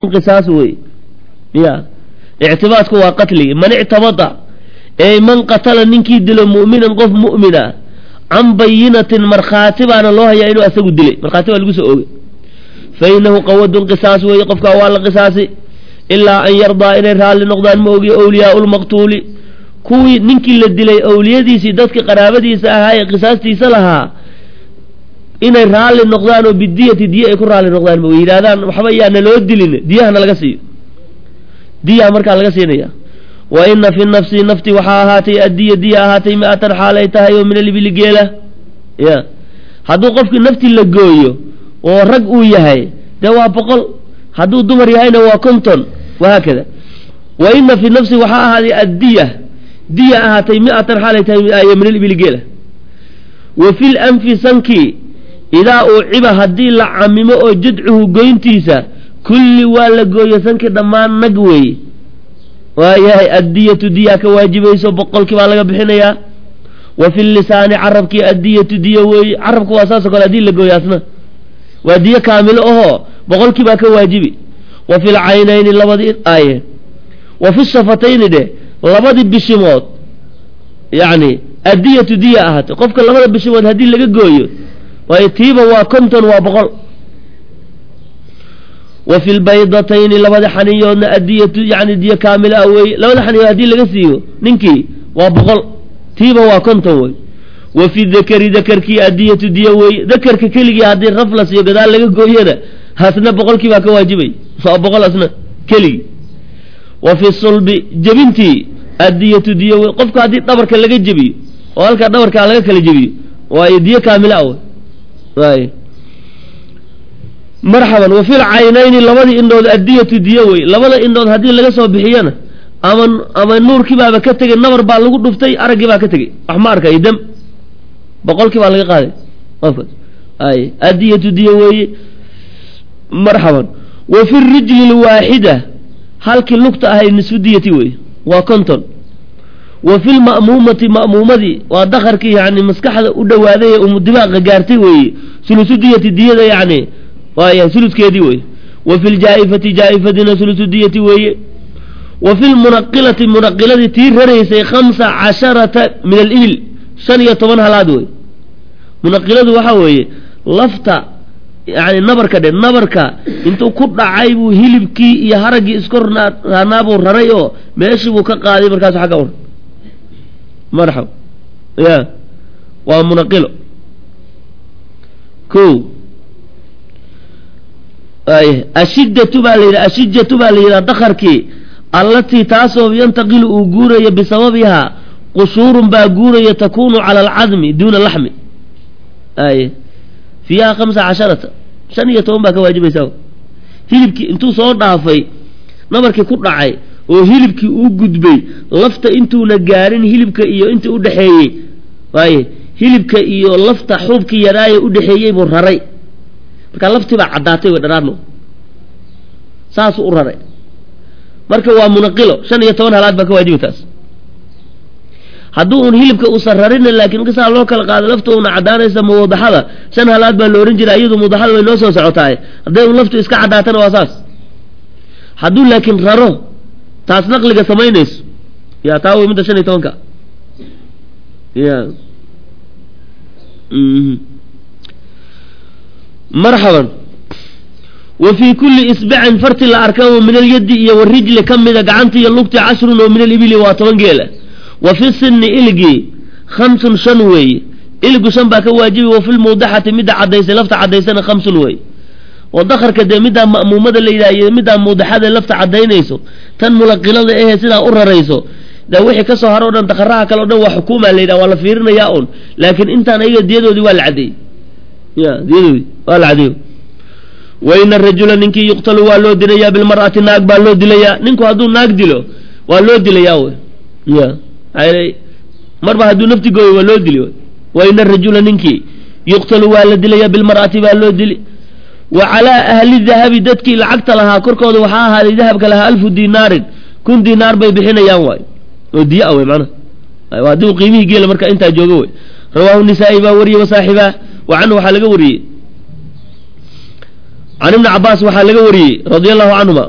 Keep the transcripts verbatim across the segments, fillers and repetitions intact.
قصاص وي يا اعتباطك وقتلي من اعتبط اي من قتل ننكي دل مؤمنا قف مؤمنا عن بينة مرخاتبة أن الله يعينه أسوء الدلي مرخاتبة لقسه فإنه قود قصاص ويقفك أولا قصاصي إلا أن يرضى إلى رهال لنقضان موقي أولياء المقتول كوي ننكي للدلي أولياء دي سيدتك قرابة دي ساهاي قصاص دي سلها إن رهال لنقضان وبالدية دية يكون رهال لنقضان موقي هذا محبايا أن لو الدلين دية هنا لقسي دية مركا لقسينيا وإن في النفس نفتي وحاهاتي الدية دية هاتي مئة حاليتها يوم من اللي بلقيله يا هادو قفك نفتي لقويه ورقوا يهي دوا بقل هادو دمر يهينا وكنتن وهكذا وإن في النفس وحاهاتي الدية دية هاتي مئة حاليتها يوم من اللي بلقيله وفي الأنف سنكي إذا أعب هدي لعممه جدعه قينتيسا كل والقوية سنكي دمان نقوي وهي الدية دية كواجب يسو بقول كما لغا بحنيا وفي اللسان عربك الدية دية وي عربك واساسك الدية لغو ياسنا ودية كامل اوهو بقول كما كواجب وفي العينين لبدي آية وفي الشفتين ده لبدي بشموت يعني الدية دية اهات قفك لبدي بشموت هدي لغا قوي ويتيبا وكنتن وبقول وفي البيضتين لبدا حنيون الدية يعني دية كاملة أوي لبدا حنيون هدي لغسيو ننكي وبغل تيبا وكنتوي وفي الذكر ذكركي الدية دية وي ذكرك كلي هدي الرفلس يقدر لغا قوينا هاسنا بغل كيبا كواجبي فبغل أسنا كلي وفي الصلب جبنتي الدية دية وي قفك هدي طبرك لغا جبي وقالك طبرك لغا كلي جبي وهي دية كاملة أوي واي مرحبا وفي العينين لبدي إنه الدية ديوي لبدا إنه هدي لغا سو بخيانا أما أما النور كيبا بكتغي النمر با لغو دفتي أرقي با كتغي أحمارك يدم بقول كيبا لغا قادي أفضل أي الدية ديوي مرحبا وفي الرجل الواحدة هالك اللقطة هاي النسودية وي وكنتن وفي المأمومة مأمومة دي ودخرك يعني مسكحة ودوادية ومدباغ قارتي وي سلسودية دية يعني وهي ثلث كيدي وي وفي الجائفة جائفة دينا ثلث ديتي وي وفي المنقلة المنقلة تير ريسي خمسة عشرة من الإبل شنية طبعا هلاد وي منقلة وحوي لفتا يعني النبر كده النبر كا انتو كبدا عيبو هيلبكي يهرقي اسكرنا نابو رريو ماشي بوكا قادي مركز حقاون مرحب يا ومنقلة كو أي أشدة تبالي أشدة تبالي دخركي التي تاسو ينتقل أجورة بسببها قصور باجورة تكون على العظم دون اللحم أي فيها خمسة عشرة شنية توم باك واجب يساو هيلبكي انتو صور ضعفي نبركي كل رعي وهيلبكي وجود بي لفت انتو نجارين هيلبكي إيو انتو ودحيي أي هيلبكي إيو لفت حوبكي يراي ودحيي برهري marka laftii baa cadaatay way dharaano saas u raray marka waa munaqilo shan iyo toban halaad baa ka waajibi taas hadduu un hilibka u sararin laakiin qisa loo kala qaado laftu una cadaanaysa muwadaxada shan halaad baa loorin jiray iyadu muwadaxada way noo soo socotaay haday un laftu iska cadaatana waa saas hadduu laakiin raro taas naqliga samaynayso yaa taa way midda shan iyo tobanka yaa مرحبا وفي كل إصبع فرت الأركان من اليد والرجل كم إذا قعنت يلقت عشر ومن الإبل واتوانجيلة وفي السن إلقي خمس شنوي إلقوا شنبك واجبي وفي الموضحة مدى عديس لفت عديسنا خمس وي ودخر كده مدى مأمومة اللي مدى موضحة لفت عدينيسو تن ملقلة إيه سنة أرى ريسو ده وحي كسو هارون أن تخرها كالو دوا حكومة اللي ولا فيرنا ياون لكن انت أنا إيه ديدو دي والعدي يا ديدو دي والعدي وإن الرجل ننكي يقتل والو دليا بالمرأة ناق بالو دليا ننكو هدو ناق دلو والو دليا يا هاي مربع هدو نفتي قوي والو دليا وإن الرجل ننكي يقتل والو دليا بالمرأة والو دليا وعلى أهل الذهب دتك لعقت لها كركود وحاها لذهب كلها ألف دينار كن دينار بي بحين يوم ودي أوي معنا أيوة دو قيمه قيل مركا انت جوجوي رواه النسائي باوري وصاحبه وعنه حلقة وري can ibni cabaas waxaa laga wariyey radia allahu canhuma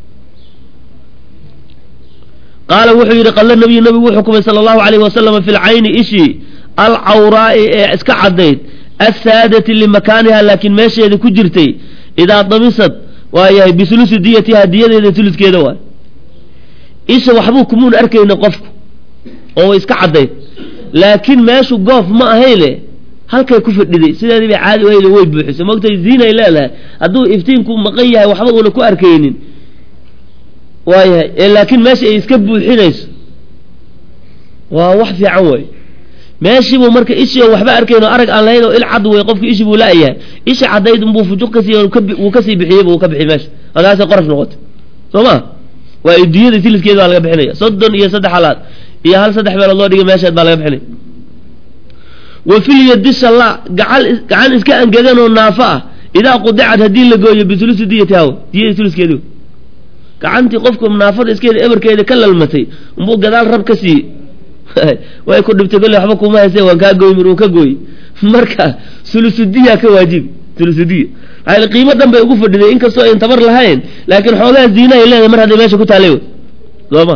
qaala wuxuu yidhi qalla nabiyu nabigu u xukumay sala allahu alayhi wasalama fi lcayni ishii alcawraa'i ee iska caddayd assaadati limakaaniha laakiin meesheeda ku jirtay idaa damisad waa yahay bisulusi diyatiha diyadeeda suluskeeda waay isha waxbuu kumuun arkayna qofku oo way iska caddayd laakiin meeshu goof ma ahayne halkay ku fadhiday sideedii bay caadi u hayda way buuxisay moogtay ziinay leedahay hadduu iftiinku maqan yahay waxba uuna ku arkaynin waayahay ee laakiin meesha ay iska buuxinayso waa wax fiican way meeshiibuu marka ishii oo waxba arkayn oo arag aan lahayn oo il cad wey qofka ishii buu la'yahay ishi caddayd unbuu fujuq ka siiy wuu kasii bixiyeyba uu ka bixiyey meesha markaasay qorash noqotay soo ma waa adduunyada siliskeeda baa laga bixinaya soddon iyo saddex halaad iyo hal saddex meelood loo dhigay meesheed baa laga bixinaya wa fil yadi shalla gacan gacan iska angegan oo naafo ah idaa qudicad haddii la gooyo bisulusi diyati haw diyada suluskeedu gacantii qofku naafada iskeeda ebarkeeda ka lalmatay unbuu gadaal rab ka siiyey way ku dhibtay kolle waxba kuma haysay waan kaa gooy mir uu ka gooy marka sulusudiya ka waajibi sulusudiya waxay qiimo dhan bay ugu fadhiday inkastoo ay tabar lahayn laakiin xoogaa ziina ay leedahay mar hadday meesha ku taalay sooma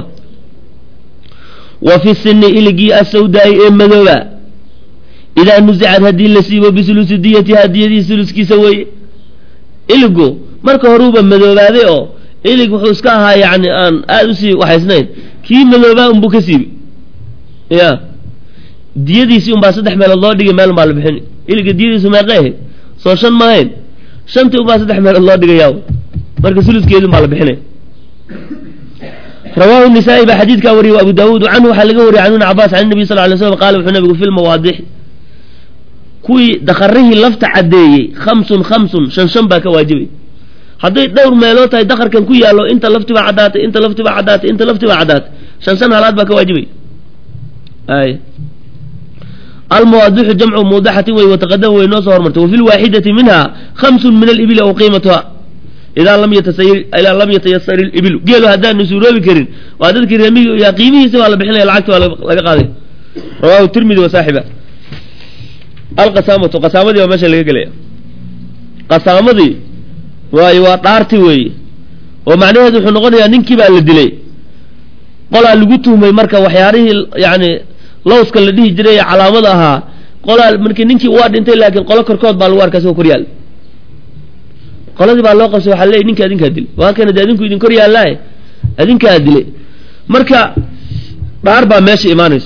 wa fi sinni iligi asawdaai ee madooba idaa nusicad haddii la siibo bisulusidiyati hadiyadii suluskiisa weeye iligu marka horuuba madoobaaday oo ilig wuxuu iska ahaa yacni aan aada usii waxaysnayn kii madoobaa unbuu ka siibi ya diyadiisii unbaa saddex meelood loo dhigay meel unbaa la bixin iliga diyadiisu meeqay ahayd soo shan maahayn shantii unbaa saddex meelood loo dhigayaa marka suluskeedu unbaa la bixinaya rawaahu nisaa'i baa xadiidkaa wariyay abu daawuud canhu waxaa laga wariyay can ibni cabaas can nabiy sal ly slam qaala wuxuu nabigu fi lmawaadix kuwii dakarihii lafta caddeeyey khamsun khamsun shan shan baa ka waajibay hadday dhowr meelood tahay dakarkan ku yaallo inta lafti baa caddaatay inta lafti baa caddaatay inta lafti baa caddaatay shan shan halaad baa ka waajibay ay almawaadixu jamcu muudaxatin wey wataqadama way noo soo hormartay wafi lwaaxidati minha khamsun min alibili aw qiimatuha idaa lam yatasayir idaa lam yatayasar ilibilu geelu haddaanu suuroobi karin waa dadkii reemigi yaa qiimihiisa waa la bixinaya lacagta waa laga qaaday rawahu tirmidi wa saaxiba alqasaamatu qasaamadii baa meesha laga gelaya qasaamadii waayo waa dhaarti weeye oo macnaheedu wuxuu noqonayaa ninkii baa la dilay qolaa lagu tuhmay marka waxyaarihii yani lowska la dhihi jiray ee calaamada ahaa qolaa markii ninkii waa dhintay laakiin qolo korkood baa lagu arkaa isagoo kor yaal qoladii baa loo qabsay waxaa leeyahy ninka adinkaa dilay waa kana de adinku idin kor yaallaaye adinkaa dilay marka dhaar baa meesha imaanayso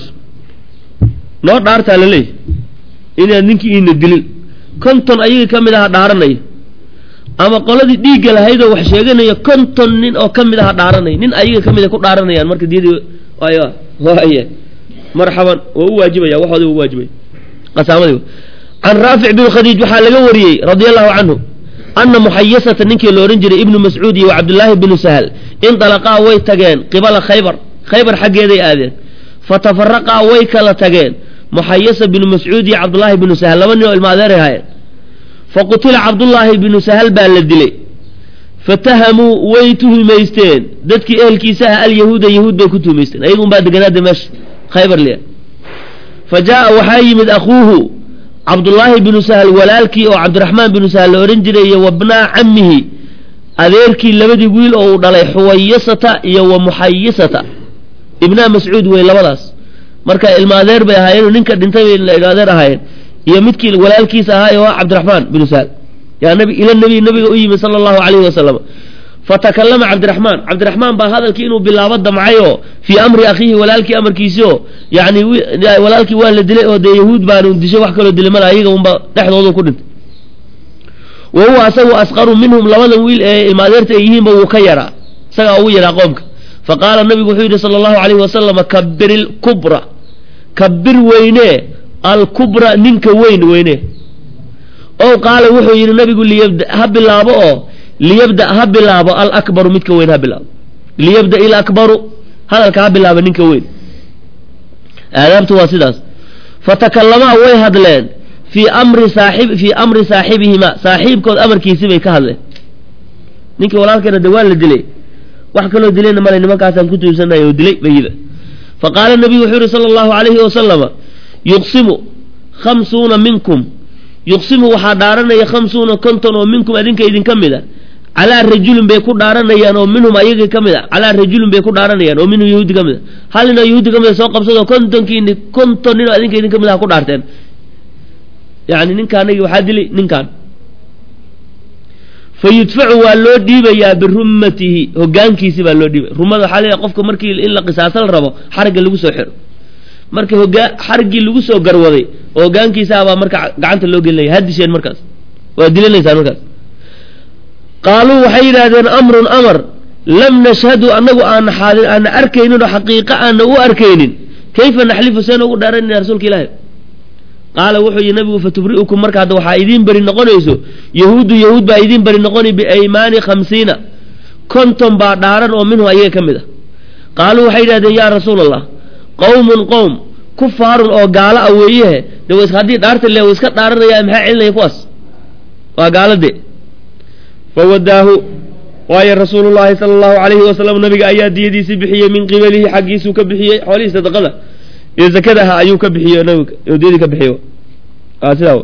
noo dhaartaa la leeyahy inaad ninkii iina dilin konton ayagii ka mid aha dhaaranaya ama qoladii dhiigga lahaydoo wax sheeganaya konton nin oo ka mid aha dhaaranaya nin ayaga ka mid a ku dhaaranayaan marka diyadii waay waaya marxaban waa u waajibaya waxooda u waajibaya qasaamadii can raafic bin khadiij waxaa laga wariyey radia allahu canhu ana muxayasata ninkii la odhan jiray ibnu mascuud iyo cabdullaahi binu sahal indalaqaa way tageen qibala khaybar khaybar xaggeeday aadeen fatafaraqaa way kala tageen muxayasa binu mascuud iyo cabdullaahi binu sahal laba nin oo ilma adeeray ahaayeen faqutila cabdullaahi binu sahal baa la dilay fatahamuu way tuhumaysteen dadkii ehelkiisa ah alyahuuda yahuud bay ku tuhumaysteen ayaga un baa deganaada meesha khaybar liya fa jaa waxaa yimid akhuuhu cabdullaahi binu sahal walaalkii oo cabdiraxmaan binu sahal la odhan jiray iyo wabnaa cammihi adeerkii labadii wiil oo uu dhalay xuwayasata iyo wa muxayisata ibnaa mascuud wey labadaas marka ilma adeer bay ahaayeen ninka dhintay bay ilma adeer ahaayeen iyo midkii walaalkiisa ahaa ee waa cabdiraxmaan binu sahal yaa nabi ila nabi nabiga u yimid sala allahu calayhi wasalam fatakallama cabdiraxmaan cabdiraxmaan baa hadalkii inuu bilaabo damcay oo fii amri akhiihi walaalkii amarkiisi oo yani walaalkii waa la dilay oo dee yahuud baanu dishay wax kaloo dilay mala ayaga unba dhexdoodu ku dhintay wa huwa asagu asqaru minhum labadan wiil ee ilma adeerta ay yihiinba wuu ka yaraa isagaa ugu yaraa qoomka faqaala nabigu wuxuu yidhi sala allahu calayhi wasalama kabir ilkubra kabir weyne alkubra ninka weyn weyne oo qaala wuxuu yidhi nabigu liyabda ha bilaabo oo liyabda ha bilaabo alakbaru midka weyn ha bilaabo liyabda ilakbaru hadalka ha bilaabo ninka weyn aadaabtu waa sidaas fatakalamaa way hadleen fii amri saaxib fii amri saaxibihima saaxiibkood amarkiisii bay ka hadleen ninkii walaalkeena de waa la dilay wax kaloo dilayna male nimankaasaan ku tuusanay oo dilay bayiba faqaala nabigu wuxuu yihi sala allahu calayhi wasalama yuqsimu khamsuuna minkum yuqsimu waxaa dhaaranaya khamsuuna konton oo minkum adinka idinka mid a calaa rajulin bay ku dhaaranayaan oo minhum ayaga ka mid a calaa rajulin bay ku dhaaranayaan oo minhum yahuudi ka mid a hal nin oo yahuudi ka mid a soo qabsado kontonkiini konton nin oo adinka idinka mid a ha ku dhaarteen yani ninkaanagi waxaa dilay ninkaan fa yudfacu waa loo dhiibayaa birummatihi hogaankiisi baa loo dhiibaya rumada waxaa leeyahay qofka markii in la qisaasa la rabo xarigga lagu soo xiro marka hogaa xariggii lagu soo garwaday oo hogaankiisaabaa marka gacanta loo gelinaya haddisheen markaas waa dilanaysaan markaas qaaluu waxay yidhaahdeen amrun amar lam nashhadu annagu aana xaadin aana arkaynin oo xaqiiqa aana u arkaynin kayfa naxlifu seen ugu dhaaranayna rasuulka ilaahi qaala wuxuu yihi nabigu fatubri'ukum marka hadda waxaa idiin beri noqonayso yahuudu yahuud baa idiin beri noqoni biaymaani khamsiina konton baa dhaaran oo minhu ayaga ka mid a qaaluu waxay yidhahdeen yaa rasuul allah qawmun qowm kufaarun oo gaalo a weeyehe de w haddii dhaarta le w iska dhaaranaya maxaa celinaya kuwaas waa gaalade fawadaahu waayo rasuulu llaahi sala allahu alayhi wasalam nabiga ayaa diyadiisii bixiyey min qibalihi xaggiisuu ka bixiyey xoolihii sadaqada iyo zakada ahaa ayuu ka bixiye nabiga diyadii ka bixiyo sidaa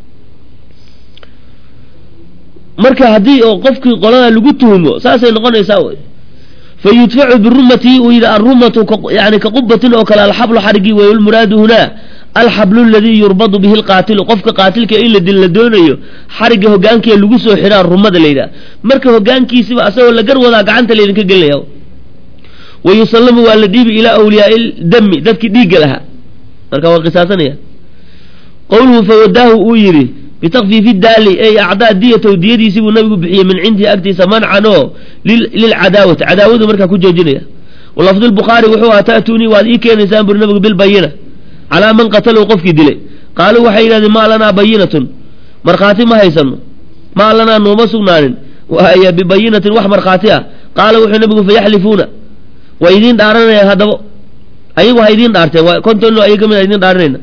marka haddii oo qofkii qolada lagu tuhumo saasay noqonaysaa wy fa yudfacu birumatihi uu yidhi arumatu yani ka qubatin oo kale alxablu xarigii wey lmuraadu hunaa alxablu aladii yurbadu bihi lqaatilu qofka qaatilka in la dil la doonayo xarigga hogaankiia lagu soo xiraa rumada la yidhaha marka hogaankiisiba asagoo la gar wadaa gacanta laydinka gelinaya wa yusallamu waa la dhiibi ilaa awliyaai dami dadkii dhiigga lahaa marka waa qisaasanaya qowluhu fawadaahu uu yidhi bitakfiifi daali ay acdaa diyatow diyadiisii buu nabigu bixiyey min cindihi agtiisa mancan oo lilcadaawati cadaawadu markaa ku joojinaya walafdu lbukhaari wuxuu ahaa ta'tuunii waad ii keenaysaan buri nabigu bilbayina calaa man qatalahu qofkii dilay qaaluu waxay yidhahdeen maa lanaa bayinatun markhaati ma haysano maa lanaa nooma sugnaanin waaya bibayinatin wax markhaati ah qaala wuxuu nabigu fayaxlifuuna waa idiin dhaaranayaan haddaba ayagu ha idiin dhaarteen waa konton ino ayaga ka mid a idiin dhaaranayna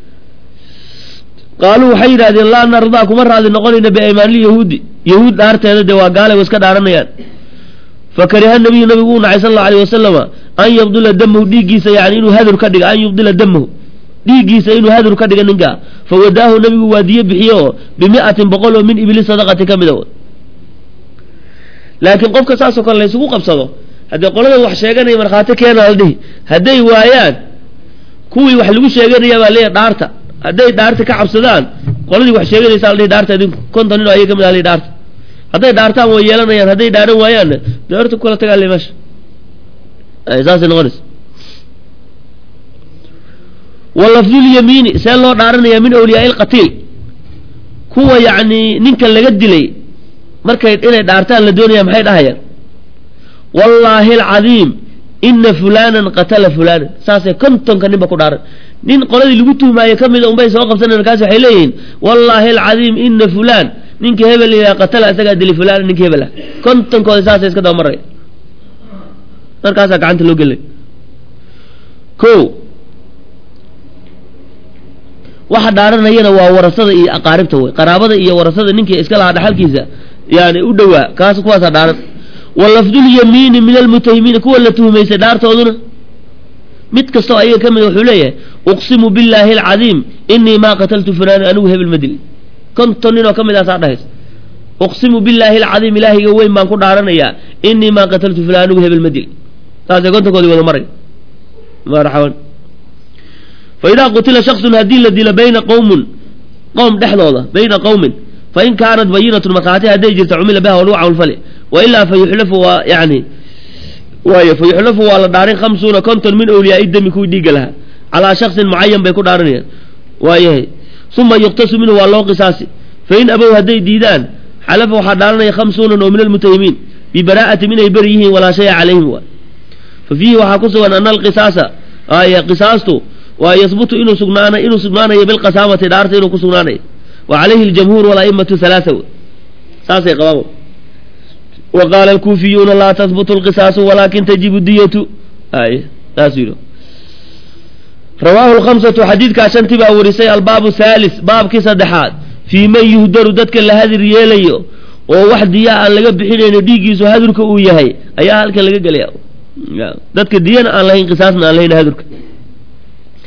qaaluu waxay yidhahdeen laa nardaa kuma raadi noqonayna biaymaanil yahuudi yahuud dhaarteeda dee waa gaalay wa iska dhaaranayaan fakariha nabiyu nabigu uu nacay sal allau alayh wasalama an yubdila damahu dhiiggiisa yani inuu hadur ka dhiga an yubdila damahu dhiiggiisa inuu hadur ka dhiga ninkaa fawadaahu nabigu waa diyo bixiye oo bimi'atin boqol oo min ibli sadaqati ka mida laakiin qofka saasoo kale laysugu qabsado haddii qolada wax sheeganaya markhaati keena la dhihi hadday waayaan kuwii wax lagu sheeganaya baa leeyahy dhaarta hadday dhaarta ka cabsadaan qoladii wax sheeganaysa la dhihi dhaarta idinku konton nin oo ayaga ka mid ah la dhaarta hadday dhaartaan way yeelanayaan hadday dhaaran waayaanna dee horta kula tagaa le meesha saasay noqonaysa walafdulyamiini see loo dhaaranayaa min awliyaai lqatiil kuwa yacni ninka laga dilay markay inay dhaartaan la doonaya maxay dhahayaan wallaahi alcadiim ina fulanan qatala fulanan saasay kontonka ninba ku dhaaran nin qoladii lagu tuhmaayo ka mida unbay soo qabsanayan markaas waxay leeyihiin wallaahi alcadiim ina fulaan ninka hebel la yidhaha qatala isagaa dili fulaan ninka hebel ah kontonkooda saasay iska daba maraya markaasaa gacanta loo gelay ko waxa dhaaranayana waa warasada iyo aqaaribta wey qaraabada iyo warasada ninkii iska lahaa dhaxalkiisa yani u dhowaa kaas kuwaasaa dhaaran walafdulyamiini min almutahimiina kuwa la tuhumaysay dhaartooduna mid kastoo ayaga ka mid wuxuu leeyahay uqsimu billaahi alcadiim inii maa qataltu fulaan anigu hebel ma dilin konton nin oo ka mid aasaa dhahays uqsimu billaahi alcadiim ilaahayga weyn baan ku dhaaranayaa inii maa qataltu fulaan anigu hebel ma dilin saasay kontonkoodii wada maray marxaban faidaa qutila shaksun haddii la dilo bayna qowmin qowm dhexdooda bayna qowmin fain kaanat bayinatun markhaati hadday jirta cumila biha walugu cawlfali wailaa fayuxlafu waa yani waayo fayuxlafu waa la dhaarin khamsuuna konton min awliyaai dami kuwii dhiigga lahaa calaa shaksin mucayan bay ku dhaaranayaan waayahay uma yuqtasu minhu waa loo qisaasi fain abow hadday diidaan xalafa waxaa dhaaranaya khamsuunan oo min almutahimiin bibaraa'atin inay beri yihiin walaa shaya calayhim waay fa fiihi waxaa ku sugan ana alqisaasa aaya qisaastu waa yahbutu inuu sugnaana inuu sugnaanayo bilqasaamati dhaarta inuu ku sugnaanayo wa calayhi aljamhuur walaimatu halaaa saasay qabaan wa qaala alkuufiyuuna laa tahbutu alqisaasu walaakin tajibu diyatu ay saasuu yidhi rawaahu lkhamsatu xadiidkaa shantii baa warisay albaabu thalis baabkii saddexaad fii man yuhdaru dadka la hadir yeelayo oo wax diya aan laga bixinayno dhiiggiisu hadurka uu yahay ayaa halkan laga gelaya dadka diyana aan lahayn qisaasna aan lahayn hadurka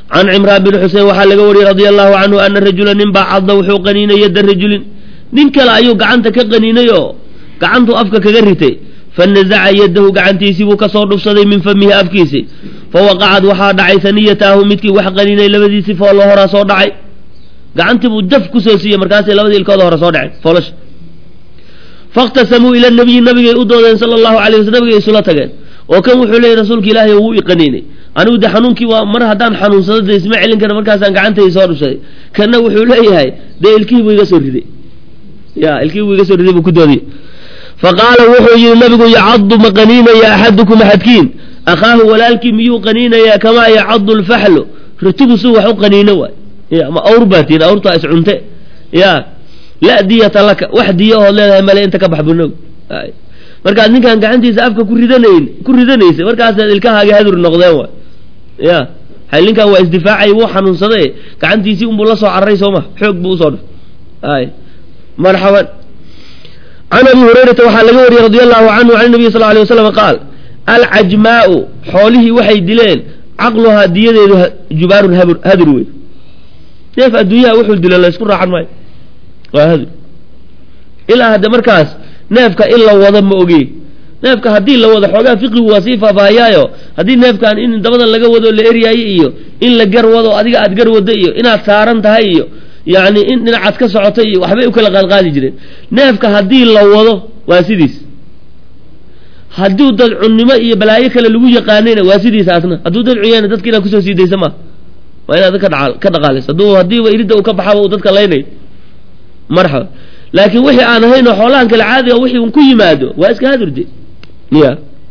can cimraan bin xusein waxaa laga wariyey radia allahu canhu ana rajula nin baa cadda wuxuu qaniinay yadda rajulin nin kale ayuu gacanta ka qaniinay oo gacantuu afka kaga ritay fanazaca yadahu gacantiisii buu kasoo dhufsaday min famihi afkiisi fawaqacad waxaa dhacay saniyataahu midkii wax qaniinay labadiisii foollo horaa soo dhacay gacantii buu daf kusoo siiyey markaasay labadii ilkooda hore soo dhaceen foolash fakhtasamuu ila nabiyi nabigay u doodeen sala allahu alayh waslam nabigay isula tageen oo kan wuxuu leeyay rasuulka ilaahay wuu i qaniinay anigu de xanuunkii waa mar haddaan xanuunsado de isma celin kara markaasaan gacantayda soo dhushaday kana wuxuu leeyahay dee ilkihii buu iga soo riday ya ilkihii buu iga soo riday buu ku doodiyey faqaala wuxuu yihi nabigu yacadu ma qaniinaya axadukum axadkiin akhaahu walaalkii miyuu qaniinayaa kamaa yacadu lfaxlu ritigu suu wax u qaniino waay ya ma awr baatiin awrtaa iscunte ya la diyata laka wax diya ood leedahay male inta ka bax bunog markaad ninkaan gacantiisa afka ku ridanayn ku ridanaysa markaasaad ilkahaaga hadur noqdeen waay ya hay ninkaan waa isdifaacay wuu xanuunsaday gacantiisii unbuu la soo cararay sooma xoog buu usoo dhif ay marxaban can abi hurayrata waxaa laga wariyey radia allahu canhu can nabiy sal alay wasalam qaal alcajmaau xoolihii waxay dileen caqluhaa diyadeedu jubaarun habur hadur wey neef adduunyaha wuxuu dilo la isku raacan maayo waa hadur ilaa hadda markaas neefka in la wado ma oge neefka haddii la wado xoogaa fiqigu waa sii faafahayaayo haddii neefkan in dabadan laga wado la eryaayo iyo in la gar wado adiga aad gar wado iyo inaad saaran tahay iyo yacni in dhinacaad ka socoto iyo waxbay u kala qaadqaadi jireen neefka haddii la wado waa sidiis hadduu dad cunnimo iyo balaayo kale lagu yaqaanayna waa sidiis asna hadduu dad cuyana dadka inaad kusoo siidaysa maa waa inaad ka dha ka dhaqaalayso hadduu haddiiba iridda uu ka baxaba uu dadka laynay marxaba laakiin wixii aan ahayn oo xoolahan kale caadiga wixii un ku yimaado waa iska hadurde ya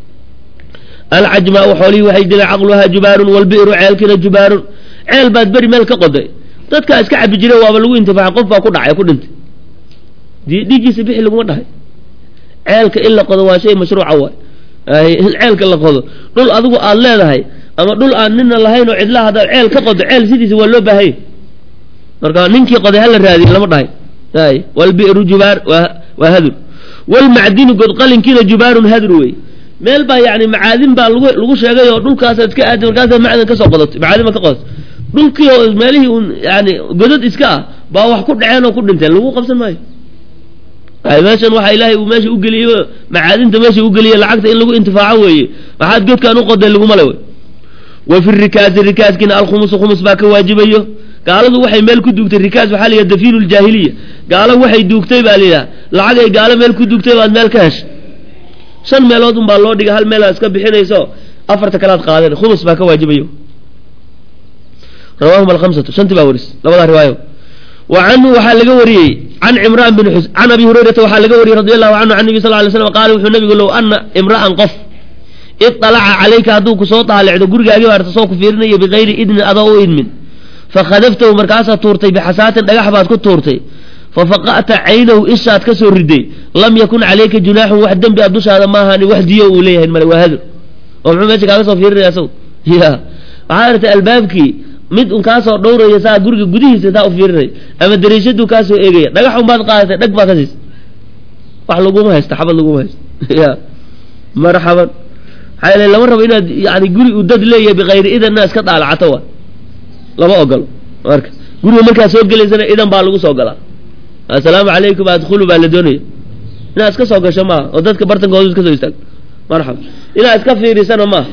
alcajmaau xoolihii waxay dileen caqluhaa jubaarun walbi'ru ceelkiina jubaarun ceel baad beri meel ka qoday dadkaa iska cabi jire waaba lagu intifaaca qof baa ku dhacay ku dhintay dhiiggiisa bixi laguma dhahay ceelka in la qodo waa shay mashruuca waay in ceelka la qodo dhul adigu aad leedahay ama dhul aan nina lahayn oo cidlaha haddaad ceel ka qodo ceel sidiisa waa loo baahanya marka ninkii qoday hala raadiy lama dhahay ay walbi'ru jubaar waa waa hadur walmacdinu godqalinkiina jubaarun hadur wey meel baa yani macaadin baa lagu lagu sheegay oo dhulkaasaad iska aadi markaasaad macdan kasoo qodatay macaadin ba ka qodatay dhulkii oo meelihii un yani godad iska ah baa wax ku dhaceen oo ku dhinteen lagu qabsan maayo ay meeshan waxa ilaahay uu meesha u geliyey macaadinta meesha u geliyey lacagta in lagu intifaaco weeye waxaad godkaan u qoday laguma le wey wa fi rikaasi rikaaskina alkhumus khumus baa ka waajibayo gaaladu waxay meel ku duugtay rikaas waxaa la yidhaha dafiinu ljaahiliya gaalo waxay duugtay baa la yidhaha lacag ay gaalo meel ku duugtay baad meel ka heshay shan meelood un baa loo dhigay hal meelaad iska bixinayso afarta kalaad qaadeen khumus baa ka waajibayo rawaahum alkhamsatu shantii baa waris labadaa riwaayo wa canhu waxaa laga wariyey can cimraan bin xus can abi hurayrata waxaa laga wariyey radi allahu canhu can nabi sal lay slam qaala wuxuu nabigu low ana imra'an qof iطalaca calayka hadduu kusoo daalicdo gurigaagii baarta soo ku fiirinayo bikayri idnin adoo u idmin fakhadaftahu markaasaad tuurtay bixasaatin dhagax baad ku tuurtay fafaqa'ta caynahu ishaad ka soo riday lam yakun calayka junaaxun wax dembi a dushaada maahaani wax diyo uu leeyahay male waa hadur oo muxuu meesha kaaga soo fiirinaya asagu ya waxaa artay albaabkii mid un kaasoo dhowraya saa guriga gudihiisa saa u fiirinaya ama dariishaduu kaasoo eegaya dhagaxun baad qaadatay dhag baa ka siisa wax laguma haysta xabad laguma haysta ya marxaban maxaa yeele lama rabo inaad yani guri uu dad leeyahay bikayri idanna iska daalacato wa lama ogolo marka guriga markaad soo gelaysana idan baa lagu soo galaa assalaamu calaykum adkhulu baa la doonaya inaad iska soo gasho maaha oo dadka bartankooda iska soo istaagto marxaba inaad iska fiirisana maaha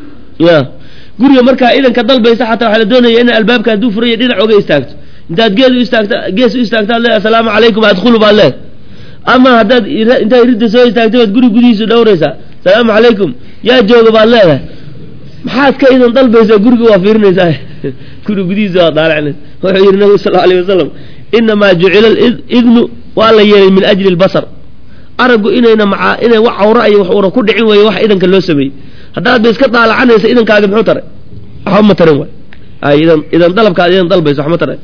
ya guriga markaa idanka dalbaysa xataa waxaa la doonaya in albaabka hadduu furaya dhinac oga istaagto intaad geed u istaagta gees u istaagtaad leedahay assalaamu calaykum adkhulu baad leedahay ama haddaad intaad ridda soo istaagtay baad guriga gudihiisu dhowraysaa assalaamu calaykum yaa jooga baad leedahay maxaad ka idan dalbaysaa guriga waa fiirinaysaa guriga gudihiisa waa daalacinaysa wuxuu yihi nabigu sal alayh wasalam inamaa jucila idnu waa la yeelay min ajli lbasar araggu inayna maca inay wax cawra iyo wax una ku dhicin weeye wax idanka loo sameeyey haddaad ba iska daalacanaysa idankaaga muxuu taray waxba ma tarin waay ay idan idan dalabkaad idan dalbaysa wax ma taray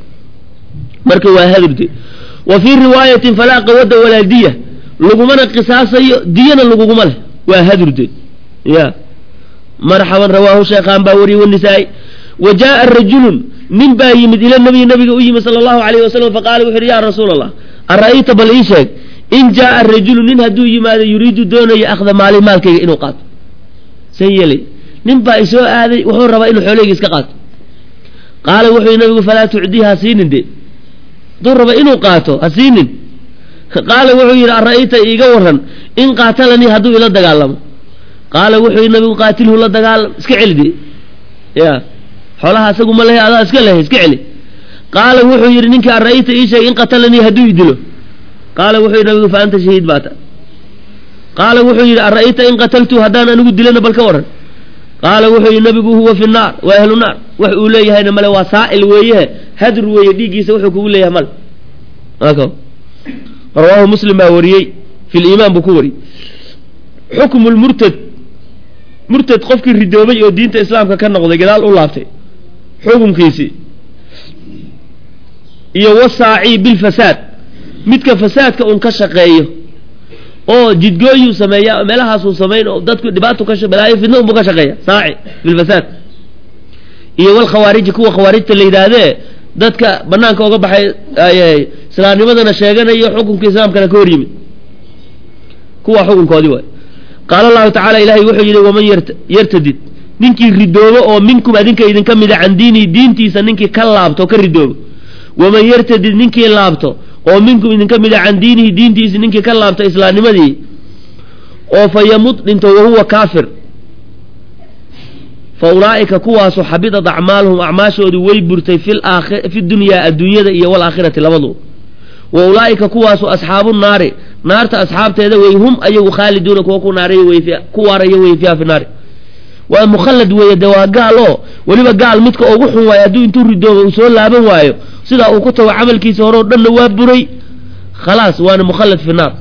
marka waa hadurde wa fii riwaayatin falaa qawada walaa diya lagumana qisaasayo diyana laguguma leh waa hadurde ya marxaban rawaahu sheekhaan baa wariyey wanisaa-i wa jaaa rajulun nin baa yimid ila nabiyi nabiga u yimid sala allahu alayhi wasalam faqaala wuxu uhi ya rasuula allah ara'ayta bal ii sheeg in jaaa rajulu nin hadduu yimaado yuriidu doonaya akhda maali maalkayga inuu qaato san yeelay nin baa isoo aaday wuxuu rabaa inuu xoolahayga iska qaato qaala wuxuu nabigu falaa tucdiha siinin de duu raba inuu qaato ha siinin qaala wuxuu yidhi ara'ayta iiga waran in qaatalanii hadduu ila dagaalamo qaala wuxuu yidhi nabigu qaatilhu la dagaalam iska celi de ya xoolaha asagu ma lehe adaa iska lehe iska celi qaala wuxuu yidhi ninkii ara'ayta ii sheeg in qatalanii hadduu idilo qaala wuxuu yidhi nabigu fa anta shahiid baata qaala wuxuu yidhi ara'ayta in qataltu haddaan anigu dilana bal ka waran qaala wuxuu yidhi nabigu huwa fi naar waa ahlu naar wax uu leeyahayna male waa saa'il weeye hadr weeye dhiiggiisa wuxuu kugu leeyahay male rawaahu muslim baa wariyey fi liimaan buu ku wariyey xukmu lmurtad murtad qofkii ridoobay oo diinta islaamka ka noqday gadaal u laabtay xukunkiisii iyo wasaaci bilfasaad midka fasaadka un ka shaqeeyo oo jidgooyuu sameeya meelahaasuu samayn oo dadku dhibaato ka balaayo fidna unbuu ka shaqeeya saaci bilfasaad iyo walkhawaariji kuwa khawaarijta la yidhaahdee dadka banaanka oga baxay islaamnimadana sheeganayo xukunka islaamkana ka hor yimid kuwa xukunkoodii waay qaala allahu tacaala ilaahay wuxuu yidhi waman yartadid ninkii ridoobo oo minkum adinka idinka mida can diinihi diintiisa ninkii ka laabto ka ridoobo waman yartadid ninkii laabto oo minkum idinka mida can diinihi diintiisi ninkii ka laabto islaamnimadii oo fa yamut dhinto wahuwa kaafir fa ulaa'ika kuwaasu xabidat acmaaluhum acmaashoodu way burtay fi dunyaa adduunyada iyo walaakhirati labadu wa ulaa'ika kuwaasu asxaabu naari naarta asxaabteeda wey hum ayagu khaaliduuna kuwa ku naaraya wey ku waaraya wey fiiha fi naari waa mukhallad weeye dee waa gaal oo weliba gaal midka ugu xun waayo hadduu intuu ridoobo uu soo laaban waayo sidaa uu ku tago camalkiisa hore oo dhanna waa buray khalaas waana mukhallad fi naar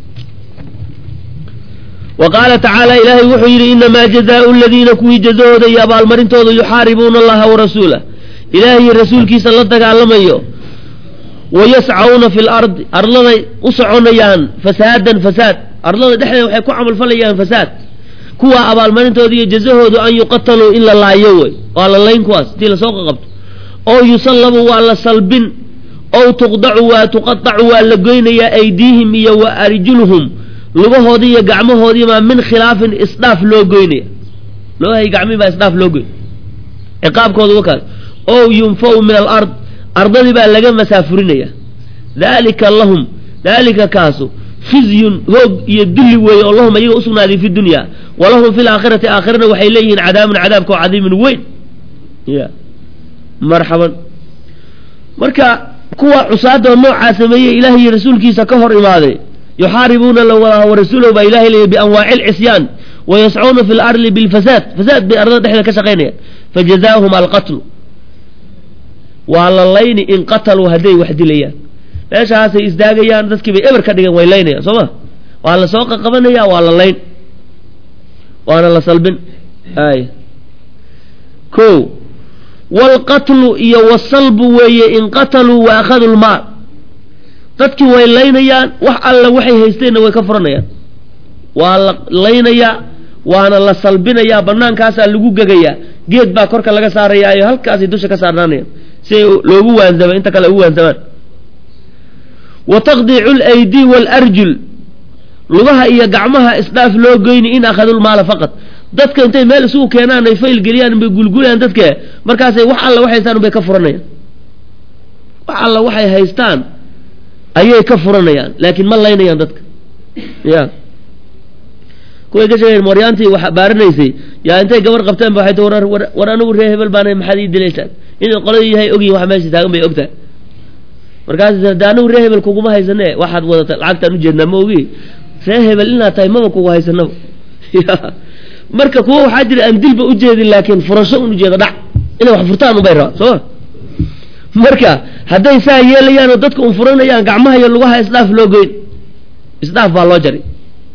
wa qaala tacaala ilaahay wuxuu yidhi inamaa jazaau aladiina kuwii jazahooda iyo abaalmarintooda yuxaaribuuna allaha warasuulah ilaahay rasuulkiisa la dagaalamayo wayascauna fi lardi arladay u soconayaan fasaadan fasaad arlada dhexdeeda waxay ku camalfalayaan fasaad kuwa abaalmarintooda iyo jazahoodu an yuqataluu in la laayo wey waa la layn kuwaas intii lasoo qaqabto oo yusallabu waa la salbin ow tuqdacu waa tuqadacu waa la goynayaa aydiihim iyo wa arjuluhum lugahoodi iyo gacmahoodiibaa min khilaafin isdhaaf loo goynaya loohay gacmihi baa isdhaaf loo goyn ciqaabkooda wakaas ow yunfau min alard ardadii baa laga masaafurinaya daalika lahum daalika kaasu khizyun hoog iyo dulli weeye oo lahum ayaga usugnaaday fi dunya walahum fi laakhirati aakhirana waxay leeyihiin cadaabun cadaabka oo cadiimin weyn ya marxaban marka kuwa cusaada oo noocaa sameeyey ilaahay iyo rasuulkiisa ka hor imaaday yuxaaribuuna allaha warasuulahu baa ilahay leeyahy bianwaaci lcisyaan wayascuuna fi lardi bilfasaad fasaad bay ardada dhexdeeda ka shaqaynayaan fajazaahum alqatlu waa la layni in qataluu hadday wax dilayaan meeshaasay isdaagayaan dadkii bay eber ka dhigan way laynayaan soo ma waa la soo qaqabanaya waa la layn waana la salbin ay ko waalqatlu iyo wasalbu weeye in qataluu wa akhaduu lmaal dadkii way laynayaan wax alla waxay haysteenna way ka furanayaan waa la laynayaa waana la salbinayaa banaankaasaa lagu gegayaa geed baa korka laga saarayaayo halkaasay dusha ka saarnaanayaan si ay loogu waansama inta kale ugu waansamaan wa taqdiicu alaydi waalarjul lugaha iyo gacmaha isdhaaf loo goyni in akhadulmaala faqad dadka intay meel isugu keenaan ay fayl geliyaan bay gulgulayaan dadka markaasay wax alla waxay haystaan bay ka furanayaan wax alla waxay haystaan ayay ka furanayaan laakiin ma laynayaan dadka ya kuway ka sheegeen maryaantii wax baaranaysay yaa intay gabar qabteen ba waxay tii war war anigu reer hebel baanay maxaad ii dilaysaan inay qoladii yahay ogyihin wax meesha taagan bay ogtahay markaas de anigu reer hebel kuguma haysane waxaad wadata lacagtaan ujeednaa ma ogi reer hebel inaad tahay maba kugu haysanaba marka kuwa waxaa jira aan dilba ujeedin laakiin furasho un ujeeda dhac inay wax furtaan unbay rabaa sooma marka hadday saa yeelayaan oo dadka un furanayaan gacmaha iyo lugaha isdhaaf loo goyn isdhaaf baa loo jaray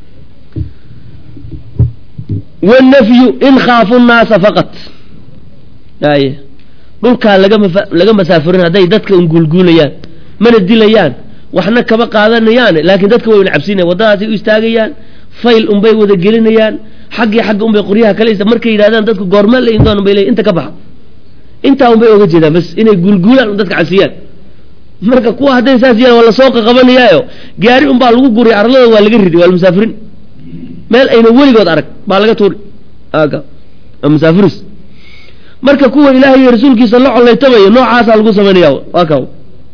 wannafyu in khaafu nnaasa faqat ay dhulkaa lagama laga masaafurin hadday dadka un guulguulayaan mana dilayaan waxna kama qaadanayaan laakiin dadka way cabsinayaan waddadaasay u istaagayaan fayl unbay wada gelinayaan xaggii xagga unbay qoryaha kale markay yidhahdaan dadku goorma la indoon unbay leeyihin inta ka baxa intaa unbay oga jeedaan bas inay guulguulaan un dadka cabsiyaan marka kuwa hadday saas yeelaan waa lasoo qaqabanayaayo gaari unbaa lagu guriy arlada waa laga ridi waa la musaafirin meel ayna weligood arag baa laga tuuri aga musaafiris marka kuwa ilaahay iyo rasuulkiisa la colaytamayo noocaasa lagu samaynayaa waa kaw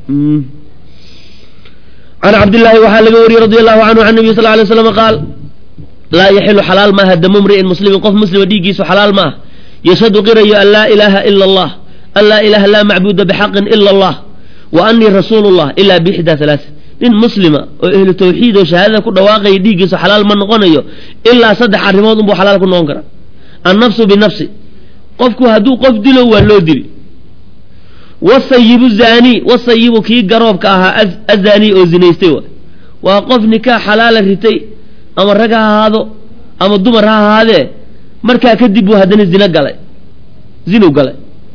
عن عبد الله وحال وري رضي الله عنه عن النبي صلى الله عليه وسلم قال لا يحل حلال ما هدم امرئ مسلم قف مسلم ديقيس حلال ما يشهد قري أن لا إله إلا الله أن لا إله لا معبود بحق إلا الله وأني رسول الله إلا بإحدى ثلاث إن مسلمة وأهل التوحيد وشهادة كل واقع ديقيس حلال من غنيه إلا صدح الرماد بو حلال كل نغنى النفس بالنفس قفك هدو قف دلو ولو دل والصيب الزاني والصيب كي قرب كاها الزاني او زنيستوى وقف نكاح حلال الرتي اما الرقا هذا اما الدمر هذا مركا كدبو هدن الزنا قلي زنو قلي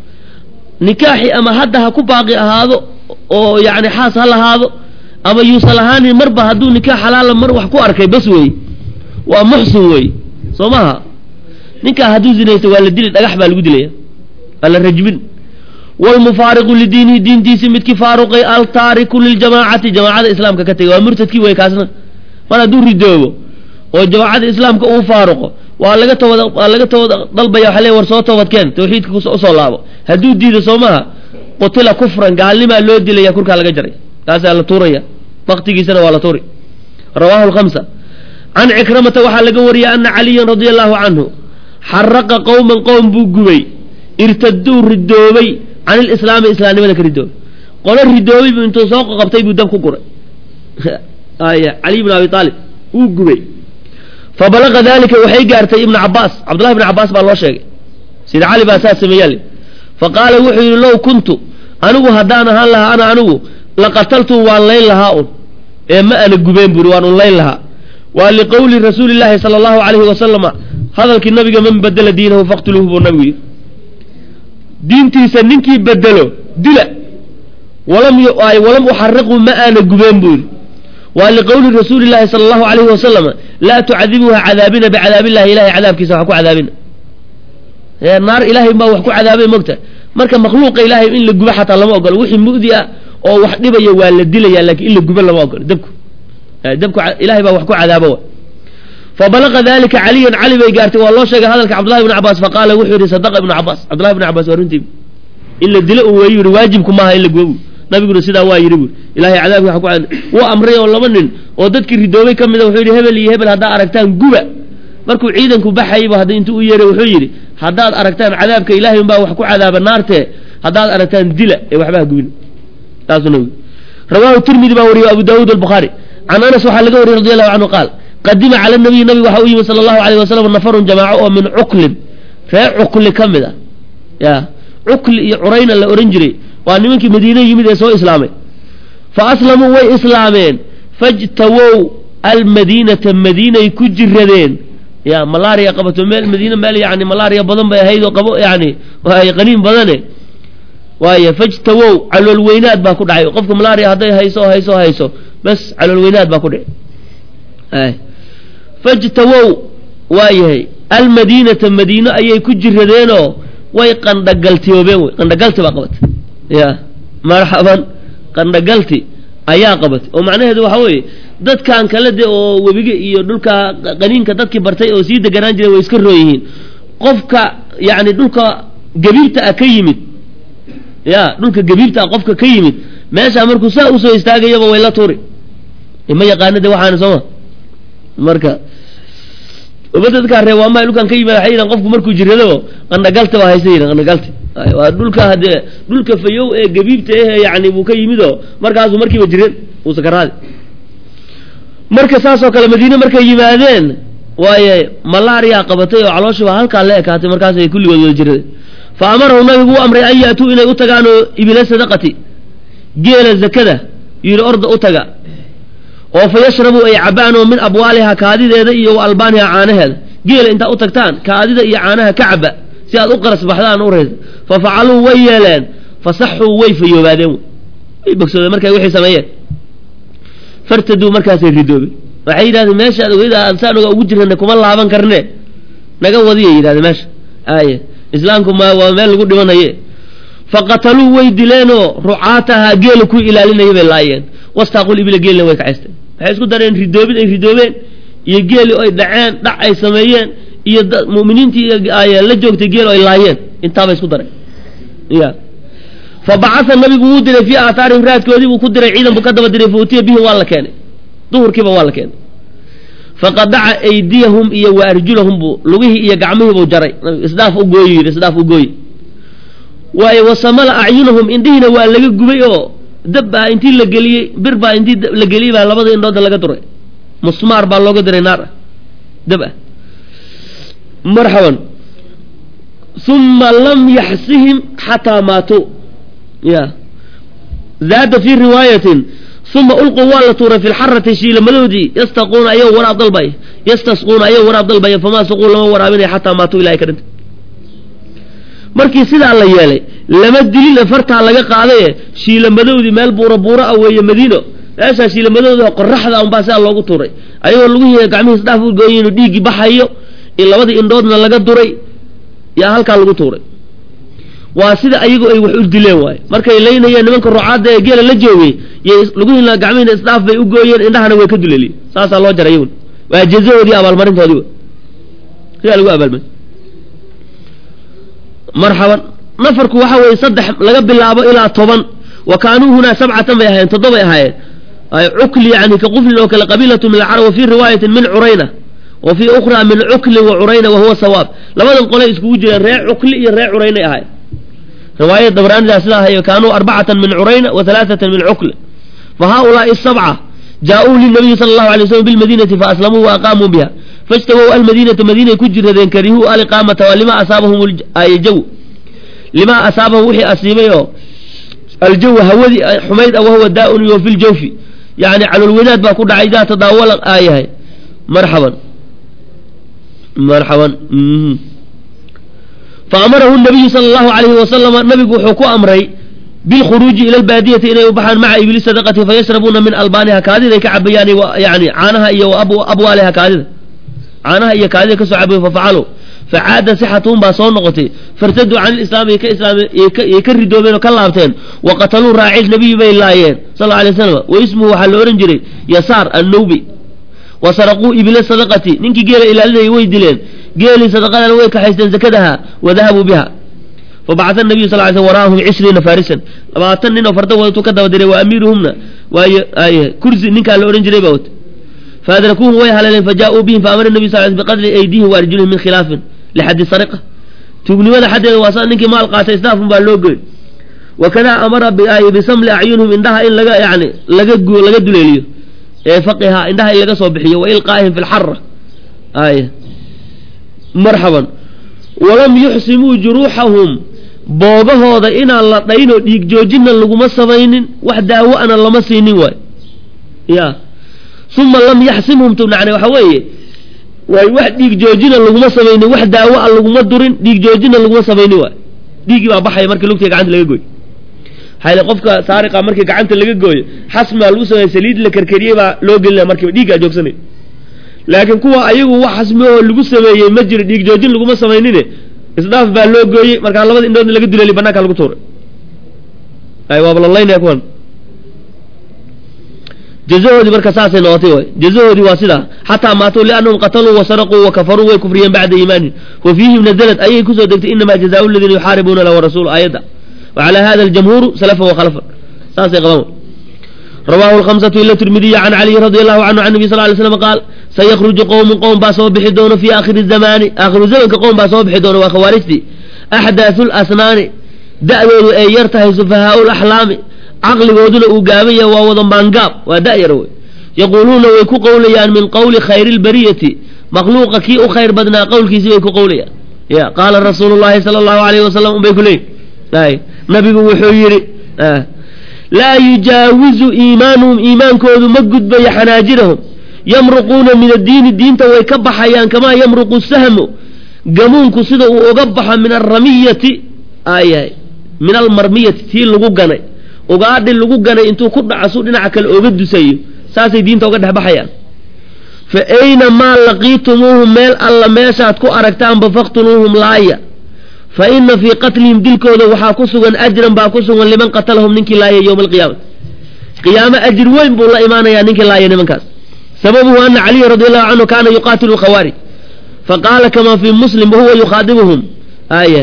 نكاحي اما هدها كباقي هذا او يعني حاس هلا هذا اما يوصلهاني مربى هدو نكاح حلال مروح كو اركي بس وي ومحسن وي صماها نكاح هدو زنيستوى ولا دلي دغخبا لو دليا ولا رجبن والمفارق لدينه دين دي سمت فارقي التارك للجماعة جماعة الإسلام كتير ومرتد كي ويكاسنا وانا دور ردوه وجماعة الإسلام كأو فارقه وعلى قطة وعلى قطة ضلبة يحلي ورصوته وكان توحيد كوس الله هدود دي سومها قتل كفرا قال لما لو دي لي يكون على جري هذا على طورية وقت سنة ولا طوري رواه الخمسة عن عكرمة وحال قوري أن علي رضي الله عنه حرق قوما قوم بوجوي ارتدوا ردوبي عن الإسلام الإسلامي ماذا كردوه قال الردوبي بنتو سوق قبطي بدم كقرة آية علي بن أبي طالب وقبي فبلغ ذلك وحي قارتي ابن عباس عبد الله بن عباس بالله شيء سيد علي بأساس سميالي فقال وحي لو كنت أنو هدانا هلا أنا أنو لقتلت والليل لهاؤن إما أنا قبين بروان الليل لها وقال لقول رسول الله صلى الله عليه وسلم هذا النبي من بدل دينه فاقتلوه بالنبي diintiisa ninkii bedelo dila walam ay walam uharriqu ma ana guban bur wa li qawli rasuulillahi sallallahu alayhi wa sallam la tu'adhibuha 'adabina bi'adabillahi ilahi 'adabkiisa wax ku cadaabina ee naar ilahi ma wax ku cadaabay mogta marka makhluuqa ilahi in la gubo xataa lama ogol wixii muudi ah oo wax dhibaya waa la dilaya laakiin in la gubo lama ogol dabku dabku ilahi ba wax ku cadaabo فبلغ ذلك علي علي بيقارتي والله شيء هذا عبد الله بن عباس فقال وحوري صدق ابن عباس عبد الله بن عباس ورنتي إلا الدلاء ويري واجبكم ما إلا قوي نبي يقول سيدا وايري إلهي عذابك حكوا عنه وأمري والله منن ودتك الردوبي كم ذا وحوري هبل هبل هذا أركتان قوة مركو عيدنكم بحي وهذا انتو يري وحوري هذا أركتان عذابك إلهي ما وحكوا عذاب النار ته هذا أركتان دلاء وحبها قوي لازم رواه الترمذي باوري وأبو داود البخاري عن أنس وحال قوري رضي الله عنه قال قدم على النبي النبي وحويه صلى الله عليه وسلم نفر جماعة من عقل فعقل كم ذا يا عقل عرين الأورنجري وأن منك مدينة يمد يسوع إسلامي فأسلموا وإسلامين فاجتووا المدينة مدينة يكجردين يا ملاريا قبة مال مدينة مال يعني ملاريا بدن بهيد وقبو يعني وهي قنين بدنه وهي فاجتووا على الوينات باكو دعي وقفكم ملاريا هذا هيسو هيسو هيسو بس على الوينات باكو دعي أي فاجتووا وايهي المدينة المدينة أي كجردينو واي قندقلتي وبين قندقلتي باقبت يا مرحبا قندقلتي أيا قبت ومعنى هذا وحوي دad kan kala de oo wabiga iyo dhulka qaniinka dadkii bartay oo sii deganaan jiray way iska rooyihiin qofka yaani dhulka gabiirta ka yimid ya dhulka gabiirta qofka ka yimid meesha markuu saa u soo istaagayaba way la tuuri ima yaqaanada waxaan soo marka ubadadka reewama dhulkan ka yimid xayran qofku markuu jirado qandaqalta waa haysan qandaqalta waa dhulka hade dhulka fayow ee gabiirta ee yaani buu ka yimido markaas uu markiiba jireen uu sakaraad marka saasoo kale madiina markay yimaadeen waaye malaria qabatay oo caloosha halka la ekaatay markaas ay kulligood wada jireen fa amarahu nabigu amray ay yaatu inay u tagaan ibila sadaqati geela zakada yiri orda u taga oo fa yashrabu ay cabaan min abwaaliha kaadideeda iyo albaaniha caanaheeda geela inta u tagtaan kaadida iyo caanaha kacba si aad u qaras baxdaan u reed fa faalu wayeelan fasaxu way fayoobadeen ay bogsooday markay wixii sameeyeen fartadu markaas ay ridoobe waxay yiraahdeen meesha aad ansaan ugu jirnaa kuma laaban karne naga wadiye yiraahdeen meesha aaye islaamku ma waa meel lagu dhimanaye faqatalu way dileeno ru'aataha geel ku ilaalinay bay laayeen wastaqul ibila geelna way ka caysteen waxay isku dareen ridoobid ay ridoobeen iyo geel ay dhaceen dhac ay sameeyeen iyo muuminiintii ay la joogtay geel ay laayeen intaaba isku daray ya فبعث النبي ودري في آثارهم رات كودي وكدر عيدا بكذب دري فوتيه به والله كان ظهر كيف والله كان فقطع أيديهم إيا وأرجلهم بو لغيه إيا قعمه بو جري إصداف أقوي إصداف أقوي وصمل أعينهم إندينا وألقى قبيو دبا إنتي لقلي بربا إنتي لقلي بها لبضي إندو دلقى دري مسمار باللوغة دري نار دبا مرحبا ثم لم يحسهم حتى ماتوا يا زاد في رواية ثم ألقوا والله في الحرة شيل ملودي يستقون أيه وراء ضلبي يستسقون أيه وراء ضلبي فما سقوا لما وراء مني حتى ماتوا إلى كرد مركي سيدا الله يالي لما الدليل فرتها لقى قاضية شيل ملودي مال بورا بورا أو مدينة أسا شيل ملودي وقرح ذا أنباسا الله قطوري أيوة اللغيه قعميه صدافوا قويين وديقي بحيو إلا وضي إندودنا لقى دوري يا هالك الله قطوري waa sida ayagu ay wax u dileen waay markay leeynayeen nimanka ruucaada ee geela la joogay lagu hilaa gacmihiina isdaaf bay u gooyeen indhahana way ka duleeliyeen saasa loo jaray iyagu waa jazaoodii abaalmarintoodii yaa lagu abaalmarin marhaban nafarku waxa weeye saddex laga bilaabo ilaa toban wa kaanuu huna sab'atan bay ahaayeen toddoba ahaayeen ay ukli yani ka qufl oo kala qabiilatu min al-arab fi riwaayatin min urayna wa fi ukhra min ukli wa urayna wa huwa sawab labadan qolay isku jireen ree ukli iyo ree urayna ahaayeen رواية دبران لأسلاها كانوا أربعة من عرينة وثلاثة من عقل فهؤلاء السبعة جاءوا للنبي صلى الله عليه وسلم بالمدينة فأسلموا وأقاموا بها فاجتووا المدينة مدينة كجر ذين كرهوا الإقامة ولما أصابهم الجو لما أصابه وحي أسيبه الجو هودي حميد وهو داء في الجوف يعني على الولاد بكل عيدا تداول آية مرحبا مرحبا مم. فأمره النبي صلى الله عليه وسلم النبي حكو أمري بالخروج إلى البادية إلى يبحان مع إبليس صدقته فيشربون من ألبانها كاذبة كعبيان يعني عانها إيا وأبو أبوالها كاذبة عانها إيا كاذبة كسعبه ففعلوا فعاد صحتهم باصون نغتي فارتدوا عن الإسلام كإسلام يكردوا بينه كاللابتين وقتلوا راعي النبي بين اللايين صلى الله عليه وسلم واسمه حل أورنجري يسار النوبي وسرقوا إبليس صدقتي ننكي قيل إلى الذي ويدلين قيل صدقنا ويك حيث زكدها وذهبوا بها فبعث النبي صلى الله عليه وسلم وراهم عشرين فارسا بعثننا فرتوا وتكذب دري وأميرهم وأي أي كرزي ننكا الأورنجري بوت فأدركوهم ويهللين فجاءوا بهم فأمر النبي صلى الله عليه وسلم بقدر أيديهم وأرجلهم من خلاف لحد السرقة تبني ولا حد وصل ننكي ما ألقى سيستافهم باللوجل وكذا أمر بسمل أعينهم عندها إن لقى يعني لقى لقى دليليه فقها عندها إن لقى صبحية وإلقائهم في الحرة آية مرحبا ولم يحسموا جروحهم بوغه هذا إن الله دينو ديك جوجنا لغما سبينين وحده وأنا لما سينين واي يا ثم لم يحسمهم تمنعني وحوي واي واحد ديك جوجنا لغما سبينين وحده وأنا لغما دورين ديك جوجنا لغما سبينين واي ديك ما بحي مركي لوقتي قاعد لقى جوي هاي قفك سارقة مركي قاعد لقى جوي حسم الوسوي سليد لكركريه با لو قلنا مركي ديك جوكسني laakiin kuwa ayagu wax xasmi oo lagu sameeyay ma jiro dhiig joojin lagu ma sameeynin isdaaf baa loo gooyay marka labada indhood laga duleelay banaanka lagu tuuray ay waa balalaynaa kuwan jazaoodi marka saasay noqotay way jazaoodi waa sida hatta maato lianhum qatalu wa saraqu wa kafaru wa kufriyan ba'da iimaan wa fiihim nazalat ayay ku soo degtay inma jazaa'u alladhina yuharibuna la wa rasul ayada wa ala hadha al-jumhur salafa wa khalafa saasay qadam رواه الخمسة إلا الترمذي عن علي رضي الله عنه عن النبي صلى الله عليه وسلم قال سيخرج قوم قوم باسوا بحدون في آخر الزمان آخر الزمن كقوم باسوا بحدون وخوارجتي أحداث الأسنان دأوا أن يرتهي سفهاء الأحلام عقل ودل أقامية ووضن بانقاب ودأير يقولون ويكو قوليان من قول خير البرية مخلوق كي أخير بدنا قول كي سيكو قوليا يا قال رسول الله صلى الله عليه وسلم بيكولين نبي وحيري آه لا يجاوز إيمانهم إيمان كودو مجد بي حناجرهم يمرقون من الدين الدين تو يكبح حيان كما يمرق السهم قمون كسيدو وقبح من الرمية آي من المرمية تيل لغوغاني وقعد اللغوغاني انتو كنا عصودنا عكال اوغدو سيو ساسي دين تو قدها بحيان فأينما لقيتموهم ميل الله ميسات كو أركتان بفقتلوهم لايا فإن في قتلهم دلكوذا وحاكسوا أجرا باكسوا لمن قتلهم ننك لايا يوم القيامة قيامة أجر وين بالله إيمانا يا ننك لايا نمن كاس سببه أن علي رضي الله عنه كان يقاتل الخوارج فقال كما في مسلم وهو يخاطبهم آية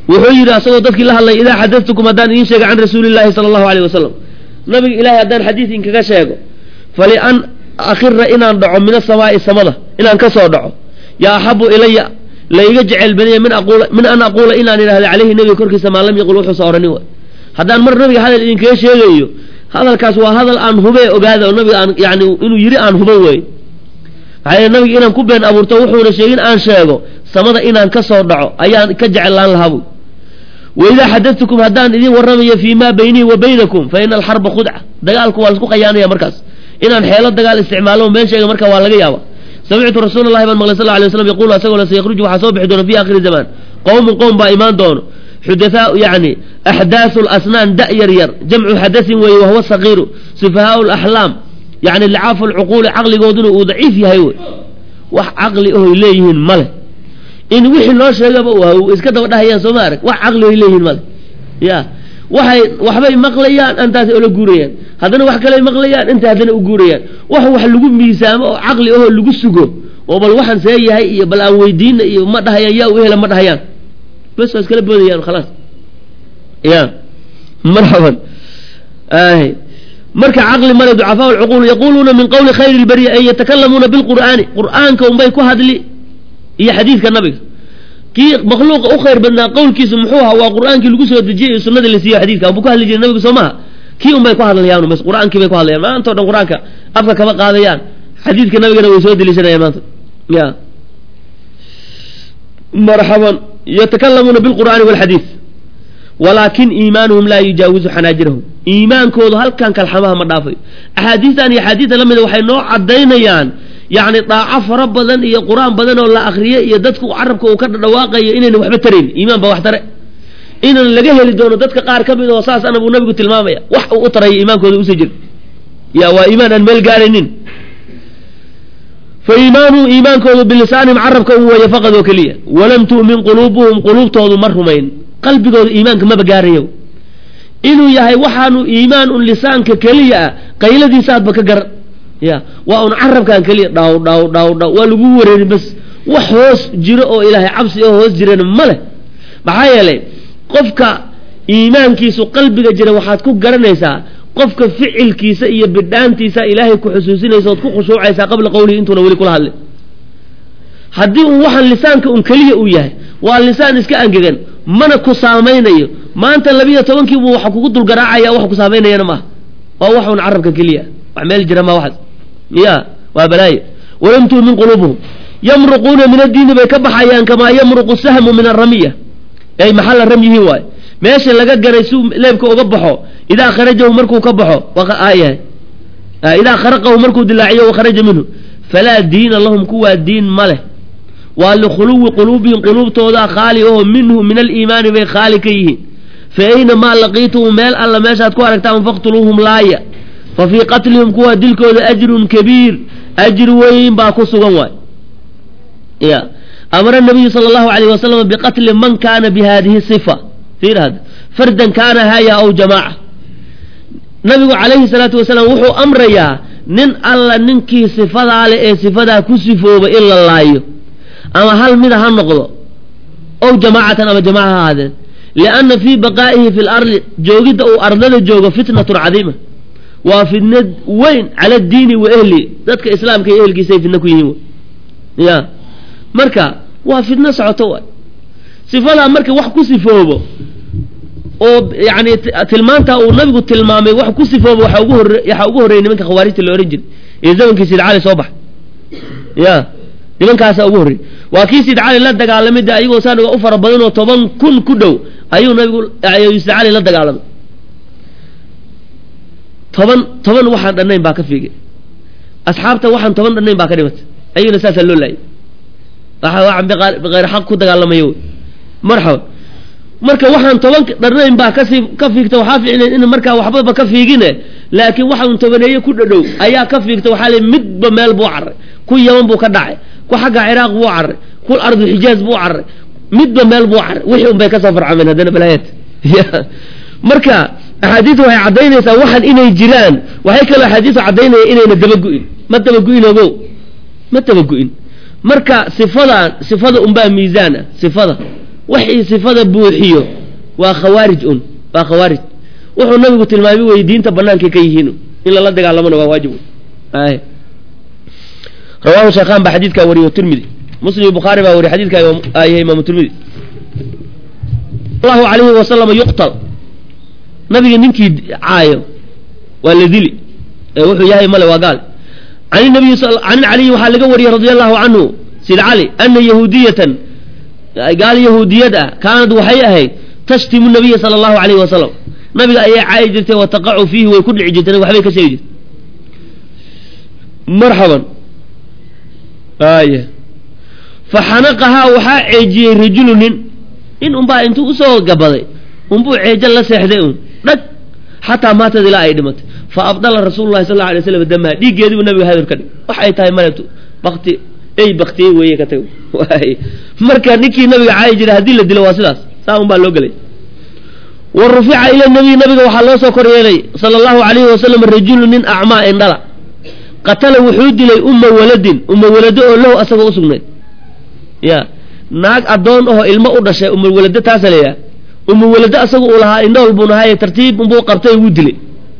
وحير أسوأ ذلك الله الله إذا حدثتكم هدان إن شيء عن رسول الله صلى الله عليه وسلم نبي إلهي هدان حديث إنك كشيء فلأن أخر إن أندعو من السماء السماء إن أنكسر دعو يا أحب إلي لا يجعل بني من أقول من أن أقول إن أنا عليه النبي كرك سما لم يقول حصارني هدان مر نبي هذا إنك شيء هذا الكاس وهذا الآن هو وهذا النبي يعني إنه يري عن هو هاي النبي إن كبين أبو توح ولا شيء أن شيء سمد إن أنكسر دعو أيان كجعل الله الهبو وإذا حدثتكم هدان إذن ورمي فيما بيني وبينكم فإن الحرب خدعة دقالكم والسكو قيانا يا مركز إن الحيلات دقال استعمالهم بين شيء مركز والغيابة سمعت رسول الله صلى الله عليه وسلم يقول أسأل سيخرج وحسوب حدون في آخر الزمان قوم قوم بإيمان دون حدثاء يعني أحداث الأسنان دأير ير جمع حدث وهو الصغير سفهاء الأحلام يعني اللي عاف العقول عقل قودون وضعيف يهيوي وعقل إليه مله إن وحي الله شيء وهو إذا كده وده هي سمارك وعقله إليه المال يا وحي وحبي مقليان أنت تقول جوريان هذا وح كلام مقليان أنت هذا جوريان وح وح اللي جم ميسام عقله هو اللي جسجو وبل وحن سيء هي بل أويدين ما ده هي يا وهلا ما ده هيان بس بس كلام بديان خلاص يا مرحبا آه مركع عقل مرض ضعفاء العقول يقولون من قول خير البرية أن يتكلمون بالقرآن قرآن كون بيكو هذا لي هي حديث كالنبي كي مخلوق أخر بدنا قول كي سمحوها وقرآن كي لقوسه تجي السنة اللي سيها حديث كان بكوها اللي جي النبي سماها كي أم بيكو هذا اليوم بس قرآن كي بيكو هذا اليوم ما أنت ودن قرآن كا أبقى كما قال يان حديث كالنبي كان ويسود اللي سنة يا مانت يا مرحبا يتكلمون بالقرآن والحديث ولكن إيمانهم لا يجاوز حناجرهم إيمان كود هل كان كالحماها مضافي أحاديث أن حديث لما وحي نوع عدينا يان يعني طاعة رب بدن يا قرآن بدن ولا أخرية يدتك وعربك وكرر واقع إننا وحب ترين إيمان بوحتر إن اللي اللي دونه دتك قار كبد وصاص أنا أبو نبي قلت المامة وح وأطري إيمان كود وسجل يا وإيمان المال قارنين فإيمانه إيمان كود باللسان معربك هو يفقد وكلية ولم تؤمن قلوبهم قلوب توض مرهمين قلبي قول إيمانك ما بقاريه إنه يهي وحانو إيمان لسانك كلية قيل دي ساد بكقر يا وأن عرب كان كلية داو داو داو داو والقوة بس وحوس جرؤوا إلهي عبسي وحوس جرين ماله معايا لي قفك إيمان كيسو قلبك جرى وحاتكو قرنيسا قفك فعل كيسا إيا بدان تيسا إلهي كحسوسين يسوتكو خشوعيسا قبل قوله انتو نولي كل هالي حديهم وحن لسانك أم كلية وياه واللسان اسكا أنجغن mana ku saameynayo maanta labiyo tobankii buu waxa kugu dul garaacaya wax ku saameynayna ma waa wax un arabka kaliya wax meel jira ma wax ya waa balay walamtu min qulubuhum yamruquna min ad-din bay ka baxayaan kama yamruqu sahmu min ar-ramiya ay mahal ramyihi waay meesha laga garay suu leebka uga baxo ida kharajahu markuu ka baxo waxa aaya ida kharaqahu markuu dilaaciyo oo kharaja minhu fala diin lahum kuwa diin male والخلو قلوبهم قلوب تودا خاليه منه من الإيمان بخالكيه فأينما لقيتم مال الله ما شاءت كواركتهم فاقتلوهم لايا ففي قتلهم كوا دلكو أجر كبير أجر وين باكو سغنواي يا أمر النبي صلى الله عليه وسلم بقتل من كان بهذه الصفة في هذا فردا كان هيا أو جماعة النبي عليه الصلاة والسلام وحو أمر يا نن الله ننكي صفة على صفة كسفوا إلا الله أما هل من هالنقض أو جماعة أما جماعة هذا لأن في بقائه في الأرض جوجد أو أرضنا جوجا فتنة عظيمة وفي الند وين على الدين وأهلي ذاتك إسلام كي أهل كي سيف النكوين يا مركا وفي الناس عطوة سفلا مركا وحكو سفوبه أو يعني تلمانتا أو نبي تلمامي وحكو سفوبه وحوجه يحوجه رين منك خوارج الأوريجين إذا من كيس العالي صباح يا لمن كاس أبوري وكيس يدعى لا دجال مدة أيوة سانو أفر بدنه طبعا كل كدو أيوة نقول أيوة يستعلي لا دجال طبعا طبعا واحد النين باك فيك أصحابته واحد طبعا النين باك ديمت أيوة نساس اللولاي واحد بغير بغير حق كده قال لما يو مرحبا مركا واحد طبعا النين باك كفي كفيك توحافي إن مركا وحبة بكفيجينه لكن واحد طبعا أيه كده أيها كفيك توحالي مد بمال بوعر كل يوم بوكدعي وحق عراق بوعر كل أرض الحجاز بوعر مد مال بوعر وحيهم بيك سفر عمل هذين بلايات مركا أحاديثه هي عدينة واحد إنه الجيران وهيك الأحاديث عدينة إنه الدبقين ما الدبقين أبو ما الدبقين مركا صفة صفة أنباء ميزانة صفة وحي صفة بوحيو وخوارج أن وخوارج وحو النبي تلمامي ويدين تبنان كي كيهينو إلا الله دقال لمن واجب آه. رواه شيخان بحديث كوري والترمذي مسلم البخاري بوري حديث كاي امام الترمذي الله عليه وسلم يقتل نبي نمكي عايو والذي وحو ياهي ملا وقال عن النبي صلى عن علي وحال لغا وري رضي الله عنه سيد علي أن يهودية قال يهودية كانت وحي أهي تشتم النبي صلى الله عليه وسلم نبي أي عايجته وتقع فيه ويكون عجتنا وحبيك سيد مرحبا آية فحنقها وحا عيجي رجل إن أمبا انتو أسوه قبضي أمبو عيجل لسيحدئون لك حتى مات ذي لا أيدمت فأفضل رسول الله صلى الله عليه وسلم الدماء دي قيدي النبي هذا الكلام وحي تاي مالتو بختي أي بختي ويكتو مركا نكي نبي عايجي هذه اللي دلواسلاس ساهم باللوغلي والرفع إلى النبي نبي وحلو سكر إلي صلى الله عليه وسلم الرجل من أعماء اندلا قتل وحود لي أم ولد أم ولد له أسقى أسقني يا ناق أدون أو إلما أدرس أم الولد تاسليا أم الولد أسقى لها إنه البناء ترتيب أم قرطي ودلي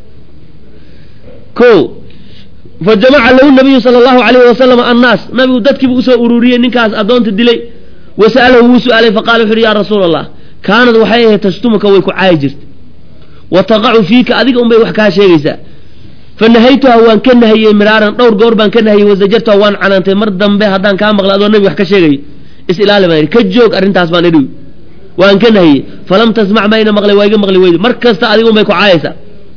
كو فجمع له النبي صلى الله عليه وسلم الناس نبي ودتك بقصة أرورية نكاس أدون تدلي وسأله سؤاله فقال يا رسول الله كانت وحيه تشتمك ويكو عاجز وتقع فيك أذيك أم بيوحكها شيء فنهيتها وان كنهي مرارا دور قربان كنهي وزجرتها وان عنانتي مردن به هدان كان مغلاد والنبي وحكا شيء اسئلال ما يري كجوك أرنتاس بان يدوي وان كنهي فلم تسمع بين مغلي ويقى مغلي ويقى مركز تأذيك أم بيكو عايزة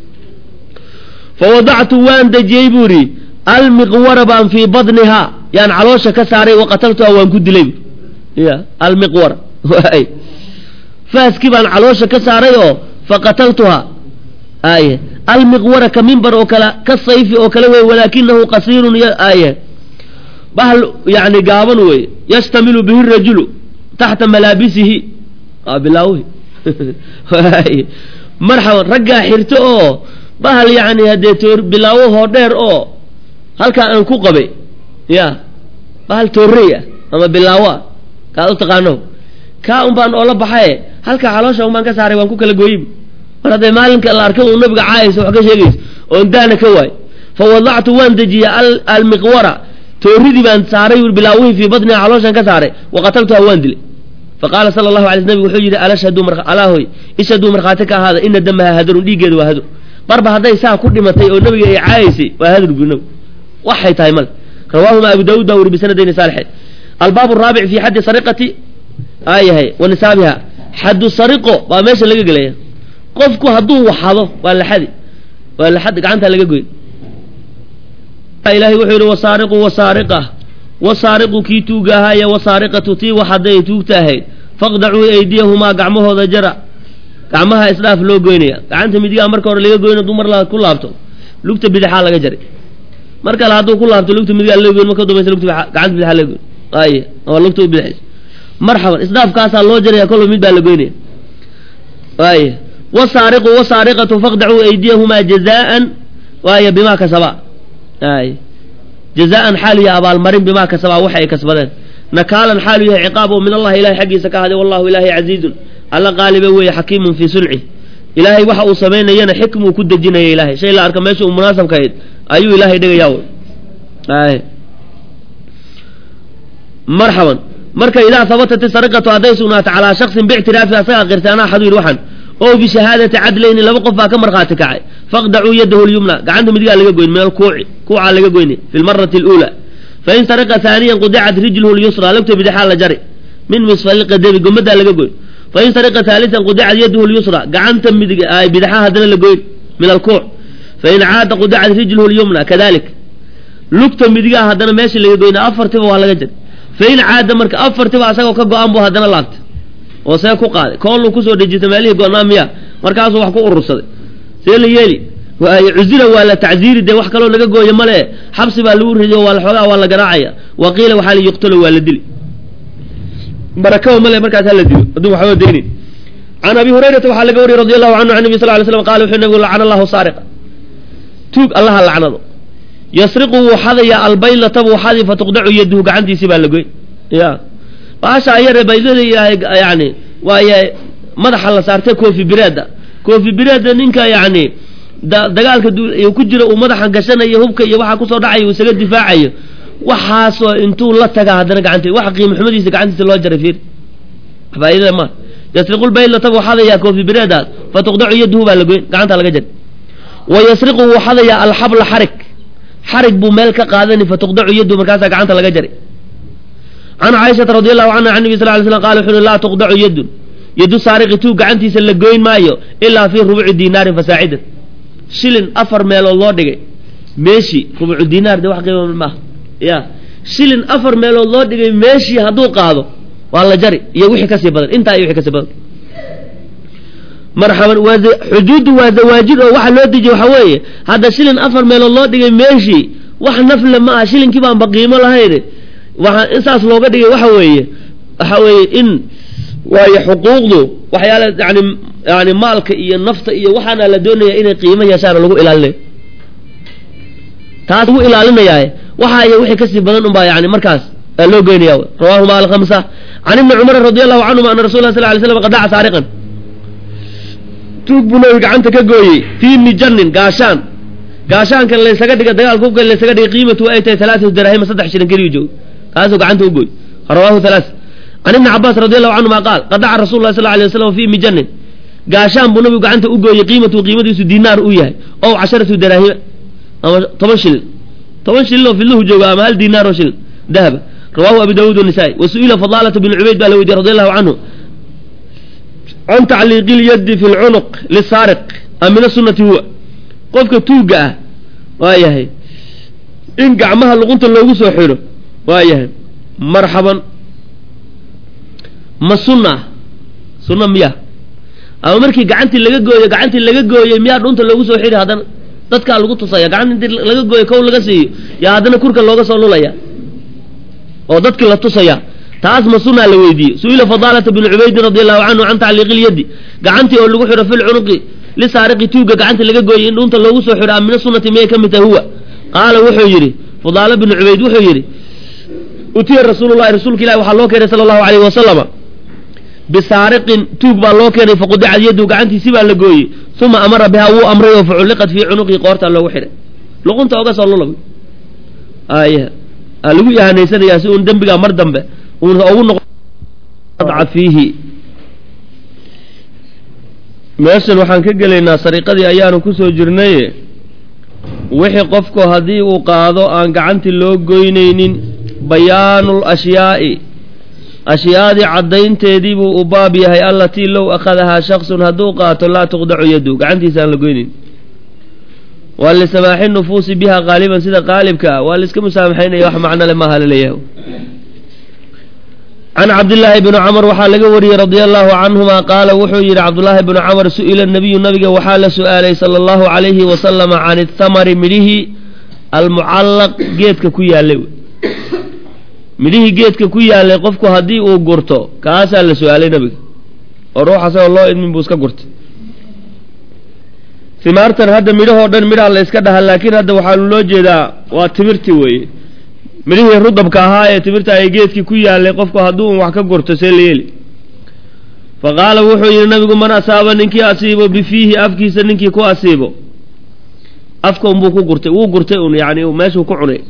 فوضعت وان دجيبوري المقور بان في بطنها يعني علوشة كساري وقتلتها وان كد لي يا المقور فاسكبان علوشة كساري فقتلتها آية المقور كمنبر وكلا كالصيف وكلا ولكنه قصير آية بهل يعني قابن وي يشتمل به الرجل تحت ملابسه آه بالله مرحبا رجع حرته بهل يعني هديتور بالله هودير أو هل كان أنكو قبي يا بهل تورية أما بالله كانوا تقانو كأم بان أولا بحاي هل كعلوشة ومان كساري وانكو كلا قويب هذا مالك الله أركض ونبقى عايز وحكا شيء وندانا كواي فوضعت واندجي المقورة توريدي بان ساري بلاوي في بطني علوشا كساري وقتلتها واندلي فقال صلى الله عليه وسلم وحجر ألا شهدوا مرخ ألا هوي إشهدوا مرخاتك هذا إن دمها هدر ليقيد وهدر ضرب هذا يساع كل ما تي والنبي عايسي وهدر بالنبي وحي تايمل رواه أبو داود دوري بسندين صالحين الباب الرابع في حد سرقة آية هي ونسابها حد السرقة وماشي اللي قليه قفكو هدوه وحاضه ولا حد ولا حد عنتها اللي قوي إلهي وحير وسارق وسارقة وسارق كي توقاها وسارقة تي وحدي توقتاهي فاقدعوا أيديهما قعمه هذا جرى قعمها إسلاف لو قوينيا قعنت مدي أمرك ورا لقى قوينة دمر لها كل لابتو لقت بدي حالة جري مركل هادو كل لابتو لقت مدي اللي قوين مكدو بس لقت قعنت بدي حالة قوين أيه هو لقت بدي مرحبا إسلاف كاسا لو جري كله مدي اللي قوينيا أيه وسارق وسارقة فاقدعوا أيديهما جزاء وهي بما كسبا أي جزاء حاليا أبا المرين بما كسبا وحي كسبان نكالا حاليا عقابه من الله إلهي حقي سكاهد والله إلهي عزيز الله غالب هو حكيم في صنعه إلهي وحا سمينا ينا حكم وكد الجنة يا إلهي شيء لا أركم يسوء مناسب كايد أيو إلهي دقا ياول أي مرحبا مركا إذا ثبتت سرقة أديسونات على شخص باعترافها ساقا غيرتانا حضير وحن أو بشهادة عدلين لما قفا كم رخاتك عاي فاقدعوا يده اليمنى قعندهم يدقى لقى قوين من الكوع كوعا لقى قوين في المرة الأولى فإن سرق ثانيا قدعت رجله اليسرى لقت بدحال جري من مصفى القدام قمدها لقى قوين فإن سرق ثالثا قدعت يده اليسرى قعندهم بدحال هدنا لقى قوين من الكوع فإن عاد قدعت رجله اليمنى كذلك لقت بدقى هدنا ماشي لقى قوين أفر تبا ولا جري فإن عاد مرك أفر تبا أساقوا كقوا أنبو هدنا لابت وسيكو قاضي كله كسر دجيت ماليه قلنا مياه مركزه وحكو الرصد سيل يلي وعزيره ولا تعزير ده وح كلو لقى جوه ماله حبس بالور هجوا ولا حلا ولا جراعية وقيل وحال يقتل ولا دلي بركوا ماله مركز هلا دلي بدو حول ديني عن أبي هريرة وحال جوري رضي الله عنه عن النبي صلى الله عليه وسلم قال وحنا نقول لعن الله سارق توق الله لعنه يسرقه حذي البيل تبو حذي فتقدع يده عندي سبال لقي يا عشان يرى بيزول يعني waaye madaxa la saartay koofi bireeda koofi bireeda ninka yacni dagaalka ku jira uu madaxa gashanayo hubka iyo waxa kusoo dhacayo uu isaga difaacayo waxaasoo intuu la taga haddana gacanta wax qiimo xumadiisa gacantiisa loo jaray fiir faa'iidada ma yasriqul bayla tabu xadaya koofi bireedaas fatuqdacu yaduhu baa lagoyn gacanta laga jaray wa yasriqu waxadaya alxabla xarig xarig buu meel ka qaadani fatuqdacu yaduhu markaasaa gacanta laga jaray can caaishata radi allahu canha can nabi sal ly slam qala wuxu uhi laa tuqdacu yadun yadu saariqi tuu gacantiisa la goyn maayo ilaa fii rubuci dinaarin fasaacidan shilin afar meelood loo dhigay meeshii rubucu dinaar de wax qiima maaha ya shilin afar meelood loo dhigay meeshii hadduu qaado waa la jari iyo wixii kasii badan intaa iyo wixii kasii badan marxaban waa xuduuddu waa zawaajid oo waxa loo dejiye waxa weeye hadda shilin afar meelood loo dhigay meeshii wax nafle ma aha shilinkii baanba qiimo lahayn waxaa insaas looga dhigay waxa weeye waxa weeye in waayo xuquuqdu waxyaala yani yani maalka iyo nafta iyo waxaana la doonaya inay qiimo yeeshaan lagu ilaalinayo taas lagu ilaalinayaaye waxa iyo wixii kasii badan unbaa yani markaas loo geynaya rawahuma alkhamsa can ibni cumar radi allahu canhuma ana rasul lah sal lay slam qadaca saariqan tuug buu nabi gacanta ka gooyey fii mijanin gaashaan gaashaankan laysaga dhiga dagaalka hubka laysaga dhigay qiimatu ay tahay talaatatu daraahima saddex shilin keliyu joogo kaasuu gacanta u gooy rawaahu halaas can ibni cabaas radi allahu canhuma qaal qadaca rasul lah sal lay waslam fii mijanin gaashaan buu nabigu gacanta u gooyey qiimatu qiimadiisu dinaar u yahay ow casharatu daraahima ama toban shilin toban shilin oo filuhu joogo ama hal dinaar oo shilin dahaba rawahu abu daawuud wanisaa-i wasu'ila fadaalata bn cubayd baa la weydiye radi allahu canhu can tacliiqi lyadi fi lcunuq lisaariq a min asunati huwa qofka tuugga ah waayahay in gacmaha luqunta loogu soo xidho waayahay marxaban ma sunna sunna miya ama markii gacantii laga gooyo gacantii laga gooyey miyaa dhunta loogu soo xidhi haddana dadkaa lagu tusaya gacanta intii laga gooyo kow laga siiyo yaa haddana kurka looga soo lulaya oo dadkii la tusaya taas ma sunaa la weydiiyey su-ila fadaalata bn cubaydin radi allahu canhu can tacliiqi lyadi gacantii oo lagu xidho fi lcunuqi lisaariqi tuugga gacantii laga gooyey in dhunta loogu soo xidho amina sunati miyay ka mid tahay huwa qaala wuxuu yidhi fadaala bnu cubayd wuxuu yidhi utiya rasuulu llahi rasuulka ilahi waxaa loo keenay sala allahu alayhi wasalama bisaariqin tuug baa loo keenay faqudicad yadu gacantiisi baa la gooyey uma amara bihaa wuu amray oo faculliqat fii cunuqii qoortaa loogu xidhay luqunta oga soo lulab aya lagu ihaanaysanayaa si uun dembigaa mar dambe uuna ugu noqo fiihi meeshan waxaan ka gelaynaa sariiqadii ayaanu kusoo jirnaye wixii qofku haddii uu qaado aan gacantii loo goynaynin bayaanul ashyaa'i ashyaadii caddaynteedii buu u baab yahay allatii low akhadahaa shaksun hadduu qaato laa tuqdacu yadu gacantiisa aan la goynayn waa lisamaaxi nufuusi biha qaaliban sida qaalibka ah waa laiska musaamaxaynaya wax macno le maaha laleeyahay can cabdillaahi bni camar waxaa laga wariyey radia allahu canhuma qaala wuxuu yidhi cabdullaahi bnu camar su-ila nabiyu nabiga waxaa la su-aalay sala allahu calayhi wasalama can ithamari midhihii almucallaq geedka ku yaallay midhihii geedka ku yaallay qofku haddii uu gurto kaasaa la su-aalay nabiga oo ruux asagoo loo idmin buu iska gurtay himaartan hadda midhahoo dhan midhaa la iska dhaha laakiin hadda waxaanu loo jeedaa waa timirti weeye midhihii rudabka ahaa ee timirta ay geedkii ku yaallay qofku hadduu un wax ka gurto see la yeeli fa qaala wuxuu yidhi nabigu man asaaba ninkii asiibo bifiihi afkiisa ninkii ku asiibo afka unbuu ku gurtay wuu gurtay un yani meeshuu ku cunay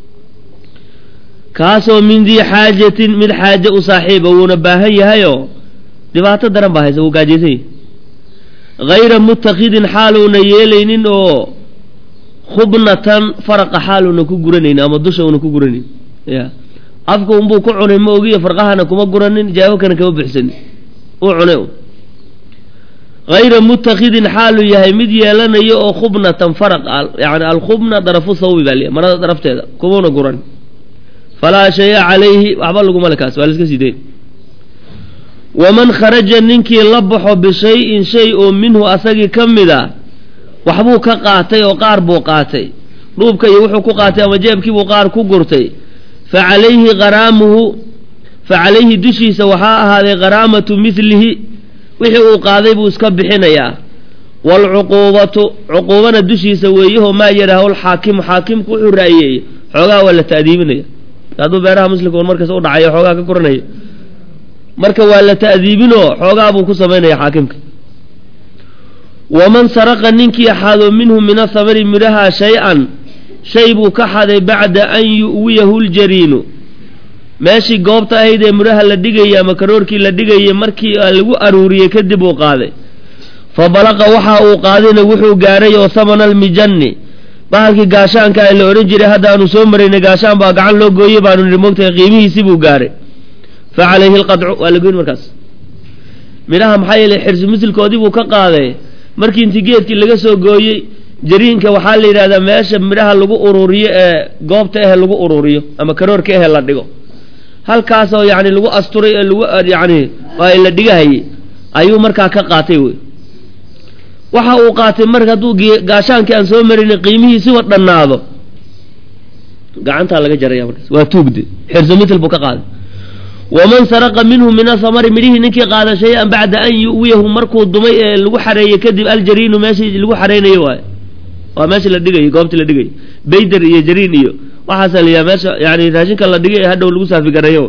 kaasoo min dii xaajatin mid xaaje u saaxiiba wuuna baahan yahayoo dhibaato daran baa haysa wuu gaajaysan yahay hayra mutakidin xaaluuna yeelaynin oo khubnatan faraqa xaaluuna ku guranaynin ama dusha una ku guranin ya afka unbuu ku cunay ma ogiyo farqahana kuma guranin jaawakana kama bixsanin uu cunay un hayra mutakidin xaalu yahay mid yeelanayo oo khubnatan faraq yani alkhubna darafu sawbi baa liya marada darafteeda kumuna guran falaa shaya calayhi waxba laguma le kaas waa la iska sii dayn waman kharaja ninkii la baxo bishay-in shay oo minhu asagii ka mid a waxbuu ka qaatay oo qaar buu qaatay dhuubka iyo wuxuu ku qaatay ama jeebkiibuu qaar ku gurtay fa calayhi qaraamuhu fa calayhi dushiisa waxaa ahaaday qaraamatu midlihi wixii uu qaaday buu iska bixinayaa waalcuquubatu cuquubana dushiisa weeyaho maa yadhaahu lxaakimu xaakimku wuxuu ra'yeeyey xoogaa waa la ta'diibinaya hadduu beeraha muslimka un markaas u dhacayo xoogaa ka koranayo marka waa la ta'diibinoo xoogaa buu ku samaynaya xaakimka waman saraqa ninkii xado minhu min athamari midhaha shay-an shay buu ka xaday bacda an yu'wiyahu ljariinu meeshii goobta ahayd ee midhaha la dhigayay ama karoorkii la dhigayay markii lagu aruuriyey kadib uu qaaday fa balaqa waxa uu qaadayna wuxuu gaaray oo samana almijanni bahalkii gaashaanka ee la odhan jiray hadda aanu soo maraynay gaashaan baa gacan loo gooyey baanu nidhi moogtahay qiimihiisii buu gaaray fa calayhi alqadcu waa la goyn markaas midhaha maxaa yeelay xirsi misilkoodii buu ka qaaday markii intii geedkii laga soo gooyey jariinka waxaa la yidhahdaa meesha midhaha lagu ururiyo ee goobta ahe lagu ururiyo ama karoorka ahe la dhigo halkaasoo yacni lagu asturay ee lagu yacni waa la dhigahayey ayuu markaa ka qaatay wey waxa uu qaatay marka hadduu gaashaankii aan soo marin qiimihiisiba dhannaado gacantaa laga jaraya markaas waa tuugde xirso mitl buu ka qaaday waman saraqa minhu min athamari midhihii ninkii qaada shay-an bacda an yu'wiyahu markuu dumay ee lagu xareeyey kadib aljariinu meeshii lagu xareynayo waaye waa meesha la dhigayay goobtii la dhigayay bayder iyo jariin iyo waxaasaa la yidhaha meesha yani raashinka la dhigay ee hadhow lagu saafigareeyo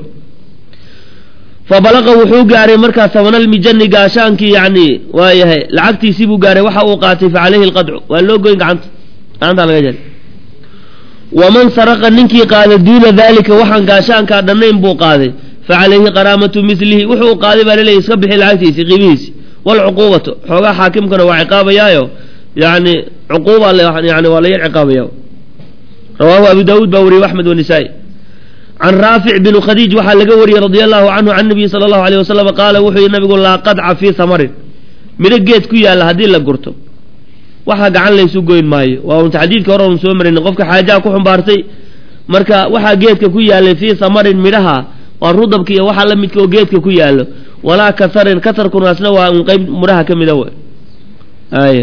fa balaqa wuxuu gaaray markaa samanalmijani gaashaankii yacni waa yahay lacagtiisii buu gaaray waxa uu qaatay fa calayhi alqadcu waa loo goyn gacanta gacantaa laga jaray waman saraqa ninkii qaada duuna daalika waxaan gaashaankaa dhannayn buu qaaday fa calayhi qaraamatu milihi wuxuu qaaday baa laleeyahy iska bixi lacagtiisi qiimihiisi walcuquubatu xoogaa xaakimkana waa ciqaabayaayo yani cuquuba yani waa la yar ciqaabaya rawaahu abu daawuud baa wariyey axmed wanisaa'i can raafic binu khadiij waxaa laga wariyey radia allahu canhu can nabiyi sala allahu alayh wasalam qaala wuxuu yihi nabigu laa qadca fii samarin midho geed ku yaalla haddii la gurto waxa gacan laysu goyn maayo waa un taxdiidka hore un soo marin qofka xaajaa ku xumbaartay marka waxaa geedka ku yaallay fii samarin midhaha waa rudabka iyo waxaa la midka oo geedka ku yaallo walaa kasarin kasarkunaasna waa un qeyb midhaha ka mida w ay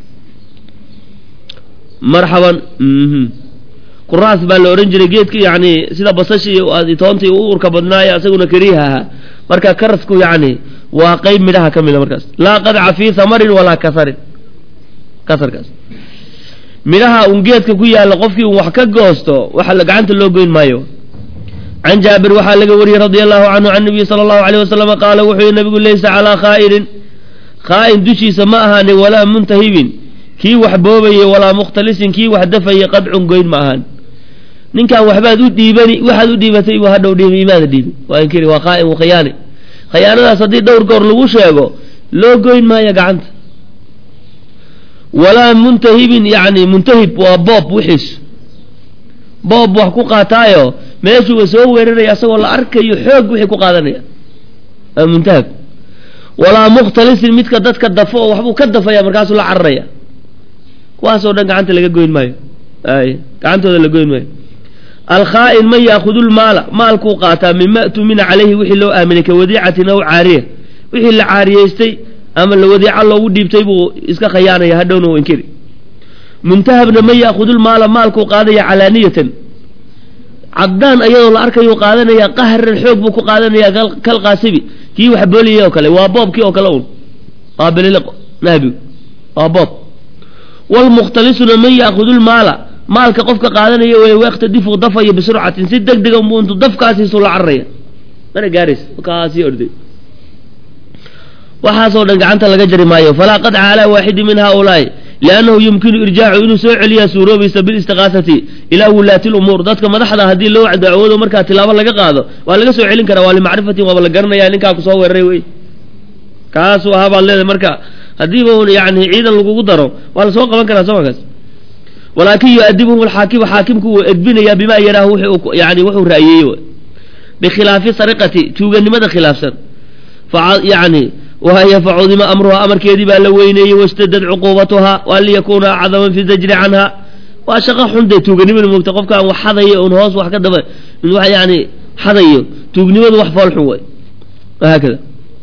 marxaban quraas baa la odhan jiray geedka yani sida basashi iyo toontii u urka badnaaya isaguna kariiha ahaa marka karasku yani waa qeyb midhaha ka mida markaas laa qadca fii samarin walaa kasarin kasarkaas midhaha un geedka ku yaalla qofkii un wax ka goosto waxa gacanta loo goyn maayo can jaabir waxaa laga wariyey radia allahu canhu can nabiyi sala allahu alayh wasalama qaala wuxuu yihi nabigu laysa calaa khaa'inin khaa'in dushiisa ma ahaanin walaa muntahibin kii wax boobayey walaa mukhtalisin kii wax dafayey qadcun goyn ma ahaan ninkan waxbaad u dhiibani waxaad u dhiibatay buu hadhow dhiibay imaada dhiibay waa inkiri waa khaa'in wa khiyaani khiyaanadaas haddii dhowr goor lagu sheego loo goyn maayo gacanta walaa muntahibin yani muntahib waa boob wixiisu boob wax ku qaataayo meeshuu wa soo weeraraya asagoo la arkayo xoog wixii ku qaadanaya waa muntahab walaa mukhtalisin midka dadka dafo oo waxbuu ka dafaya markaasuu la cararaya kuwaasoo dhan gacanta laga goyn maayo ay gacantooda la goyn maayo alkhaa'in man yaakudu lmaala maalkuu qaataa mima tumina calayhi wixii loo aaminay ka wadiicatin aw caariya wixii la caariyeystay ama la wadiica loogu dhiibtay buu iska khayaanaya hadhowna u inkiri muntahabna man yaakudu lmaala maalkuu qaadaya calaaniyatan caddaan ayadoo la arkayuu qaadanaya qahran xoog buu ku qaadanaya kal qaasibi kii wax booliyay oo kale waa boobkii oo kale un waa bililiqo nahbigu waa boob walmukhtalisuna man yaakudu lmaala maalka qofka qaadanaya wey waqtadifu dafayo bisurcatin si deg dega unbuu intuu dafkaasiisu la cararaya mana gaarays kaasii orday waxaasoo dhan gacanta laga jari maayo falaa qadca calaa waaxidi min haaulaa'i liannahu yumkinu irjaacu inuu soo celiyaa suuroobaysa bilistiqaasati ilaa wulaati lumuur dadka madaxda haddii loo dacwoodo markaa tilaabo laga qaado waa laga soo celin karaa waa limacrifatin waaba la garanaya ninkaa ku soo weeraray wey kaasuu ahaa baad leedahay marka haddiiba un yani ciidan lagugu daro waa lasoo qaban karaa soo makaas walaakin yu-adibuhum alxaakimu xaakimku wuu edbinayaa bimaa yaraahu yani wuxuu ra'yeeyey bikhilaafi sariqati tuuganimada khilaafsan yani wahya facudima amruha amarkeedii baa la weyneeyey washtadad cuquubatuhaa waa liyakuuna acdaman fi zajri canha waa shaqo xun dee tuuganimada moogta qofkaan wax xadayo un hoos wax ka daba wax yani xadayo tuugnimadu wax fool xun way wahaakada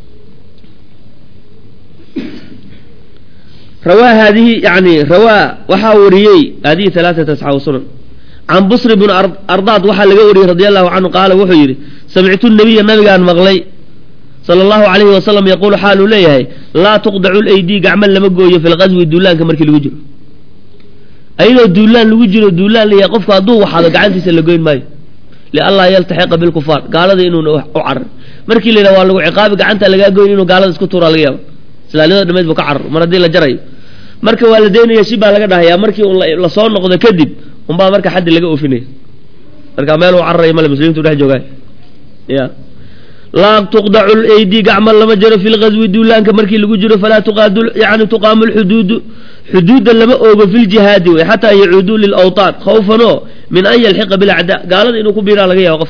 rawaa haadihi yani rawaa waxaa wariyey hadihi alaaata asxaabu sunan can busri bn ardaad waxaa laga wariyey radi allahu canhu qaala wuxuu yidhi samictu nabiya nabigaan maqlay sala allahu calayhi wasalam yaquulu xaaluu leeyahay laa tuqdacu laydi gacmo lama gooyo fi lqaswi duulaanka markii lagu jiro ayadoo duulaan lagu jiro duulaan layahay qofku hadduu waxado gacantiisa la goyn maayo lianlaa yaltaxiqa bilkufaar gaalada inuuna u carar markii la yiraahdo waa lagu ciqaabi gacanta laga goyn inuu gaalada isku tuura laga yaabo islaamnimada dhameed buu ka carar mar hadii la jaray marka waa la deynaya shibaa laga dhahayaa markii uu la soo noqdo kadib unbaa marka xad laga oofinay marka meel uu carray mal muslimiintu dhex joogaan ya la tuqda'u al-aydi ga'mal lama jaro fil ghazwi dulanka markii lagu jiro fala tuqadu yani tuqamu al-hudud hudud lama oogo fil jihad wa hatta yu'udu lil awtan khawfan min an yalhiqa bil a'da gaalada inuu ku biira laga yaabo qof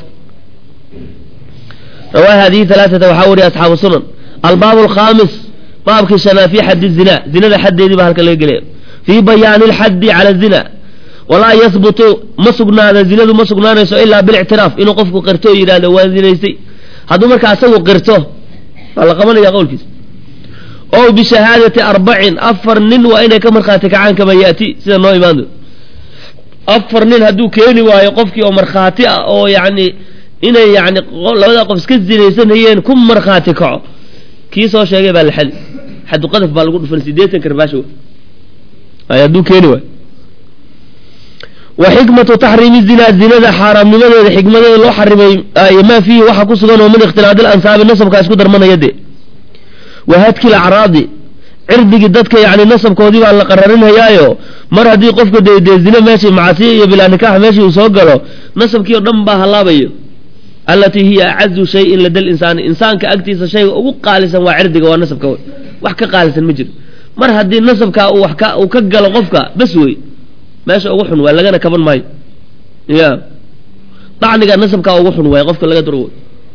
rawa hadhihi thalathata wa hawri ashabu sunan al-bab al-khamis باب كشنا في حد الزنا زنا حد يدي بهالك اللي قليه في بيان الحد على الزنا ولا يثبت مسقنا هذا الزنا مسقنا نسوا إلا بالاعتراف إنه قفك قرته إلى دوازن يسي هذا مركز سووا قرته الله قبل يقول كذا أو بشهادة أربع أفر نن وإن كمر خاتك عن كما يأتي سيدنا الله يبان أفر نن هدو كيني ويقفك أو مرخاتي أو يعني إنه يعني لو ذا قفك الزنا يسن هي كم مرخاتك كيس أو شيء بالحل حد قذف بالقول فلسيديتن كرباشو أيادو كينوا وحكمة تحريم الزنا الزنا حرام لماذا حكمة الله حرم ما فيه وحكو سجن ومن اختلاط الأنساب النسب كاسكو درمان يدي وهاتك الأعراض عرض جدتك يعني النسب كودي على قررينها يايو مرة دي قفك دي, دي الزنا ماشي معصية بلا نكاح ماشي وسوقله نسب كيو دمبها الله بيو التي هي أعز شيء لدى الإنسان إنسان كأكتيس شيء وقالسا وعردك ونسب كوي وحكا قالسا المجر مر هدي النسب كا وحكا وكقل غفكا بسوي ماشي أوحن ولا لقنا كمان ماي يا طعني قال نسب كا أوحن ويا غفكا لقى درود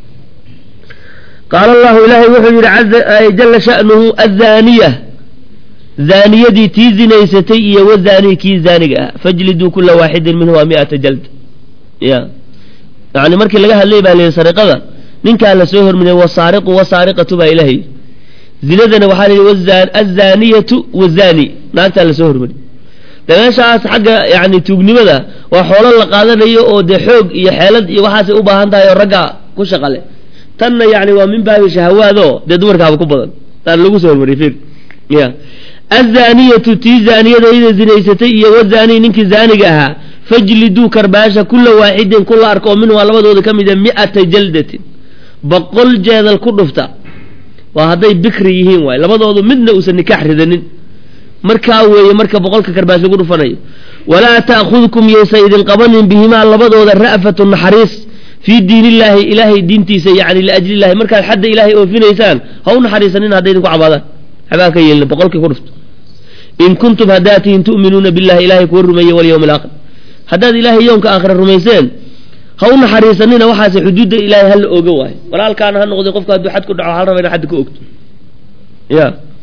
قال الله إلهي وحي عز جل شأنه الزانية زانية دي تيزي نيستي والزاني كي زانية فاجلدوا كل واحد منهما مئة جلد يا يعني مركي لقاها اللي بقى لي سرقة نينك على سهر من والسارق والسارقة بقى إلهي زندنا وحالي والزان الزانية والزاني نانت على سهر مني لما شاء حاجة يعني توجني ماذا وحول الله قادر يو ده حوج يحلد يوحاسي أبا هندا يرجع كوش قاله تنا يعني ومن باب شهوة ذو ده دور كابو كبدا تنا لقوا سهر مني فين يا الزانية تي زانية ده إذا زنيستي والزاني نينك زاني جاها فاجلدوا كرباشا كل واحد كل أركو منه على بعضه كم إذا مئة جلدة بقول جاد الكرفتا وهذا بكريهم ولا بعضه منه وسنكح ردنين مركاوي مركب بقول كرباشا كرفناي ولا تأخذكم يا سيد القبن بهما على بعضه الرأفة النحريس في دين الله إلهي دينتي يعني لأجل الله مركب حد إلهي وفينا إنسان هو نحريسنين هذا يدكوا عبادة هذاك يل بقول كرفت إن كنتم هداتين تؤمنون بالله إلهي كورمي واليوم الآخر هذا إلهي يوم كآخر الرميسين هون حريصنين وحاس حدود إلهي هل أوجوه ولا كان هالنقطة قفك هدو حد كده على بين حد كوكت يا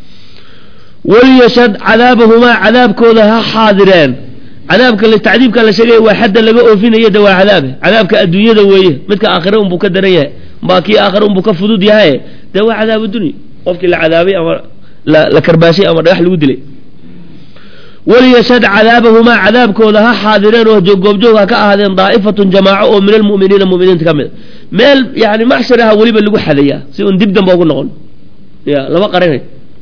وليشد عذابهما عذاب كلها حاضرين عذابك اللي تعذيب كان شيء واحد اللي بقوا فينا يد وعذابه عذابك الدنيا دويه مثل آخرهم بكدريه باقي آخرهم بكفضود ياهي دوا عذاب الدنيا قفك العذابي أو لا لكرباشي أو راح لودلي وليشهد عذابهما عذاب كونها حاضرين وجوب جوها كأهدين ضائفة جماعة من المؤمنين المؤمنين تكمل مال يعني معشرها وليبا اللي حديا سيون دبدا بقول نقول يا لما قرينا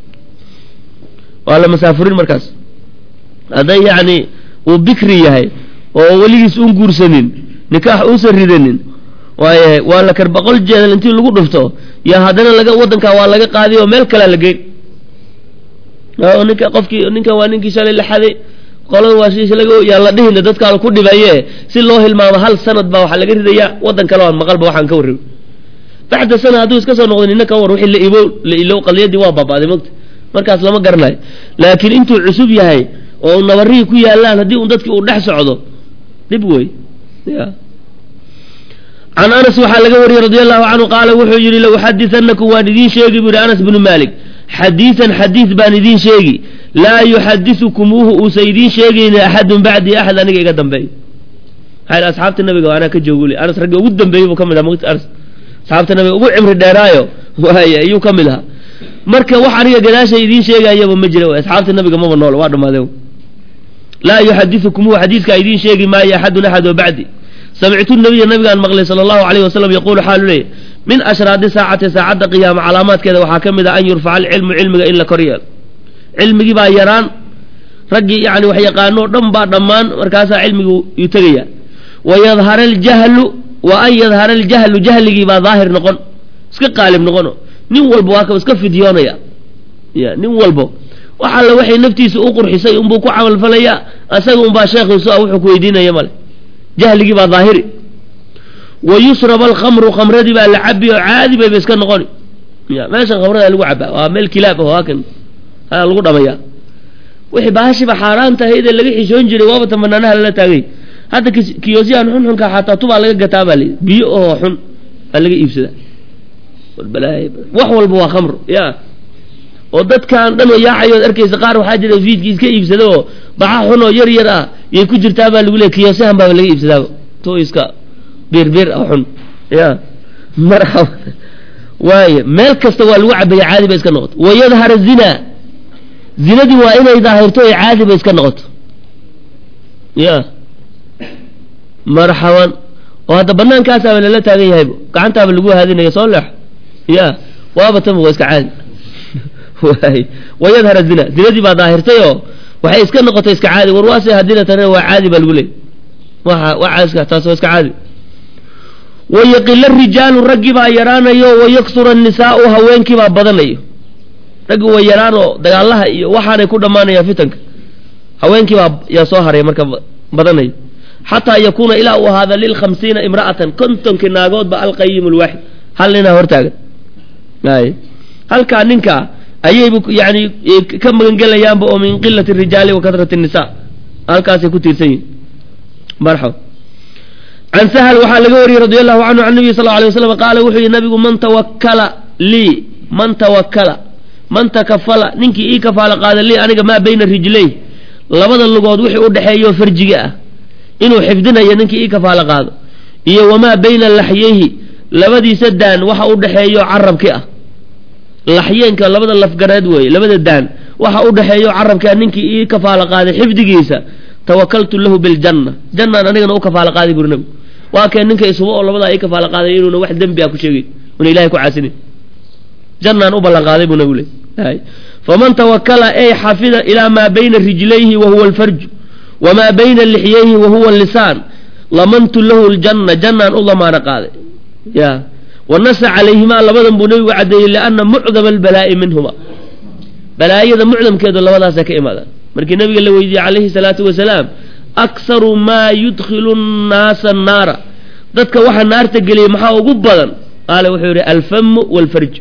ولا مسافرين مركز هذا يعني وبكري هاي وولي سون قرسنين نكاح أسر ردنين ولا كربقول جهل انتي اللي قلتوا يا هذانا لقى وطنك ولا قاضي ومال كلا لقين ninka qofkii ninka waa ninkii shalay la xaday qolada waa shii laga yalla dhihina dadka ku dhibaye si loo hilmaamo hal sanad baa waxa laga ridayaa wadan kale oo maqalba waxaan ka warrib bacda sana haduu iska soo noqdo ninka war wixii la iibo la ilo qaliyadii waa babaaday magta markaas lama garanayo laakiin intuu cusub yahay oo nabarii ku yaalaan hadii uu dadkii uu dhex socdo dib way ya عن أنس وحال قوري رضي الله عنه قال وحو يري لو حدثنكم واندين شيقي بن أنس بن مالك حديثا حديث باندين شيقي لا يحدثكموه أسيدين شيقي أحد بعد أحد أنا قدم بي هاي أصحابة النبي وأنا كجوغولي أنس رجع قدم بي وكملها موت أنس أصحابة النبي أبو عمر الدرايو وهي يكملها مركا وحرية قداش يدين شيقي أيام مجرى أصحابة النبي قموا النول وعدوا ما ذو لا يحدثكموه حديث كايدين شيقي ما أحد أحد بعدي سمعت النبي النبي عن مغلي صلى الله عليه وسلم يقول حال لي من أشراط ساعة ساعة قيام علامات كذا وحاكم إذا أن يرفع العلم علمك إلا كريال علمك با يران رجي يعني وحي قانون دم بعد دمان مركاسا علمك يتغيى ويظهر الجهل وأن يظهر الجهل جهلك با ظاهر نقول iska qaalib noqono nin walba waa ka iska fidyoonaya ya nin walba waxa la waxay naftiisa u qurxisay unbuu ku camal falaya asaga un baa sheekhiisu ah wuxuu ku weydiinaya male jahligii baa daahiri wa yusrab al-khamru khamradii baa la cabi oo caadi bay iska noqoni ya meesha khamrada lagu cabaa waa meel kilaab ah waakan ha lagu dhamaya wixii baashi ba xaraan tahay ee laga xishoon jiray waaba tamanaanaha la taagay hadda kiyosiyaan xun xun ka xataa tuba laga gataa baa biyo oo xun laga iibsada wal balaay wax walba waa khamr ya oo dadkan dhan yaacayo arkaysa qaar waxa jira fiidki iska iibsado baxa xun oo yar yar ah ay ku jirtaa baa lagu leeyahay kiyosahan baa laga iibsadaa to iska bir bir xun ya marxab waaye meel kasta waa lagu cabay caadi ba iska noqoto wayadhar zina zinadii waa inay daahirto ay caadi ba iska noqoto ya marxaban oo hada banaankaas aa la taagan yahay gacantaaba lagu haadinayo soo leex ya waaba tan waa iska caadi waay wayadhar zina zinadii baa daahirtay oo waxay iska noqotay iska caadi warwaasi hadina tan waa caadi baa lagu leeyahay waxa waxa iska taas waa iska caadi wayaqil ar-rijaalu ragiba yaraanayo wayaksura an-nisaa'u haweenkiba badanayo ragi way yaraano dagaalaha iyo waxaanay ku dhamaanaya fitanka haweenkiba yaa soo haray marka badanayo حتى يكون إلى هذا للخمسين امرأة كنتم كناغود بالقيم الواحد هل لنا هرتاج أي هل كان نكا أي يعني كم من قلة ينبأ من قلة الرجال وكثرة النساء هل كان سيكون سيء مرحبا عن سهل وحال قوري رضي الله عنه عن النبي صلى الله عليه وسلم قال وحي النبي من توكل لي من توكل من تكفل ننكي إي كفال قال لي أنا ما بين الرجلين لبدا اللقود وحي أدحيو فرجئة inuu xifdinayo ninkii ii kafaala qaado iyo wamaa bayna laxyayhi labadiisa daan waxa u dhaxeeyo carabki ah laxyeenka labada lafgareed weey labada daan waxa u dhaxeeyo carabka ninkii ii kafaala qaaday xifdigiisa tawakkaltu lahu bil janna janna anigana u kafaala qaaday buu nabi waa keen ninka isuba oo labada ii kafaala qaaday inuu wax dambi ah ku sheegay inuu ilaahay ku caasinin janna u ballan qaaday buu nabi leeyahay faman tawakkala ay xafida ila ma bayna rijlayhi wa huwa al-farj وما بين اللحييه وهو اللسان لمنت له الجنة جنة الله ما نقاله يا والنص عليهما لبدا بنوي وعدي لأن معظم البلاء منهما بلاء إذا معظم كذا الله ولا سكئ ماذا مركي النبي قال له عليه الصلاة والسلام أكثر ما يدخل الناس النار ذاتك واحد نار تقلي محاو قبضا قال وحوري الفم والفرج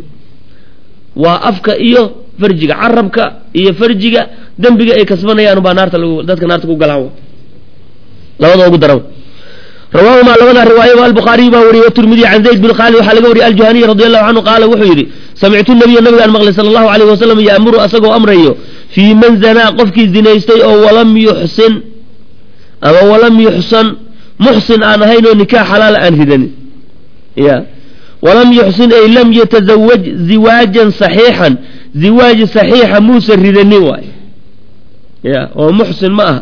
وأفك إيو فرجك عربك إيو فرجك دنبغا اي كسبنayaan baa naarta lagu dadka naarta ku galaan labada ugu daran رواه ما لونا روايه البخاري باوري والترمذي عن زيد بن خالد وحا لغا وري الجهني رضي الله عنه قال وحو يري سمعت النبي النبي المغلي صلى الله عليه وسلم يأمر اسغو امريو في من زنا قفكي زنيستي او ولم يحسن او ولم يحسن محسن انا هينو نكاح حلال ان هدني يا ولم يحسن اي لم يتزوج زواجا صحيحا زواج صحيح موسى ردني واي يا ومحسن معها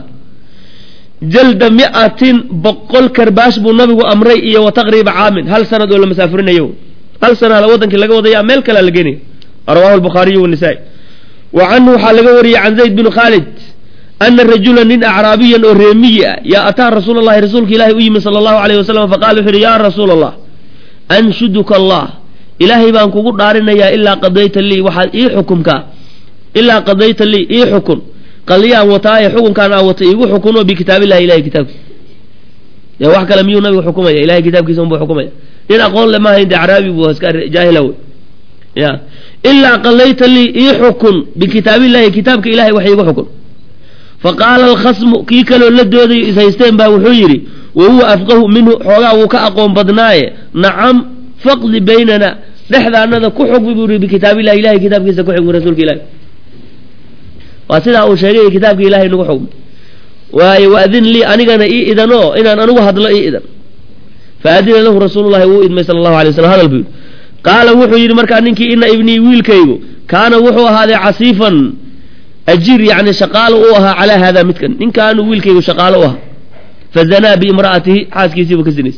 جلد مئة بقول كرباش بو نبي أمري إيه وتقريب عام هل سنة ولا مسافرين يوم هل سنة على وطن كلا وضيع ملك لا لقيني رواه البخاري والنسائي وعنه حال قوري عن زيد بن خالد أن الرجل من أعرابيا أريمية يا أتى رسول الله رسولك إلهي أيمن صلى الله عليه وسلم فقال يا رسول الله أنشدك الله إلهي بانكو قد دارنا يا إلا قضيت لي وحد إيه حكمك إلا قضيت لي إيه حكم قال لي وطاي حكم كان وطي وحكمه بكتاب الله إلهي كتاب يا واحد كلام يو نبي حكمه يا إلهي كتاب كيسون بحكمه إن أقول لما عند عربي وهسكر جاهل يا إلا قضيت لي إيه حكم بكتاب الله كتابك إلهي وحي وحكم فقال الخصم كي كلو لدودي سيستين با وحيري وهو أفقه منه حوغا وكأقوم بدناي نعم فقد بيننا نحن أننا كحكم بكتاب الله إلهي كتاب كيسا كحكم رسولك إلهي وسيدا أو شيء كتابك إلهي نقول حكم وأذن لي أنا إيه إذا نو إن أنا نوهد له إيه إذا فأذن له رسول الله وإذن صلى الله عليه وسلم هذا البيت قال وحو يري مركان إنك إن ابني ويل كيبو كان وحو هذا عصيفا أجير يعني شقال أوها على هذا متكن إن كان ويل كيبو شقال أوها فزنا بامرأته حاس كيسي وكسنس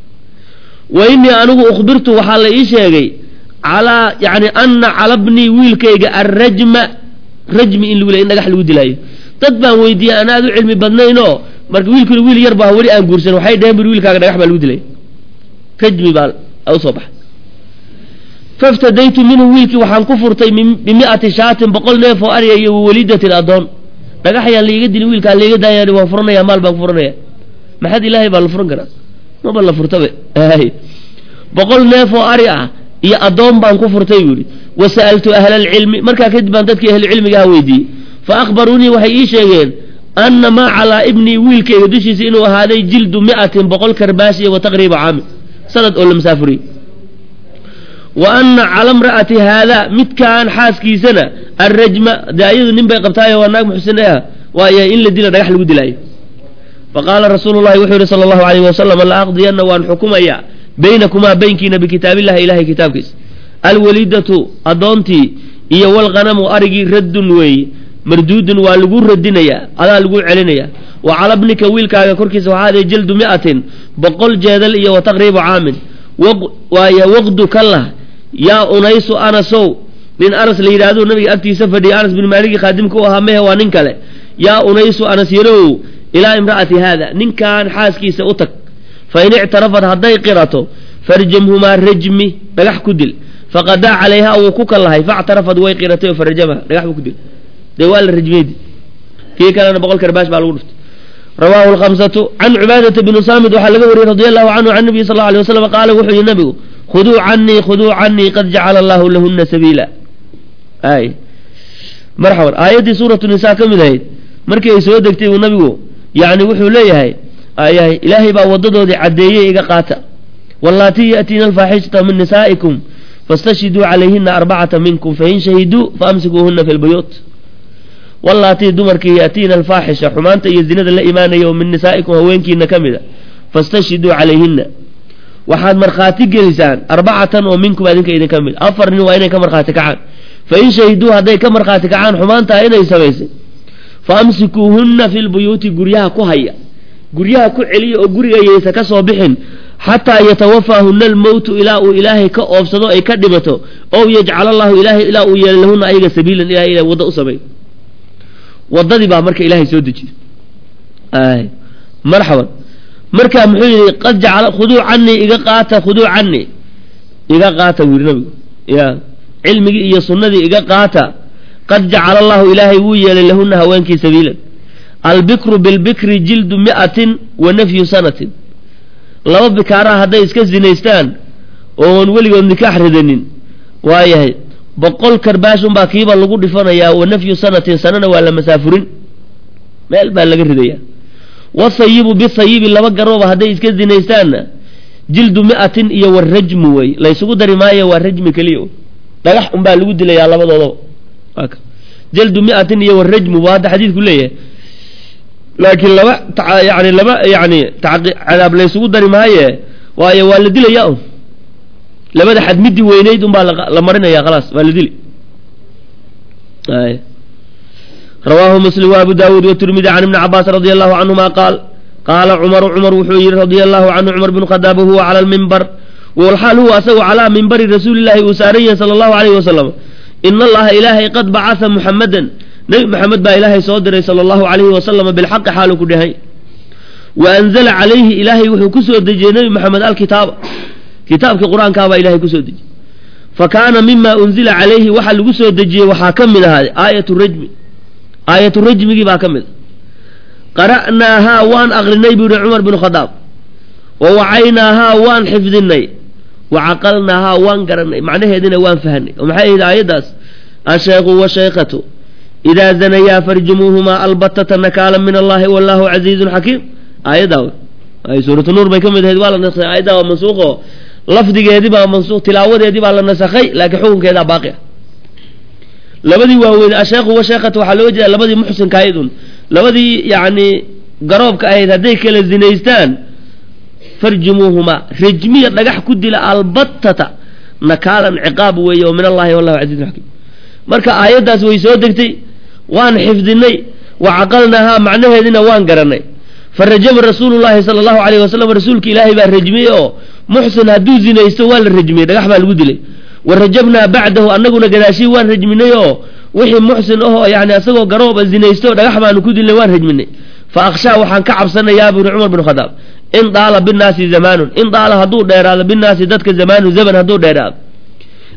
وإني أنا أخبرت وحال إيشيغي على يعني أن على ابني ويل كيغ الرجم رجم إن لولا إن نجح الود لاي تتبع ويدي أنا ذو علمي بدنينه مرك ويل كل ويل يربح ولي أن جورسن وحي دايم بالويل كاغ نجح بالود لاي رجمي بال أو صبح faftadaytu minhu wiilkii waxaan ku furtay bimi'ati shaatin boqol neef oo ariya iyo walidatin adoon dhagaxayaan liiga dilin wiilkaa liiga daayaan waan furanaya maal baan ku furanaya maxad ilaahay baa la furan karaa maba la furtabe boqol neef oo ari ah iyo adoon baan ku furtay buu yidhi wasa'altu ahla alcilmi markaa kadib baan dadkii ahlu cilmigaha weydiiyey fa akhbaruunii waxay ii sheegeen anna maa calaa ibnii wiilkayga dushiisa inuu ahaaday jildu mi'atin boqol karbaashiya wa taqriiba caami sanad oo la masaafuriyey wa anna cala imra'ati haadaa midkaan xaaskiisana alrajma dee ayadu nin bay qabtaayo waa naag muxsine ah waayo in la dila dhagax lagu dilaayo faqaala rasuulu llahi wuxuu yihi sala allahu alayhi wasalam la aqdiyanna waan xukumayaa baynakumaa baynkiina bikitaabillahi ilahay kitaabkiisa alwalidatu adoontii iyo walqanamu arigii raddun weeye marduudun waa lagu radinayaa adaa lagu celinayaa wa cala bnika wiilkaaga korkiisa waxaaday jaldu mi'atin boqol jeedal iyo wa taqriibu caamin waaya waqdu kallah yaa unaysu anasow nin anas la yidhaahdo nabiga agtiisa fadhiya anas bin maaligi khaadimka u ahaa mehe waa nin kale yaa unaysu anas yarow ilaa imra'ati haada ninkan xaaskiisa u tag fain ictarafat hadday qirato farjamhumaa rajmi dhagax ku dil faqadaa calayha wuu ku kallahay factarafad way qiratay oo farajamaha dhagax buu ku dil dee waa la rajmeedi kii kalena boqol karbaash baa lagu dhuftay rawaahu lkhamsatu can cubaadata bni saamid waxaa laga wariyey radi allahu canhu can nabiyi sal lla alay waslam qaala wuxuu yihi nabigu khuduu canii khuduu canii qad jacala allahu lahuna sabiila ay marxaban aayaddii suuratu nisaa ka mid ahayd markii ay soo degtay uu nabigu yani wuxuu leeyahay ayahay ilaahay baa wadadoodii caddeeyey iga qaata wallaatii ya'tiina alfaaxishata min nisaa'ikum fastashhiduu calayhina arbacata minkum fain shahiduu faamsikuuhuna fi lbuyuut wallaatii dumarkii ya'tiina alfaaxisha xumaanta iyo zinada la imaanaya oo min nisaa'ikum haweenkiina ka mid a fastashhiduu calayhina waxaad markhaati gelisaan arbacatan oo minkum adinka idinka mid afar nin waa inay ka markhaati kacaan fain shahiduu hadday ka markhaati kacaan xumaantaa inay samaysay faamsikuuhunna fi lbuyuuti guryaha ku haya guryaha ku celiya oo gurigayaysa ka soo bixin xataa yatawafaahuna almowtu ilaa uu ilaahay ka oobsado ay ka dhimato ow yajcala allahu ilaahay ilaa uu yeelo lahuna ayaga sabiilan ilahay ila waddo u samey waddadii baa marka ilaahay soo dejiyey ay marxaban markaa muxuu yidhi qad jacala khuduu canii iga qaata khuduu canii iga qaata buu yidhi nabigu ya cilmigii iyo sunnadii iga qaata qad jacala allahu ilaahay wuu yeelay lahuna haweenkii sabiilan albikru bilbikri jildu mi'atin wa nafyu sanatin laba bikaaraha hadday iska zinaystaan oon weligood nikaax ridanin waayahay boqol karbaash unbaa kiiba lagu dhifanayaa wa nafyu sanatin sanana waa la masaafurin meel baa laga ridayaa wathayibu bithayibi laba garooba hadday iska zinaystaanna jildu mi'atin iyo warajmu wey laysugu dari maayo waa rajmi keliya dhagax unbaa lagu dilayaa labadoodaba jildu mi'atin iyo warajmu buu hadda xadiidku leeyahay laakiin laba yani laba yani cadaab laysugu dari maaye waayo waa la dilaya un labada xad midii weynayd un baa la marinaya khalaas waa la dili rawaahu muslim wa abu daawuud watirmidi can ibni cabaas radia allahu canhuma qaal qaala cumaru cumar wuxuu yihi radia allahu canhu cumar binu khadaab huwa cala almimbar walxaal huwa asagu calaa mimbari rasuulillahi uu saaran yahay sala allahu alayhi wasalam ina allaha ilaahay qad bacatha muxamadan nebi maxamed baa ilaahay soo diray sala allahu calayhi wasalama bilxaqi xaaluu ku dhahay wa anzala calayhi ilaahay wuxuu ku soo dejiyey nebi maxamed alkitaaba kitaabkii qur-aankaa baa ilahay kusoo dejiyey fa kaana mima unzila calayhi waxa lagu soo dejiyey waxaa ka mid ahaa aayatu rajmi aayatu rajmigii baa ka mid a qara'naahaa waan aqrinay buu yihi cumar binu khadaab wa wacaynaahaa waan xifdinay wa caqalnaahaa waan garanay macnaheedina waan fahnay oo maxay ahayd aayaddaas asheekhu washeykatu idaa zanayaa farjumuuhumaa albatata nakaala min allahi wallahu casiizun xakiim aayaddaa ay suuratu nuur bay ka mid ahayd waa la nasakhay aayaddaa waa mansuuqo lafdigeedii baa mansuuq tilaawadeedii baa la nasakhay laakiin xukunkeedaa baaqi ah labadii waaweyn asheekhu washeekatu waxaa looga jeeda labadii muxsinka ahayd un labadii yacni garoobka ahayd hadday kala zinaystaan farjumuuhumaa rajmiya dhagax ku dila albatata nakaalan ciqaab weeye oo min allahi wallahu casiizun xakiim marka aayaddaas way soo degtay waan xifdinay wa caqalnaahaa macnaheedina waan garanay farajama rasuulu llahi sala allahu alayhi wasalam rasuulka ilaahay baa rajmiyey oo muxsin hadduu zinaysto waa la rajmiyey dhagax baa lagu dilay wa rajabnaa bacdahu annaguna gadaashii waan rajminay oo wixii muxsin ahoo yani isagoo garooba zinaysto dhagax baanu ku dilnay waan rajminay fa akhshaa waxaan ka cabsanayaa buri cumar bin khadaab in daala binnaasi zamaanun in daala hadduu dheeraado binnaasi dadka zamaanu zaman hadduu dheeraado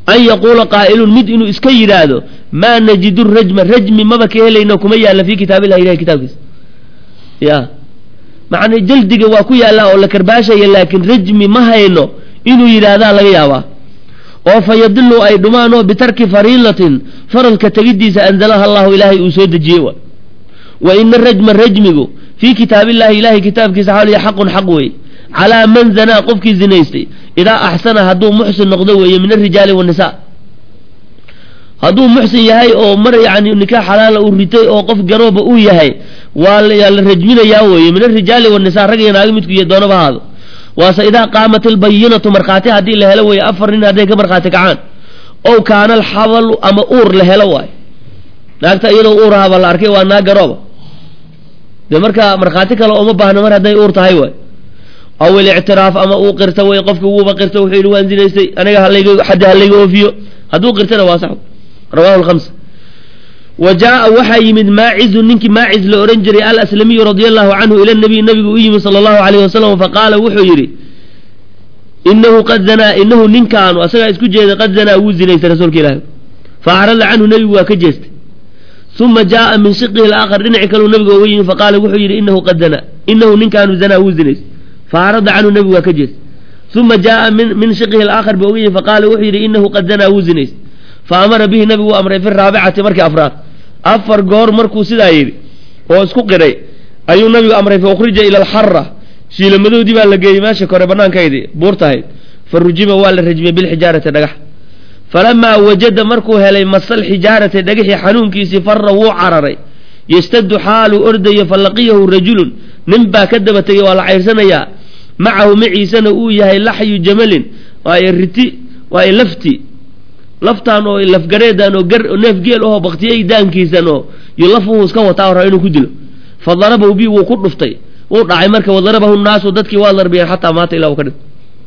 an yaquula qaa'ilun mid inuu iska yidhaahdo maa najidu rajma rajmi maba ka helayno kuma yaalla fii kitaabillahi ilahay kitaabkiisa ya macnaa jaldiga waa ku yaallaa oo la karbaashaya laakiin rajmi ma hayno inuu yidhaahdaa laga yaabaa oo fa yadilu ay dhumaan oo bitarki fariilatin faradka tegiddiisa anzalaha allahu ilaahay uu soo dejiyey wa wa ina rajma rajmigu fii kitaabillahi ilahay kitaabkiisa xawliya xaqun xaq weeye calaa man zanaa qofkii zinaystay idaa axsana hadduu muxsin noqdo weeye min alrijaali waannisaa hadduu muxsin yahay oo mar yacni nikaax xalaala uu ritay oo qof garooba uu yahay waa la la rajminayaa weeye min alrijaali waannisaa rag iyo naagi midku iyo doonaba ahaado waase idaa qaamat albayinatu markhaati haddii la helo weeye afar nin hadday ka markhaati kacaan ow kaana alxabalu ama uur la helo waayo naagta iyadoo uur ahaaba la arkay waa naag garooba dee markaa markhaati kale ooma baahno mar hadday uur tahay waay aw ilictiraaf ama uu qirta way qofki wuuba qirta wuxuu yidhi waan zinaystay aniga halayga xaddi halayga oofiyo hadduu qirtana waa sax rawahu lkhamsa wa jaa waxaa yimid maacizu ninkii maaciz la ohan jiray alaslamiyu radia allahu canhu ila nabiy nabigu u yimid sala allahu alayh wasalam faqaala wuxuu yidhi inahu qad zanaa inahu ninkaanu asagaa isku jeeda qad zanaa wuu zinaystay rasuulka ilaahi fa acrada canhu nebigu waa ka jeestay uma jaaa min shiqihi alaakhar dhinaci kaleu nabiga oga yimid faqaala wuxuu yidhi inahu qad zanaa inahu ninkaanu zanaa wuu zinaystay faacrada canhu nebigu waa ka jeestay uma jaaa min min shiqihi alaakhar ba oga yimid faqaala wuxuu yidhi inahu qad zanaa wuu zinaystay fa amara bihi nabigu u amray fi raabicati markii afraad afar goor markuu sidaa yidhi oo isku qiray ayuu nabigu amray fa ukhrija ila alxara shiilamadoodii baa la geeyey meesha kore banaankaydii buurtahayd fa rujima waa la rajmiyey bilxijaarati dhagax falamaa wajada markuu helay masal xijaarati dhagaxii xanuunkiisii fara wuu cararay yastadu xaaluu ordayo falaqiyahu rajulun nin baa ka daba tegey waa la cayrsanayaa macahu maciisana uu yahay laxyu jamalin waayo riti waayo lafti laftaan oo lafgareedan oo gar neef geel ahoo baktiyey daankiisan oo iyo lafuhu iska wataa raa inuu ku dilo fa darabahu bi wuu ku dhuftay wuu dhacay marka wadarabahu naasu dadkii waa darbiyeen xataa maata ilaa uu ka dhintay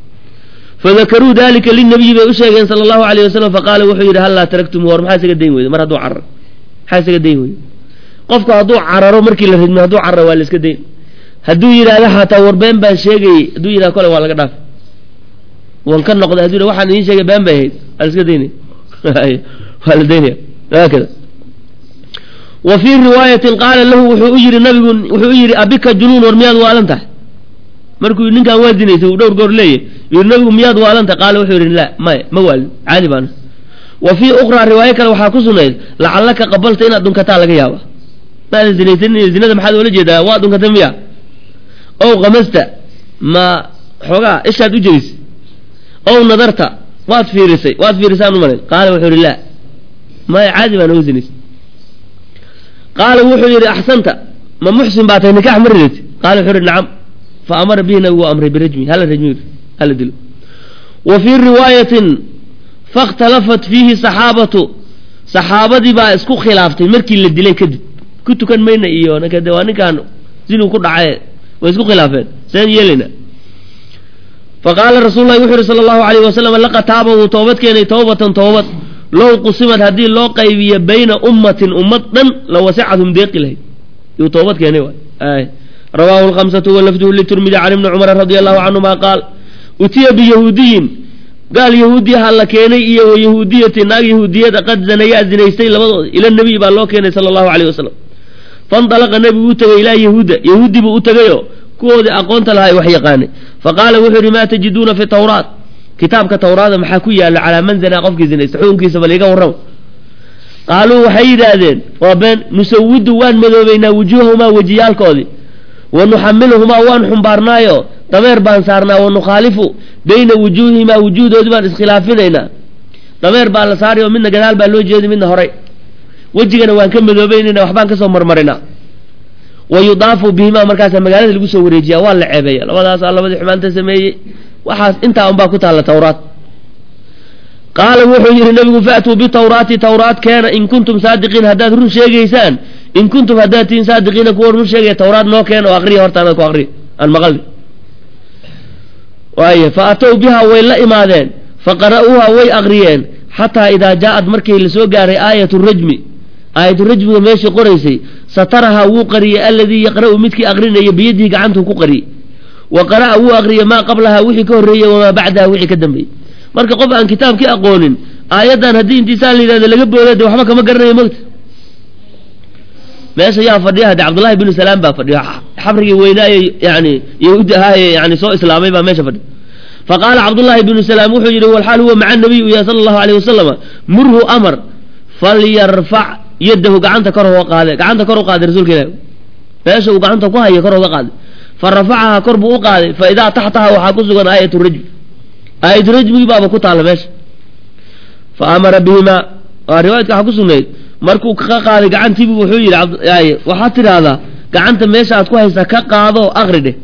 fadakaruu dalika linabiyi bay u sheegeen sala allahu alayh wasalam faqaala wuxuu yidhi hallaa taraktum war maxaa isaga dayn weyda mar hadduu carar maxaa isaga dayn weyda qofku hadduu cararo markii la ridmo hadduu cararo waa la iska dayn hadduu yidhaahdo xataa war been baan sheegayey hadduu yidhahdo kole waa laga dhaaf wan ka noqday hadduu yidhahdo waxaan idiin sheegay been bay ahayd waa la iska daynaya waa la daynaya haakada wa fii riwaayatin qaala lahu wuxuu u yidhi nabigu wuxuu u yidhi abika junuun war miyaad waalan tahay markuu ninkaan waa zinaysay uu dhowr goor leeyahy yidhi nabigu miyaad waalan tahay qaala wuxuu yidhi la maya ma waalin caadi baana wa fii ukhraa riwaayo kale waxaa ku sugnayd lacallaka qabalta inaad dhunkataa laga yaaba maadan zinaysanin zinada maxaad oola jeedaa waa dhunkatay miya ow kamasta ma xoogaa ishaad u jerisay ow nadarta waad fiirisay waad fiirisaan u malay qaala wuxuu yidhi la maya caadi baan oga zinaysay qaala wuxuu yidhi axsanta ma muxsin baa tahay nikax ma ridati qaala wuxuu yidhi nacam fa amara bihi nabigu waa amray birajmi hala rajmi hala dilo wa fii riwaayatin fakhtalafat fiihi saxaabatu saxaabadii baa isku khilaaftay markii la dilay kadib ku tukan mayna iyo nakade waa ninkaan zinuu ku dhacay way isku khilaafeen seen yeelayna faqaala rasuulu llahi wuxuu yidhi sala allahu alayh wasalam laqad taaba wuu toobad keenay tawbatan toobad low qusimad haddii loo qaybiyo bayna ummatin ummad dhan la wasicadhum deeqi lahayd yuu toobad keenay waay rawaahu lkhamsatu walafduhu litirmidi can ibni cumara radia allahu canhuma qaal utiya biyahuudiyin gaal yahuudiyaha la keenay iyo wa yahuudiyati naag yahuudiyada qad zanayaa zinaystay labadooda ila nabiy baa loo keenay sala allahu alayh wasalam faindalaqa nebigu u tegay ilaa yahuuda yahuudi buu u tegayoo kuwoodii aqoonta lahaa wax yaqaanay faqaala wuxuu yidhi maa tajiduuna fi tawraat kitaabka tawraada maxaa ku yaalla calaa man zanaa qofkii zinaystay xukunkiisa bal iga warrama qaaluu waxay yidhaahdeen waa been nusawidu waan madoobaynaa wujuuhahumaa wejiyaalkoodii wa nuxamiluhumaa waan xumbaarnaayo dameer baan saarnaa wa nukhaalifu bayna wujuuhihimaa wujuuhdoodii baan iskhilaafinaynaa dameer baa la saari oo midna gadaal baa loo jeeday midna horay wejigana waan ka madoobaynayna waxbaan kasoo marmarinaa wa yudaafu bihimaa markaasaa magaalada lagu soo wareejiyaa waa la ceebeeya labadaasaa labadii xumaanta sameeyey waxaas intaa unbaa ku taalla tawraat qaala wuxuu yidhi nabigu faatuu bitawraati tawraat keena in kuntum saadiqiin haddaad run sheegaysaan in kuntum haddaad tihiin saadiqiina kuwa run sheegaya tawraat noo keena oo aqriya horta anaad ku aqriya aan maqalni waaya fa atow bihaa way la imaadeen faqara'uuha way aqriyeen xataa idaa jaa-ad markii lasoo gaaray aayatu rajmi aayatu rajmiga meeshii qoraysay satarahaa wuu qariyey alladii yaqra'u midkii aqrinaya biyadihi gacantuu ku qariyey wa qara'a wuu aqriyey maa qablahaa wixii ka horreeyey wamaa bacdaha wixii ka dambeeyey marka qof aan kitaabkii aqoonin aayadan haddii intiisaan la yidhahdo laga booda de waxba kama garanayo mogta meesha yaa fadhiya hadde cabdullahi binu salaam baa fadhiya xabrigii weynaaye yani yahuudi ahaaye yani soo islaamay baa meesha fadhiya faqaala cabdullahi binu salaam wuxuu yidhi walxaal huwa maca nabiy u yahay sala allahu alayh wasalama murhu amar falyarfac yadahu gacanta kor uga qaade gacanta kor u qaaday rasuulka ilahi meesha uu gacanta ku hayo kor uga qaaday fa rafacaha kor buu u qaaday fa idaa taxtaha waxaa ku sugan aayatu rajmi aayatu rajmigii baaba ku taalla meesha fa amara bihimaa waa riwaayadka waxaa ku sugnayd markuu ka qaaday gacantiibu wuxuu yidhi waxaad tidhaahdaa gacanta meesha aad ku haysaa ka qaado akri dheh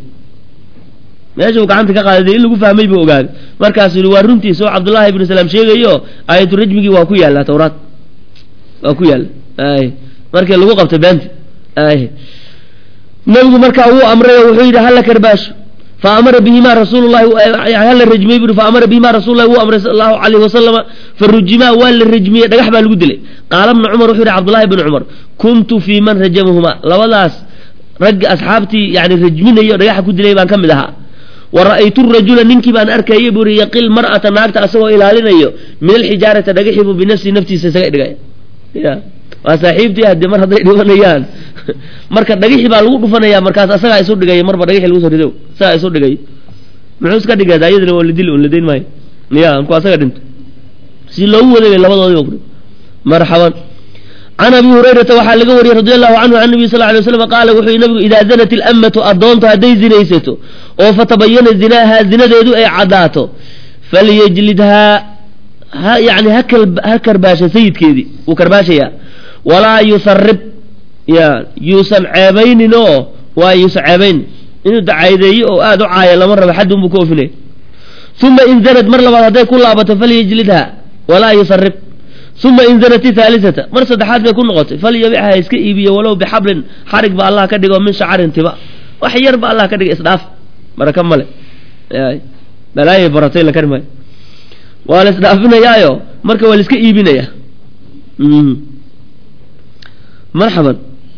meesha uu gacanta ka qaaday dee in lagu fahmay buu ogaaday markaasuu yihi waa runtiisa oo cabdullaahi ibnu salaam sheegayo aayatu rajmigii waa ku yaallaa tawraad waa ku yaalla ay markii lagu qabtay beenta ay nabigu markaa wuu amray oo wuxuu yidhi hala karbaasho fa amara bihimaa rasuulullahi hala rajmiyey buri fa amara bihimaa rasuulullahi wuu amray sala allahu calayhi wasalama fa rujimaa waa la rajmiyey dhagax baa lagu dilay qaala ibnu cumar wuxuu yidhi cabdullahi ibnu cumar kuntu fii man rajamahumaa labadaas raggi asxaabtii yani rajminayo dhagaxa ku dilay baan ka mid ahaa wa ra'aytu rajula ninkii baan arkayay buri yaqil mar'ata naagta asagoo ilaalinayo min alxijaarata dhagaxiibu binafsi naftiisa isaga dhigaya ya waa saaxiibtii haddii mar hadday dhimanayaan marka dhagixii baa lagu dhufanaya markaas asagaa isu dhigay marba dhagixii lagu soo rido asagaa isu dhigay muxuu iska dhigayda iyadana waa la dili un la dayn maayo ya anku asaga dhinto si loogu waday labadoodiba ku marxaban can abi hurayrata waxaa laga wariyey radi allahu canhu can nabiy sal lla alay waslam qaala wuxuu yihi nabigu idaa zanat ilammatu addoontu hadday zinaysato oo fatabayana zinaaha zinadeedu ay caddaato falyajlidhaa ha yani ha karbaasha sayidkeedii wuu karbaashayaa walaa yusarib ya yuusan ceebaynin oo waa yuusan ceebaynin inuu dacaydeeyo oo aada u caayo lama rabo xad unbuu ka ofinaya uma in zanad mar labaad hadday ku laabato falyajlidha walaa yusarib uma in zanat haalisata mar saddexaad bay ku noqotay falyabichaa iska iibiyo walow bixablin xarig ba allah ka dhigo min shacarin tiba wax yar ba allah ka dhiga isdhaaf maraka male balaayay baratay la kari maayo waa la isdhaafinayaayo marka waa la iska iibinaya marxaban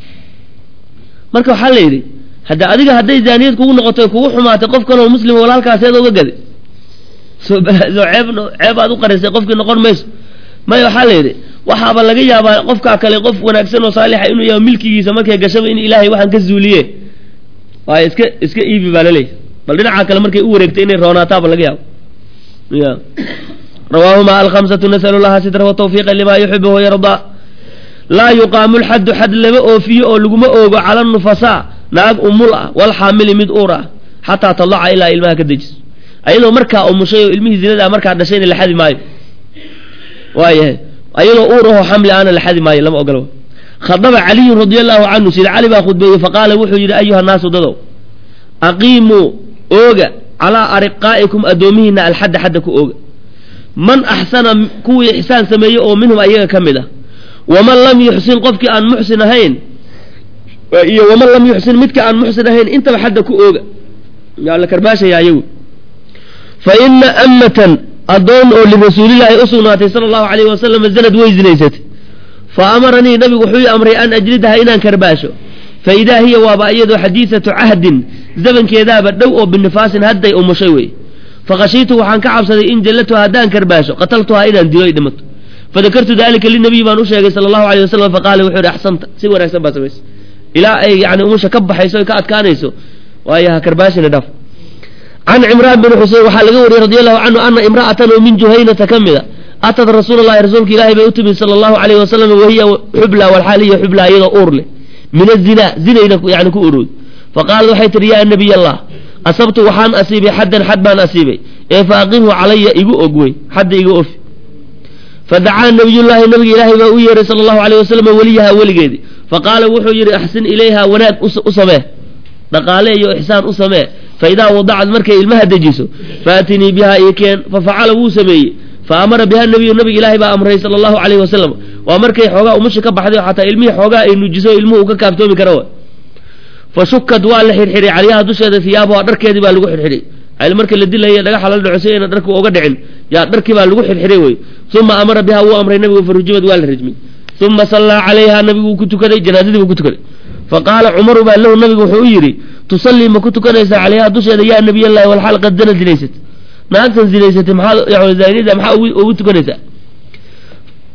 marka waxaa la yidhi hadda adiga hadday zaaniyad kugu noqoto kugu xumaatay qof kaloo muslima walaalkaaseeda uga gaday soo soo ceeb ceeb aad u qarisay qofkii noqon mayso maya waxaa la yidhi waxaaba laga yaabaa qofkaa kale qof wanaagsan oo saalixa inuu yahay milkigiisa markay gashaba in ilaahay waxaan ka zuuliye waayo iska iska iibi baa laleeyahy bal dhinaca kale markay u wareegtay inay roonaataaba laga yaabo ya rawaahuma alkhamsatu nasalu laha sitra watawfiiqa lima yuxibu wayardaa laa yuqaamu lxaddu xad lama oofiyo oo laguma oogo cala nufasaa naag umul ah walxaamili mid uur ah xataa tadaca ilaa ilmaha ka dejiso ayadoo markaa umushay oo ilmihii zinadaa markaa dhashayna la xadi maayo waayahay ayadoo uur ahoo xamli aana la xadi maayo lama ogola khadaba caliyun radia allahu canhu sida cali baa khudbeeyey faqaala wuxuu yidhi ayuha naasu dadow aqiimuu ooga calaa ariqaa'ikum addoomihiina alxadda xadda ku ooga man axsana kuwii ixsaan sameeyey oo minhum ayaga ka mid ah waman lam yuxsin qofkii aan muxsin ahayn iyo waman lam yuxsin midka aan muxsin ahayn intaba xadda ku ooga yaa la karbaashaya ayagu fa ina ammatan addoon oo lirasuulillaahi u sugnaatay sala allahu calayhi wasalam zanad way zinaysatay fa amaranii nabigu wuxuu ii amray an ajlidaha inaan karbaasho fa idaa hiya waaba iyadoo xadiisatu cahdin zamankeedaaba dhow oo binifaasin hadday umushay wey faqashiitu waxaan ka cabsaday in jallatuha haddaan karbaasho qataltuhaa inaan dilo ay dhimato fadakartu dalika linabiy baan u sheegay sala allahu alayh wasalam faqaala wuxuu ihi axsanta si wanaagsan baa samaysay ilaa ay yani umusha ka baxayso ay ka adkaanayso waayo ha karbaashina dhaaf can cimraan bin xuseyn waxaa laga wariyey radi allahu canhu ana imra'atan oo min juhaynata ka mida atad rasuula allahi rasuulka ilaahay bay u timid sala allahu alayhi wasalam wahiya xubla walxaal hiya xubla iyadoo uur leh min azina zinayna yani ku urood faqaalat waxay tihi yaa nabiy allah asabtu waxaan asiibay xaddan xad baan asiibay ee fa aqimhu calaya igu og wey xadda iga ofi fadacaa nabiyullaahi nabiga ilaahay baa u yeeray sala allahu alayh wasalam weliyahaa weligeedii faqaala wuxuu yidhi axsin ilayha wanaag u samee dhaqaale iyo ixsaan u samee fa idaa wadacad markay ilmaha dejiso faatinii bihaa iyo keen fafacala wuu sameeyey fa amara biha nabiyu nabiga ilaahay baa amray sala allahu calayhi wasalam waa markay xoogaa umusha ka baxday oo xataa ilmihii xoogaa ay nuujiso ilmuhu uu ka kaaftoomi kara wa fa shukad waa la xidhxidhay calyaha dusheeda hiyaabaha dharkeedii baa lagu xidhxidhay al marka la dilaya dhagaxa la dhaco si ayna dharki uga dhicin yaa dharkii baa lagu xidhxidhay wey uma amara biha wuu amray nabigu farujimad waa la rajmay uma sallaa calayha nabigu wuu ku tukaday janaazadii buu ku tukaday faqaala cumaru baa lahu nabigu wuxuu u yidhi tusallii ma ku tukanaysaa calayha dusheeda yaa nabiy allahi walxaal qad zana zinaysat naagtan zinaysatay maxaa zaanida maxaa ugu tukanaysaa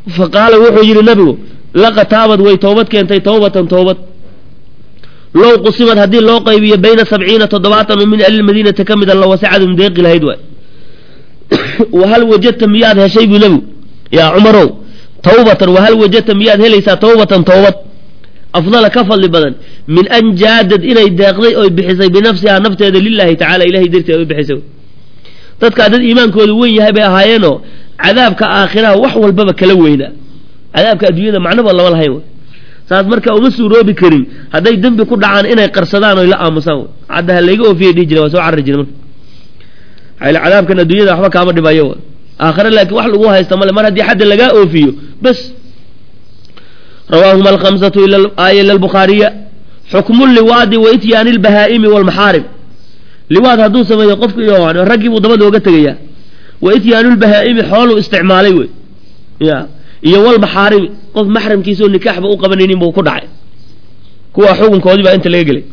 faqaala wuxuu yidhi nabigu laqa taabad way toobad keentay tawbatan toobad low qusimad haddii loo qaybiyo bayna sabciina toddobaatan oo min ahli lmadiinati ka mida la wasacadum deeqi lahayd waay wahal wajadta miyaad heshay buu nabigu yaa cumarow tawbatan wahal wajadta miyaad helaysaa tawbatan toobad afdala ka fadli badan min an jaadad inay deeqday oy bixisay binafsihaa nafteeda lilahi tacala ilahay darteed oy bixisay dadkaa dad iimaankoodu weyn yahay bay ahaayeenoo cadaabka aakhiraha wax walbaba kala weynaa cadaabka adduunyada macnaba lama lahayn wey saas marka uma suuroobi karin hadday dembi ku dhacaan inay qarsadaan oy la aamusaan wey hadda ha layga oofiyay dhihi jire waa soo carri jire marka cadaabkan adduunyada waxba kaama dhibayo wey aakhira laakiin wax lagu haysta male mar haddii xadda lagaa oofiyo bas rawaahuma alkhamsatu ila ila albukhaariya xukmu liwaadi wa ityaani lbahaa'imi walmaxaarim liwaad hadduu sameeyo qofku iyo raggii buu dabada oga tegayaa wa ityaanu lbahaa'imi xooluu isticmaalay wey ya iyo walmaxaarimi qof maxramkiisa oo nikaaxba u qabanaynin buu ku dhacay kuwa xukunkoodii baa inta laga gelay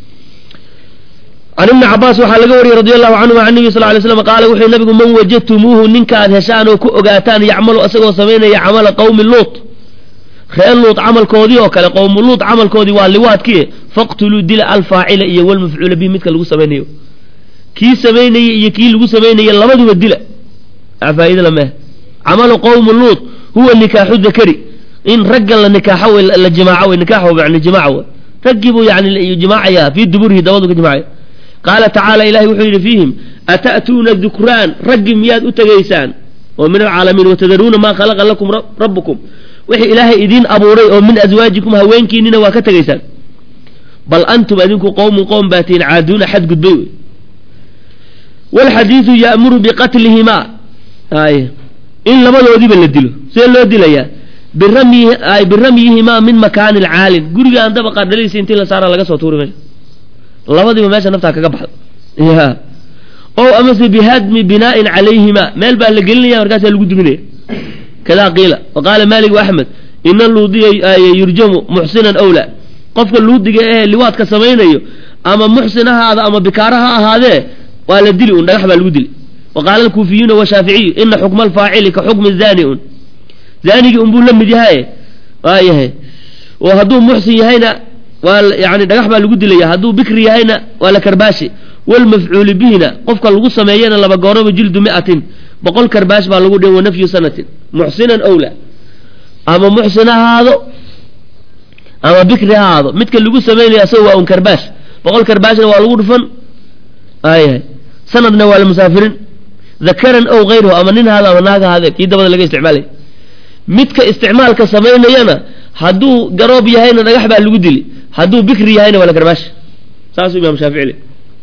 can ibni cabaas waxaa laga wariyey radi allahu canhuma can nabi sal lay slam qaala wuxuu nabigu man wajadtumuuhu ninkaad heshaan oo ku ogaataan yacmalu isagoo samaynaya camala qawmi luut reer luut camalkoodii oo kale qowmu luut camalkoodii waa liwaadkii faqtuluu dila alfaacila iyo walmafcuula bihi midka lagu samaynayo kii samaynayey iyo kii lagu samaynaya labaduba dila faaida lameh camalu qowmu luut huwa nikaaxu dakari in ragga la nikaaxo wey la jimaaco wey nikaaxo yani jimaaca wey raggii buu yani jimaacayaa fii duburihi dabadu ka jimaacaya qaala tacaala ilahi wuxuu yidhi fiihim ata'tuuna dukraan raggi miyaad u tegaysaan oo min alcaalamiin watadaruuna maa khalaqa lakum rabbukum wixii ilaahay idiin abuuray oo min aswaajikum haweenkiinina waa ka tegaysaan bal antum adinku qowmun qowm baatiin caaduuna xadgudbay wey walxadiidu ya'muru biqatlihimaa ay in labadoodiiba la dilo see loo dilayaa biramyi biramyihimaa min makaanin caalin guriga aan dabaqa dhaliisa intii la saara laga soo tuuri meesha labadiiba meesha naftaa kaga baxda ya oo amase bihadmi binaa'in calayhima meel baa la gelinaya markaasaa lagu duminaya kadaa qiila waqaala maalik axmed ina luudiya yurjamu muxsinan awlaa qofka luudiga ee liwaadka samaynayo ama muxsin ahaada ama bikaara ha ahaadee waa la dili un dhagax baa lagu dili waqaala alkuufiyuuna washaaficiyu ina xukma alfaacili ka xukmi zaani un zaanigii unbuu la mid yahaye waa yahay oo hadduu muxsin yahayna waa yani dhagax baa lagu dilaya hadduu bikri yahayna waa la karbaashi walmafcuuli bihina qofka lagu sameeyana laba gooraba jildu miatin boqol karbaash baa lagu dhin wanafyu sanatin muxsinan awla ama muxsin ha ahaado ama bikri ha ahaado midka lagu sameynaya isaga waa un karbaash boqol karbaashna waa lagu dhufan ayahay sanadna waa la musaafirin dakaran ow hayruhu ama nin haada ama naag ahaadee kii dabada laga isticmaalay midka isticmaalka samaynayana hadduu garoob yahayna dhagax baa lagu dili hadduu bikri yahayna waa la karbaash saasuu imaam shaafici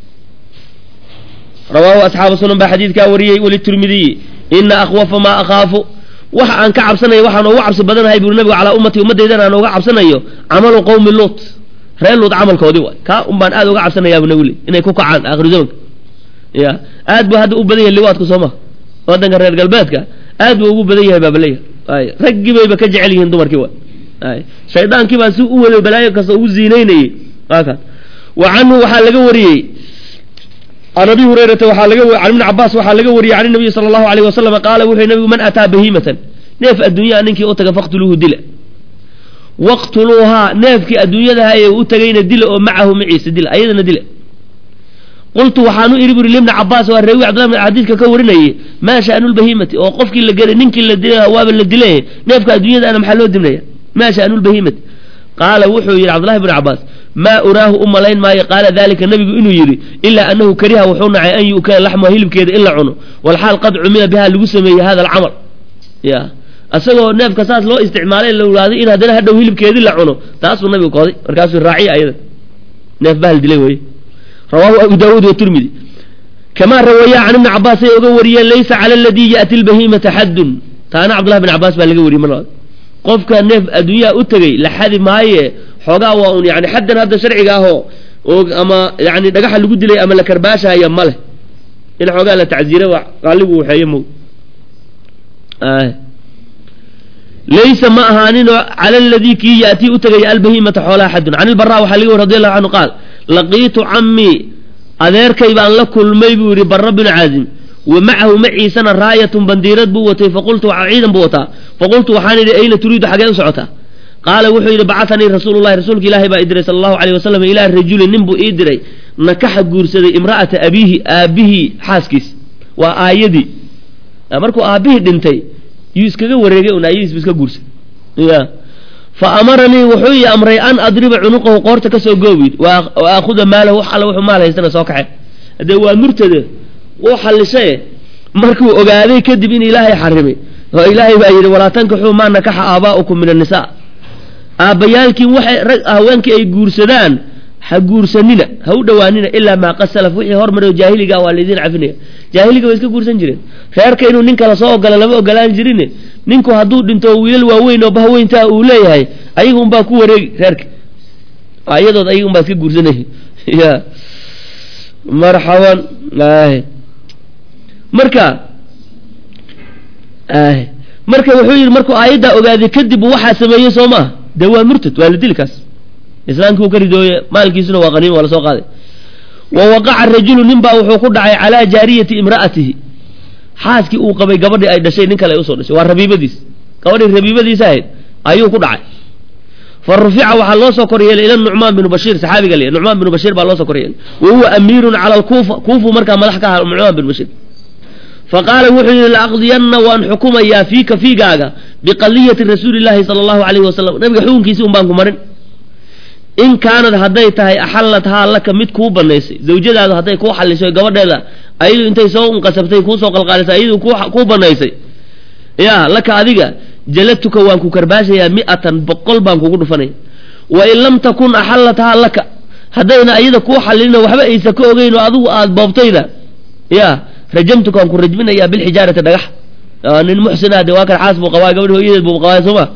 rawaahu asxaabu sunan baa xadiidkaa wariyey walitirmidiyi ina akhwafa maa akhaafu waxa aan ka cabsanayo waxaan uga cabsi badanahay buuri nabigu calaa ummati ummaddaydana aan uga cabsanayo camalu qowmi luut reer luut camalkoodii waay kaa un baan aad uga cabsanayaa bu nabigu le inay ku kacaan aakhiru zamanka ya aad buu hadda u badan yahay liwaadku soo maha waddanka reer galbeedka aad buu ugu badan yahay baabaleya ay raggii bayba ka jecel yihiin dumarkii waay ay shaydaankii baa si u waday balaayo kasta ugu ziinaynayey waakaas wa canhu waxaa laga wariyey can abi hurayrata waxaa laga can ibni cabaas waxaa laga wariyey can nabiyi sala allahu alayh wasalam qaala wuxuu nabigu man ataa bahiimatan neef adduunyaha ninkii u taga faqtuluuhu dila waqtuluuhaa neefkii adduunyadaha ee u tagayna dila oo macahu maciisa dila ayadana dila qultu waxaanu iri buri libni cabaas waa reewi cabdillah bin xadiidka ka warinayay maa sha'nu lbahiimati oo qofkii la gelay ninkii la dilay waaba la dilay neefka adduunyadaana maxaa loo dimnaya maa sha'nu lbahiimati qaala wuxuu yidhi cabdillahi bn cabaas maa uraahu u malayn maayo qaala dalika nabigu inuu yidhi ilaa anahu kariha wuxuu nacay an yu'kala laxmuha hilibkeeda in la cuno walxaal qad cumila biha lagu sameeyey hada alcamal ya isagoo neefka saas loo isticmaalay la ogaaday in haddana hadhow hilibkeedii la cuno taasuu nabigu kooday markaasuu raaciya ayada neef bahal dilay weye rawaahu abu daawuud watirmidi kamaa rawayaa can ibni cabaas ay oga wariyeen laysa cala aladii ya'ti lbahiimata xaddun taana cabdullahi bin cabaas baa laga wariyey mar labaad qofka neef adduunyaha u tegey la xadi maaye xoogaa waa un yani xaddan hadda sharciga ahoo oo ama yani dhagaxa lagu dilay ama la karbaashahaya ma leh in xoogaa la tacziira qaaligu waxeeye mow laysa ma ahaaninoo cala aladii kii ya'tii u tegaya albahiimata xoolaha xadun can ilbaraa waxaa laga wari radi allahu canhu qaal laqiitu camii adeerkay baan la kulmay buu yidhi barra binu caazim ومعه معي سنة راية بنديرات بوتي فقلت عيدا بوتا فقلت وحاني أين تريد حاجة سعوتها قال وحي بعثني رسول الله رسولك إلهي بإدري صلى الله عليه وسلم إلى الرجل ننبو إدري نكح قرسدي امرأة أبيه أبيه حاسكس وآيدي أمركو أبيه دنتي يسكا ورقه ونايس بسكا قرسد فأمرني وحي أمري أن أضرب عنقه قورتك سو قويد وأخذ ماله وحل وحو ماله يستنى سوكحه هذا هو مرتد وحل شيء مركو أقاذي كدب إن إلهي حرمي وإلهي بأيد ولا تنكحوا ما نكح آباؤكم من النساء آبيالك وحي أهوانك أي قرسدان حقورسننا هو دواننا إلا ما قسل فوحي هرمر جاهلي قاوة الذين عفنية جاهلي قاوة يسكا قرسن جرين خيارك إنو ننك لصوق قال لما قلان جرين ننكو هدود انتو ويل ووين وبهوين تا أوليهاي أيهم باكو وريق خيارك أيضا أيهم باسكا قرسنه يا مرحبا آه مركا آه مركا وحوي مركو آيدا أغاذي كدب وحا سميه سوما دوا مرتد والدلكاس إسلامك وكريدو مالك يسنو وغنيم ولا سوق هذا ووقع الرجل نبا وحقود على جارية امرأته حاسك أو قبي قبضي أي دشي نكلا يوصل دشي والربيبة ديس قبضي الربيبة ديس هاي أيوه قدعي فالرفيع وحا الله سكريل إلى النعمان بن بشير صحابي قال لي النعمان بن بشير بالله سكريل وهو أمير على الكوفة كوفة مركا ملحكها النعمان بن بشير فقال وحي لأقضين وأن حكم يا فيك في قاقة بقضية رسول الله صلى الله عليه وسلم نبي حكم كيسون بانكم مرن إن كانت هديتها أحلتها لك مد كو بنيسي زوجتها هدي كو حلسي قبل هذا أيضا أنت سوق انقسمتي كو سوق القالسة أيضا كو كو بنيسي يا لك هذيك جلدتك وانكو كرباشة يا مئة بقل بانكو كو فني وإن لم تكن أحلتها لك هدينا أيضا كو حلنا وحبا إيسا كو غين وأذو آد بابطينا يا رجمتك وانكو رجمنا يا بالحجارة دقح أن المحسنة دواك الحاسب وقواي قبل هو يدب وقواي سما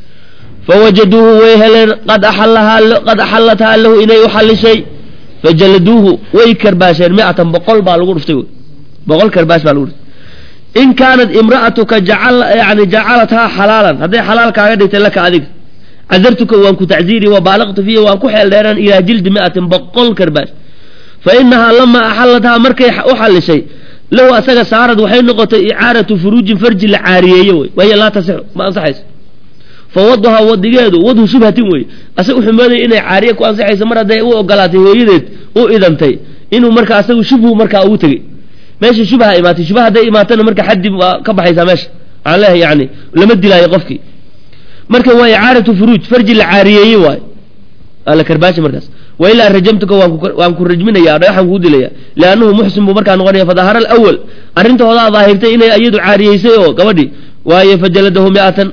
فوجدوه ويهل قد أحلها قد أحلتها له إنه يحل شيء فجلدوه ويكرباشا مئة بقل بالغرفتي بقل كرباش بالغرفتي إن كانت امرأتك جعل يعني جعلتها حلالا هذا حلال كعادة لك هذيك عذرتك وانكو تعزيري وبالغت فيه وانكو حيل ديران إلى جلد مئة بقل كرباش فإنها لما أحلتها مركي أحل شيء لو أساق سعرض وحين نقطة إعارة فروج فرج العارية وهي لا تصح ما أنصحيس فوضها ودقاده وضه شبهة وي أساق حماني إنه عارية كو أنصحيس مرة داي أو قلاتي ويدت أو إذنتي إنه مركا أساق شبه مركا أوتغي ماشي شبهة إماتي شبهة داي إماتنا مركا حد كبحيسا ماشي عليه يعني لمد لا يقفكي مركا هو إعارة فروج فرج العارية وي قال كرباشي مركز وإلا رجمتك وانكو رجمنا يا ريحا وودي ليا لأنه محسن بمركا نغنية فظهر الأول أرنت وضع ظاهرتي إنه أيد عارية سيئو قبدي وهي فجلده مئة